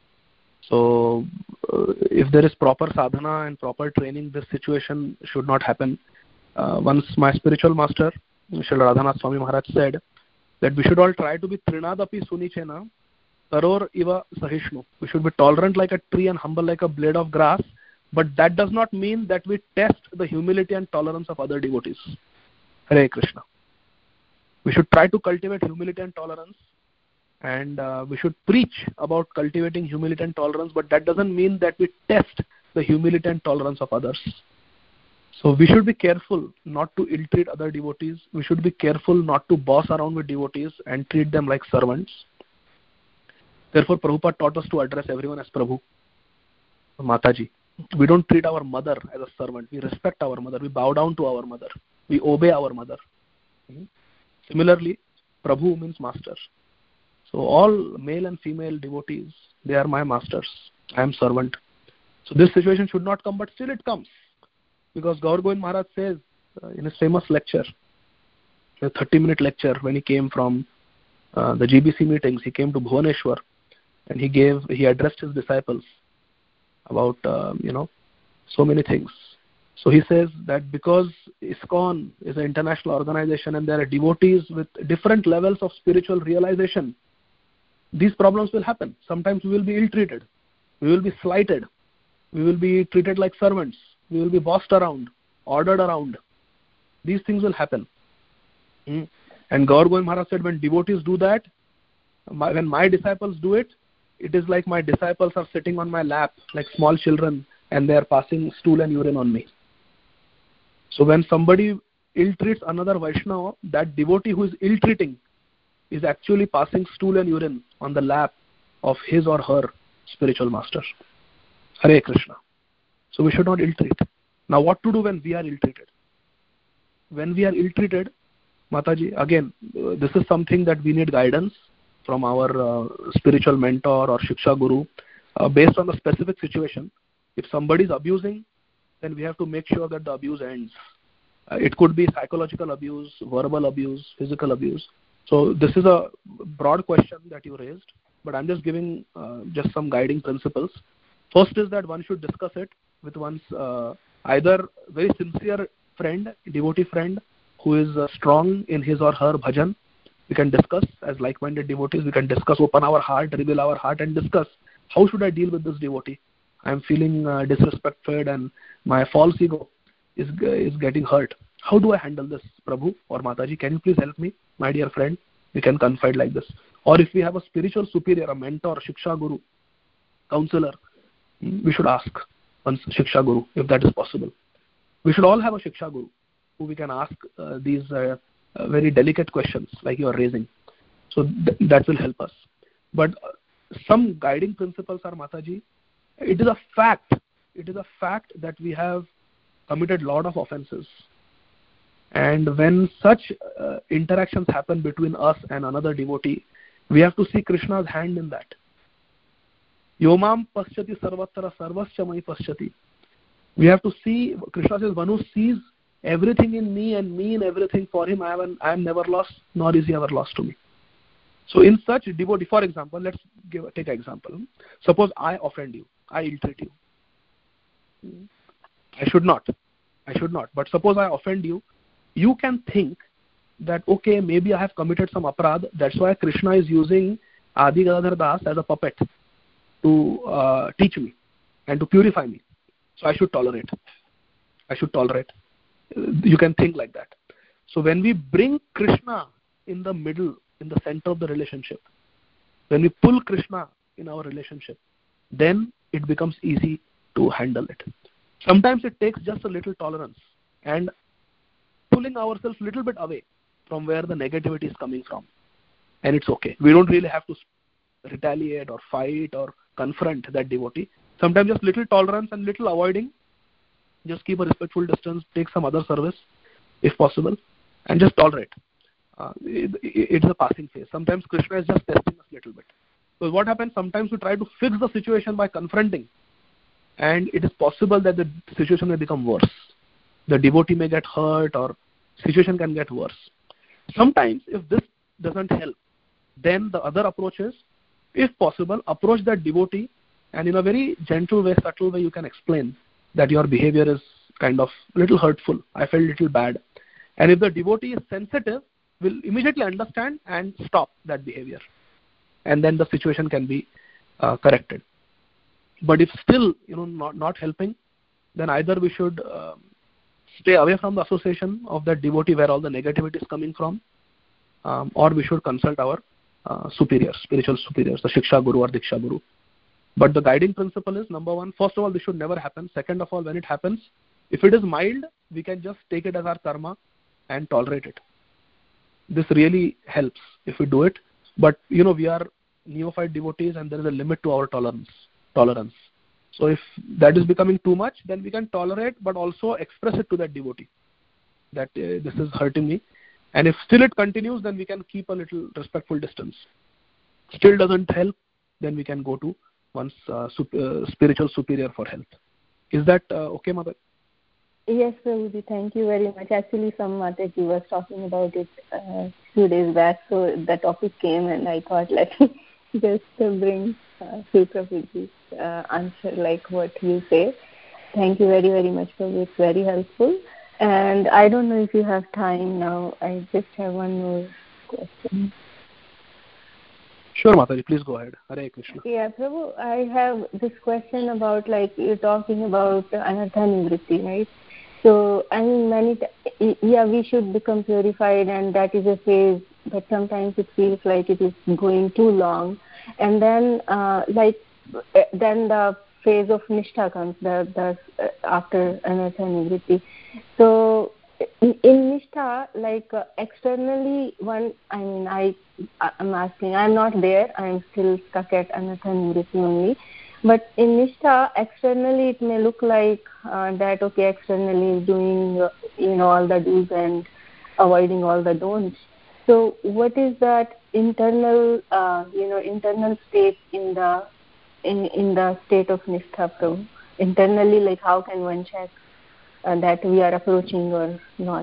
So uh, if there is proper sadhana and proper training, this situation should not happen. Uh, once my spiritual master, Srila Radhanath Swami Maharaj, said that we should all try to be trinadapi sunichena taror iva sahishnu. We should be tolerant like a tree and humble like a blade of grass, but that does not mean that we test the humility and tolerance of other devotees. Hare Krishna. We should try to cultivate humility and tolerance, and uh, we should preach about cultivating humility and tolerance, but that doesn't mean that we test the humility and tolerance of others. So we should be careful not to ill-treat other devotees. We should be careful not to boss around with devotees and treat them like servants. Therefore, Prabhupada taught us to address everyone as Prabhu, Mataji. We don't treat our mother as a servant. We respect our mother. We bow down to our mother. We obey our mother. Mm-hmm. Similarly, Prabhu means master. So all male and female devotees, they are my masters. I am servant. So this situation should not come, but still it comes. Because Gaur Govind Maharaj says uh, in his famous lecture, a thirty minute lecture, when he came from uh, the G B C meetings, he came to Bhuvaneshwar and he gave, he addressed his disciples about, uh, you know, so many things. So he says that because ISKCON is an international organization and there are devotees with different levels of spiritual realization, these problems will happen. Sometimes we will be ill-treated. We will be slighted. We will be treated like servants. We will be bossed around, ordered around. These things will happen. Mm. And Gaur Govind Maharaj said, when devotees do that, my, when my disciples do it, it is like my disciples are sitting on my lap like small children and they are passing stool and urine on me. So when somebody ill-treats another Vaishnava, that devotee who is ill-treating is actually passing stool and urine on the lap of his or her spiritual master. Hare Krishna. So we should not ill-treat. Now what to do when we are ill-treated? When we are ill-treated, Mataji, again, uh, this is something that we need guidance from our uh, spiritual mentor or Shiksha Guru uh, based on the specific situation. If somebody is abusing, then we have to make sure that the abuse ends. Uh, it could be psychological abuse, verbal abuse, physical abuse. So this is a broad question that you raised, but I'm just giving uh, just some guiding principles. First is that one should discuss it with one's uh, either very sincere friend, devotee friend, who is uh, strong in his or her bhajan. We can discuss as like-minded devotees. We can discuss, open our heart, reveal our heart, and discuss how should I deal with this devotee. I am feeling uh, disrespected and my false ego is is getting hurt. How do I handle this, Prabhu or Mataji? Can you please help me, my dear friend? We can confide like this. Or if we have a spiritual superior, a mentor, Shiksha Guru, counselor, we should ask one Shiksha Guru if that is possible. We should all have a Shiksha Guru who we can ask uh, these uh, uh, very delicate questions like you are raising. So th- that will help us. But uh, some guiding principles are, Mataji, it is a fact, it is a fact that we have committed a lot of offenses. And when such uh, interactions happen between us and another devotee, we have to see Krishna's hand in that. Yomam paschati sarvatra sarvascha mai paschati. We have to see, Krishna says, one who sees everything in me and me in everything, for him I am, I am never lost, nor is he ever lost to me. So in such devotee, for example, let's give take an example. Suppose I offend you, I ill-treat you. I should not. I should not. But suppose I offend you, you can think that, okay, maybe I have committed some aparad, that's why Krishna is using Adi Gadadhar Das as a puppet to uh, teach me and to purify me. So I should tolerate. I should tolerate. You can think like that. So when we bring Krishna in the middle, in the center of the relationship, when we pull Krishna in our relationship, then it becomes easy to handle it. Sometimes it takes just a little tolerance and pulling ourselves a little bit away from where the negativity is coming from. And it's okay. We don't really have to retaliate or fight or confront that devotee. Sometimes just little tolerance and little avoiding. Just keep a respectful distance, take some other service if possible, and just tolerate. Uh, it, it, it's a passing phase. Sometimes Krishna is just testing us a little bit. So what happens, sometimes we try to fix the situation by confronting, and it is possible that the situation may become worse. The devotee may get hurt or situation can get worse. Sometimes if this doesn't help, then the other approach is, if possible, approach that devotee and in a very gentle way, subtle way, you can explain that your behavior is kind of little hurtful. I felt little bad. And if the devotee is sensitive, will immediately understand and stop that behavior. And then the situation can be uh, corrected. But if still, you know, not, not helping, then either we should uh, stay away from the association of that devotee where all the negativity is coming from, um, or we should consult our uh, superiors, spiritual superiors, the Shiksha Guru or Diksha Guru. But the guiding principle is, number one, first of all, this should never happen. Second of all, when it happens, if it is mild, we can just take it as our karma and tolerate it. This really helps if we do it. But, you know, we are neophyte devotees and there is a limit to our tolerance. tolerance. So if that is becoming too much, then we can tolerate, but also express it to that devotee that uh, this is hurting me. And if still it continues, then we can keep a little respectful distance. Still doesn't help, then we can go to one's uh, sup- uh, spiritual superior for help. Is that uh, okay, Mother? Yes, Prabhuji, thank you very much. Actually, some Mataji was talking about it a uh, few days back, so the topic came and I thought, let me just uh, bring uh, Sri Prabhuji's uh, answer like what you say. Thank you very, very much, Prabhu. It's very helpful. And I don't know if you have time now. I just have one more question. Sure, Mataji, please go ahead. Hare Krishna. Yeah, Prabhu, I have this question about, like, you're talking about anartha nivritti, right? So, I mean, many t- yeah, we should become purified, and that is a phase, but sometimes it feels like it is going too long. And then, uh, like, then the phase of nishtha comes, the, the, uh, after anartha nivritti. So, in, in nishtha, like, uh, externally, one, I mean, I, I'm asking, I'm not there, I'm still stuck at anartha nivritti only. But in nishtha, externally it may look like uh, that, okay, externally doing, uh, you know, all the do's and avoiding all the don'ts. So what is that internal, uh, you know, internal state in the in in the state of nishtha, Prabhu? Internally, like, how can one check uh, that we are approaching or not?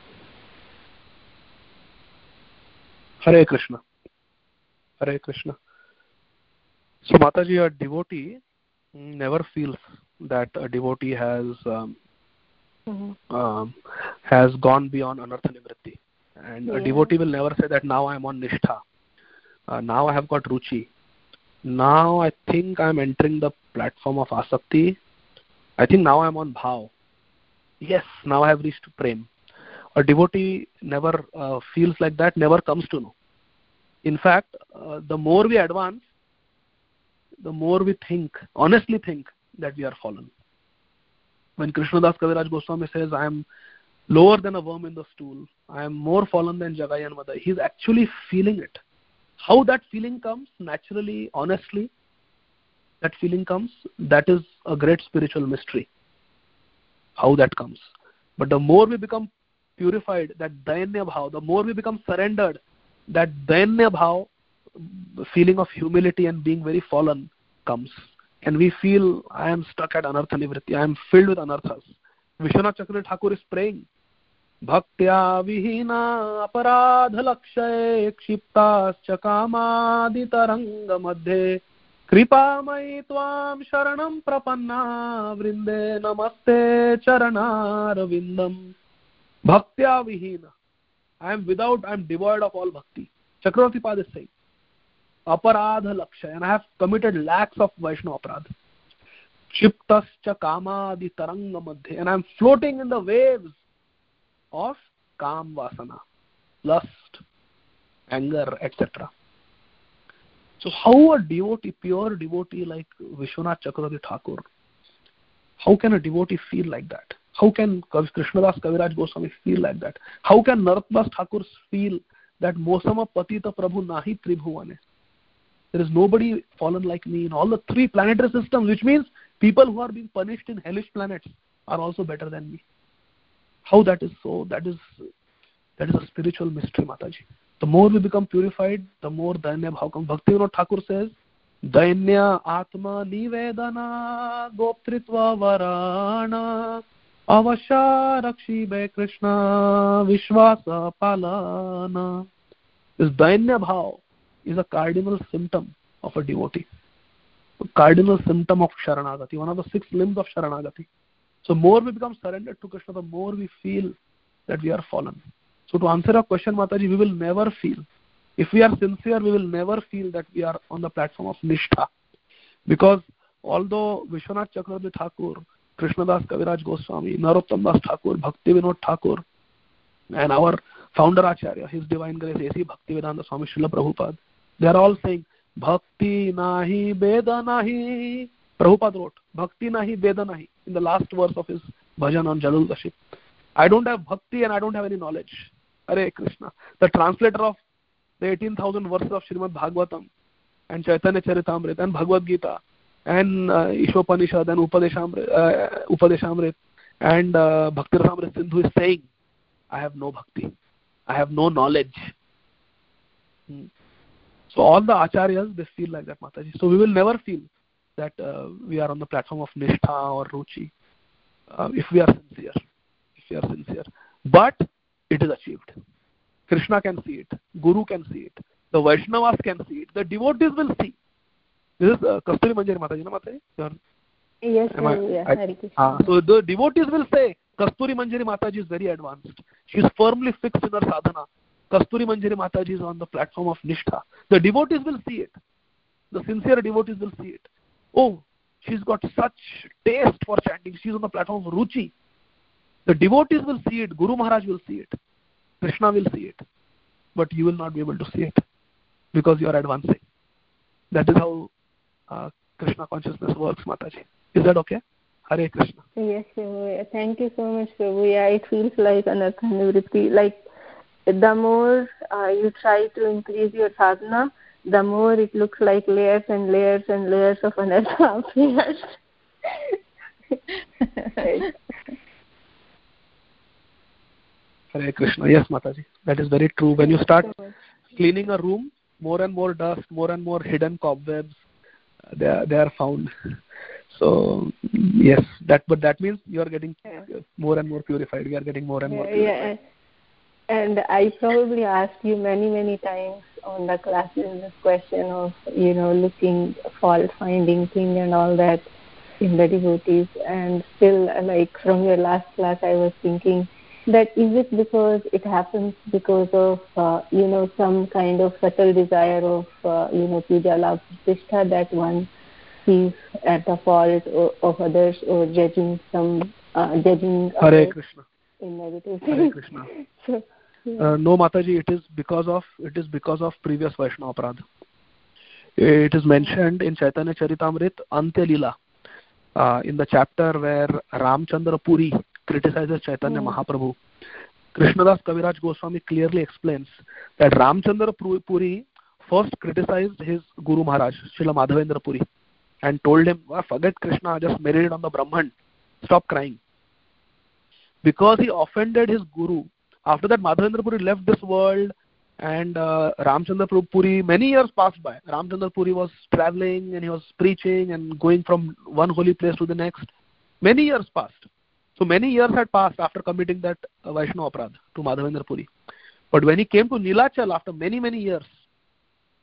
Hare Krishna. Hare Krishna. So, Mataji, a devotee never feels that a devotee has um, mm-hmm. um, has gone beyond anartha nivritti. And yeah. a devotee will never say that now I am on nishtha. Uh, now I have got ruchi. Now I think I am entering the platform of asakti. I think now I am on bhav. Yes, now I have reached prem. A devotee never uh, feels like that, never comes to know. In fact, uh, the more we advance, the more we think, honestly think, that we are fallen. When Krishnadas Kaviraj Goswami says, I am lower than a worm in the stool, I am more fallen than Jagai and Madai, he is actually feeling it. How that feeling comes, naturally, honestly, that feeling comes, that is a great spiritual mystery. How that comes. But the more we become purified, that dainya bhav, the more we become surrendered, that dainya bhav, feeling of humility and being very fallen comes, and we feel, I am stuck at anartha nivritti, I am filled with anarthas. Vishwanath Chakravarti Thakur is praying, bhaktya vihina aparadha lakshay kshiptascha kamadi taranga madhe कृपामयि त्वां शरणं प्रपन्ना वृन्दे नमस्ते चरणारविन्दम् bhaktya vihina. I am without, I am devoid of all bhakti. Chakravarti Pad is saying aparadha lakshay, and I have committed lakhs of Vaishnava aparadha. Shiptascha kamadi taranga madhye, and I am floating in the waves of kam vasana, lust, anger, et cetera. So how a devotee, pure devotee like Vishwanath Chakravarti Thakur, how can a devotee feel like that? How can Krishnadas Kaviraj Goswami feel like that? How can Narottam Thakur feel that Mosama Patita Prabhu Nahi Tribhuvane? There is nobody fallen like me in all the three planetary systems, which means people who are being punished in hellish planets are also better than me. How that is so? That is that is a spiritual mystery, Mataji. The more we become purified, the more Dainya Bhav comes. Bhaktivinoda Thakur says, Dainya Atma Nivedana Goptritva Varana Avasha Rakshibe Krishna Vishwasa Palana. This Dainya Bhav is a cardinal symptom of a devotee. A cardinal symptom of Sharanagati, one of the six limbs of Sharanagati. So more we become surrendered to Krishna, the more we feel that we are fallen. So to answer your question, Mataji, we will never feel. If we are sincere, we will never feel that we are on the platform of Nishtha. Because although Vishwanath Chakravarti Thakur, Krishnadas Kaviraj Goswami, Narottam Das Thakur, Bhaktivinoda Thakur, and our founder Acharya, His Divine Grace, A C Bhaktivedanta Swami Srila Prabhupada, they are all saying, Bhakti nahi Veda nahi. Prabhupada wrote, Bhakti nahi Veda nahi, in the last verse of his bhajan on Jalul Dashik. I don't have bhakti and I don't have any knowledge. Hare Krishna. The translator of the eighteen thousand verses of Srimad Bhagavatam and Chaitanya Charitamrita and Bhagavad Gita and uh, Ishopanishad and Upadeshamrit, uh, Upadeshamrit and uh, Bhakti Rasamrit Sindhu is saying, I have no bhakti. I have no knowledge. Hmm. So all the acharyas, they feel like that, Mataji. So we will never feel that uh, we are on the platform of Nishtha or Ruchi uh, if we are sincere. If we are sincere. But it is achieved. Krishna can see it. Guru can see it. The Vaishnavas can see it. The devotees will see. This is uh, Kasturi Manjari Mataji, no Mataji? Yes, I, yeah, I, Hare Krishna. uh, so the devotees will say, Kasturi Manjari Mataji is very advanced. She is firmly fixed in her sadhana. Kasturi Manjari Mataji is on the platform of Nishtha. The devotees will see it. The sincere devotees will see it. Oh, she's got such taste for chanting. She's on the platform of Ruchi. The devotees will see it. Guru Maharaj will see it. Krishna will see it. But you will not be able to see it because you are advancing. That is how uh, Krishna consciousness works, Mataji. Is that okay? Hare Krishna. Yes, Prabhu. Thank you so much, Prabhu. Yeah, it feels like anartha nivritti. Like the more uh, you try to increase your sadhana, the more it looks like layers and layers and layers of anartha appears. Right. Hare Krishna. Yes, Mataji. That is very true. When you start cleaning a room, more and more dust, more and more hidden cobwebs, they are, they are found. So yes, that but that means you are getting yeah. more and more purified. We are getting more and yeah, more purified. Yeah. And I probably asked you many, many times on the classes this question of, you know, looking, fault finding thing and all that in the devotees. And still, like from your last class, I was thinking that is it because it happens because of, uh, you know, some kind of subtle desire of, uh, you know, puja love pratishtha that one sees at the fault of, of others or judging some, uh, judging Hare others Krishna. in negative Hare things. Krishna. So, yeah. Uh, no, Mataji, it is because of it is because of previous Vaishnava aparadha. It is mentioned in Chaitanya Charitamrit Antya Lila, uh, in the chapter where Ramchandra Puri criticizes Chaitanya mm. Mahaprabhu. Krishnadas Kaviraj Goswami clearly explains that Ramchandra Puri first criticized his Guru Maharaj, Srila Madhavendra Puri, and told him, well, forget Krishna, just meditate on the Brahman, stop crying. Because he offended his Guru. After that, Madhavendra Puri left this world and uh, Ramchandra Puri, many years passed by. Ramchandra Puri was traveling and he was preaching and going from one holy place to the next. Many years passed. So many years had passed after committing that uh, Vaishnava aparadha to Madhavendra Puri. But when he came to Nilachal after many, many years,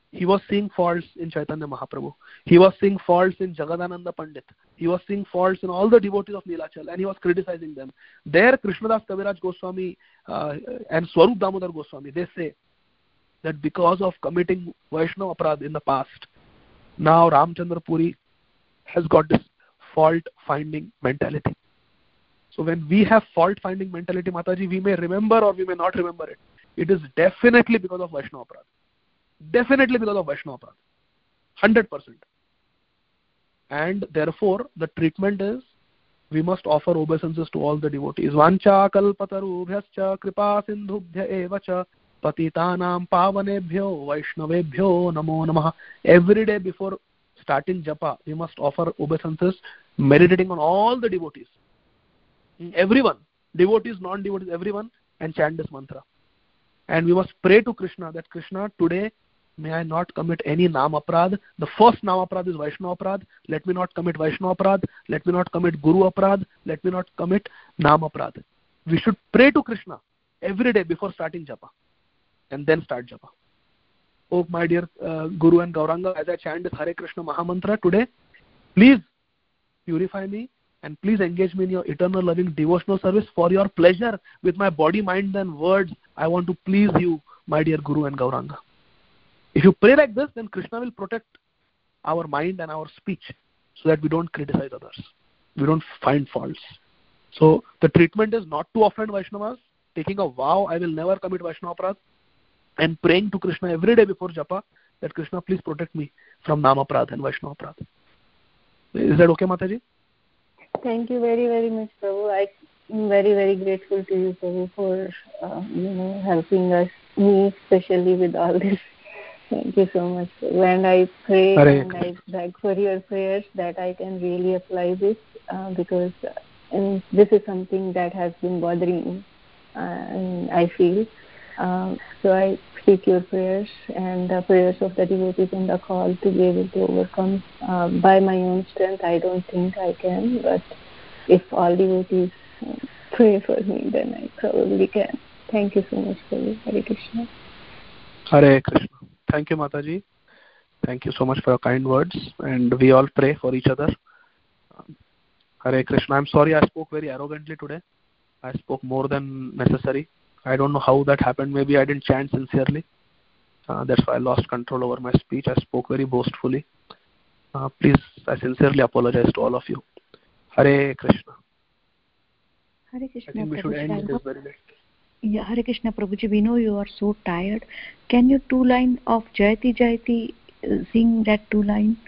He was seeing faults in Chaitanya Mahaprabhu. He was seeing faults in Jagadananda Pandit. He was seeing faults in all the devotees of Nilachal, and he was criticizing them. There, Krishnadas Kaviraj Goswami uh, and Swarup Damodar Goswami, they say that because of committing Vaishnava Aparadh in the past, now Ramchandra Puri has got this fault-finding mentality. So when we have fault-finding mentality, Mataji, we may remember or we may not remember it. It is definitely because of Vaishnava Aparadh. Definitely because of Vaishnava Aparadh. one hundred percent. And therefore, the treatment is, we must offer obeisances to all the devotees. Vancha kalpatarubhyascha kripa sindhubhya evacha patitanam pavanebhyo vaishnavebhyo namo namaha. Every day before starting japa, we must offer obeisances, meditating on all the devotees. Everyone, devotees, non-devotees, everyone, and chant this mantra. And we must pray to Krishna that Krishna, today, may I not commit any Nam Aparadh. The first Nam Aparadh is Vaishnava Aparadh. Let me not commit Vaishnava Aparadh. Let me not commit Guru Aparadh. Let me not commit Nam Aparadh. We should pray to Krishna every day before starting japa. And then start japa. Oh, my dear uh, Guru and Gauranga, as I chant this Hare Krishna Mahamantra today, please purify me and please engage me in your eternal loving devotional service for your pleasure with my body, mind and words. I want to please you, my dear Guru and Gauranga. If you pray like this, then Krishna will protect our mind and our speech so that we don't criticize others. We don't find faults. So the treatment is not to offend Vaishnavas, taking a vow, I will never commit Vaishnava Aparadh, and praying to Krishna every day before japa that Krishna, please protect me from Nama Aparadh and Vaishnava Aparadh. Is that okay, Mataji? Thank you very, very much, Prabhu. I'm very, very grateful to you, Prabhu, for uh, you know helping us, me especially, with all this. Thank you so much. And I pray Hare and I beg for your prayers that I can really apply this uh, because uh, and this is something that has been bothering me, uh, and I feel. Uh, so I seek your prayers and the prayers of the devotees on the call to be able to overcome. Uh, by my own strength, I don't think I can, but if all devotees uh, pray for me, then I probably can. Thank you so much, Prabhu. Hare Krishna. Hare Krishna. Thank you, Mataji. Thank you so much for your kind words. And we all pray for each other. Hare Krishna. I'm sorry I spoke very arrogantly today. I spoke more than necessary. I don't know how that happened. Maybe I didn't chant sincerely. Uh, that's why I lost control over my speech. I spoke very boastfully. Uh, please, I sincerely apologize to all of you. Hare Krishna. Hare Krishna. I think we should end this very late. Yeah, Hare Krishna, Prabhuji, we know you are so tired. Can you two line of Jayati Jayati uh, sing that two line?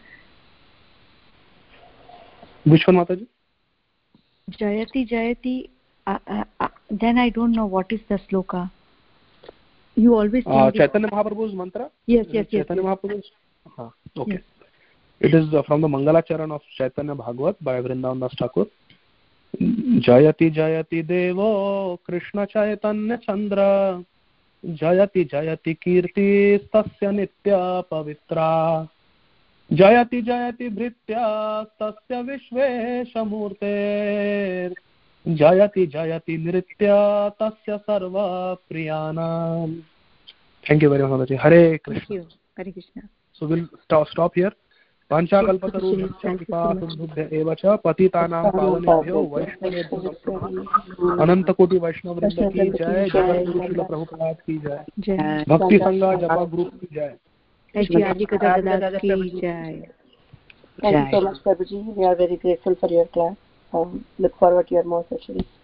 Which one, Mataji? Jayati Jayati. Uh, uh, uh, then I don't know what is the sloka. You always sing uh, Chaitanya Mahaprabhu's mantra. Yes, yes, yes. Chaitanya yes. Mahaprabhu's. Uh, okay. Yes. It is uh, from the Mangala Charan of Chaitanya Bhagavat by Vrindavan Das Thakur. Jayati Jayati Devo Krishna Chaitanya Chandra Jayati Jayati Kirti Tasya Nitya Pavitra Jayati Jayati Bhritya Tasya Vishvesha Murte Jayati Jayati Nritya Tasya Sarva Priyanam. Thank you very much. Hare Krishna. Thank you. Hare Krishna. So we'll stop, stop here. Panchakalpatarubhyascha kripa sindhubhya evacha patitanam pavanebhyo vaishnavebhyo anantakoti vaishnavvrinda ki jai Jagadguru Srila Prabhupada ki jai Bhakti Sangha Japa Group ki jai Adhikata ki jai. Thank you so much, Prabhuji. We are very grateful for your class. Um, look forward to your more sessions.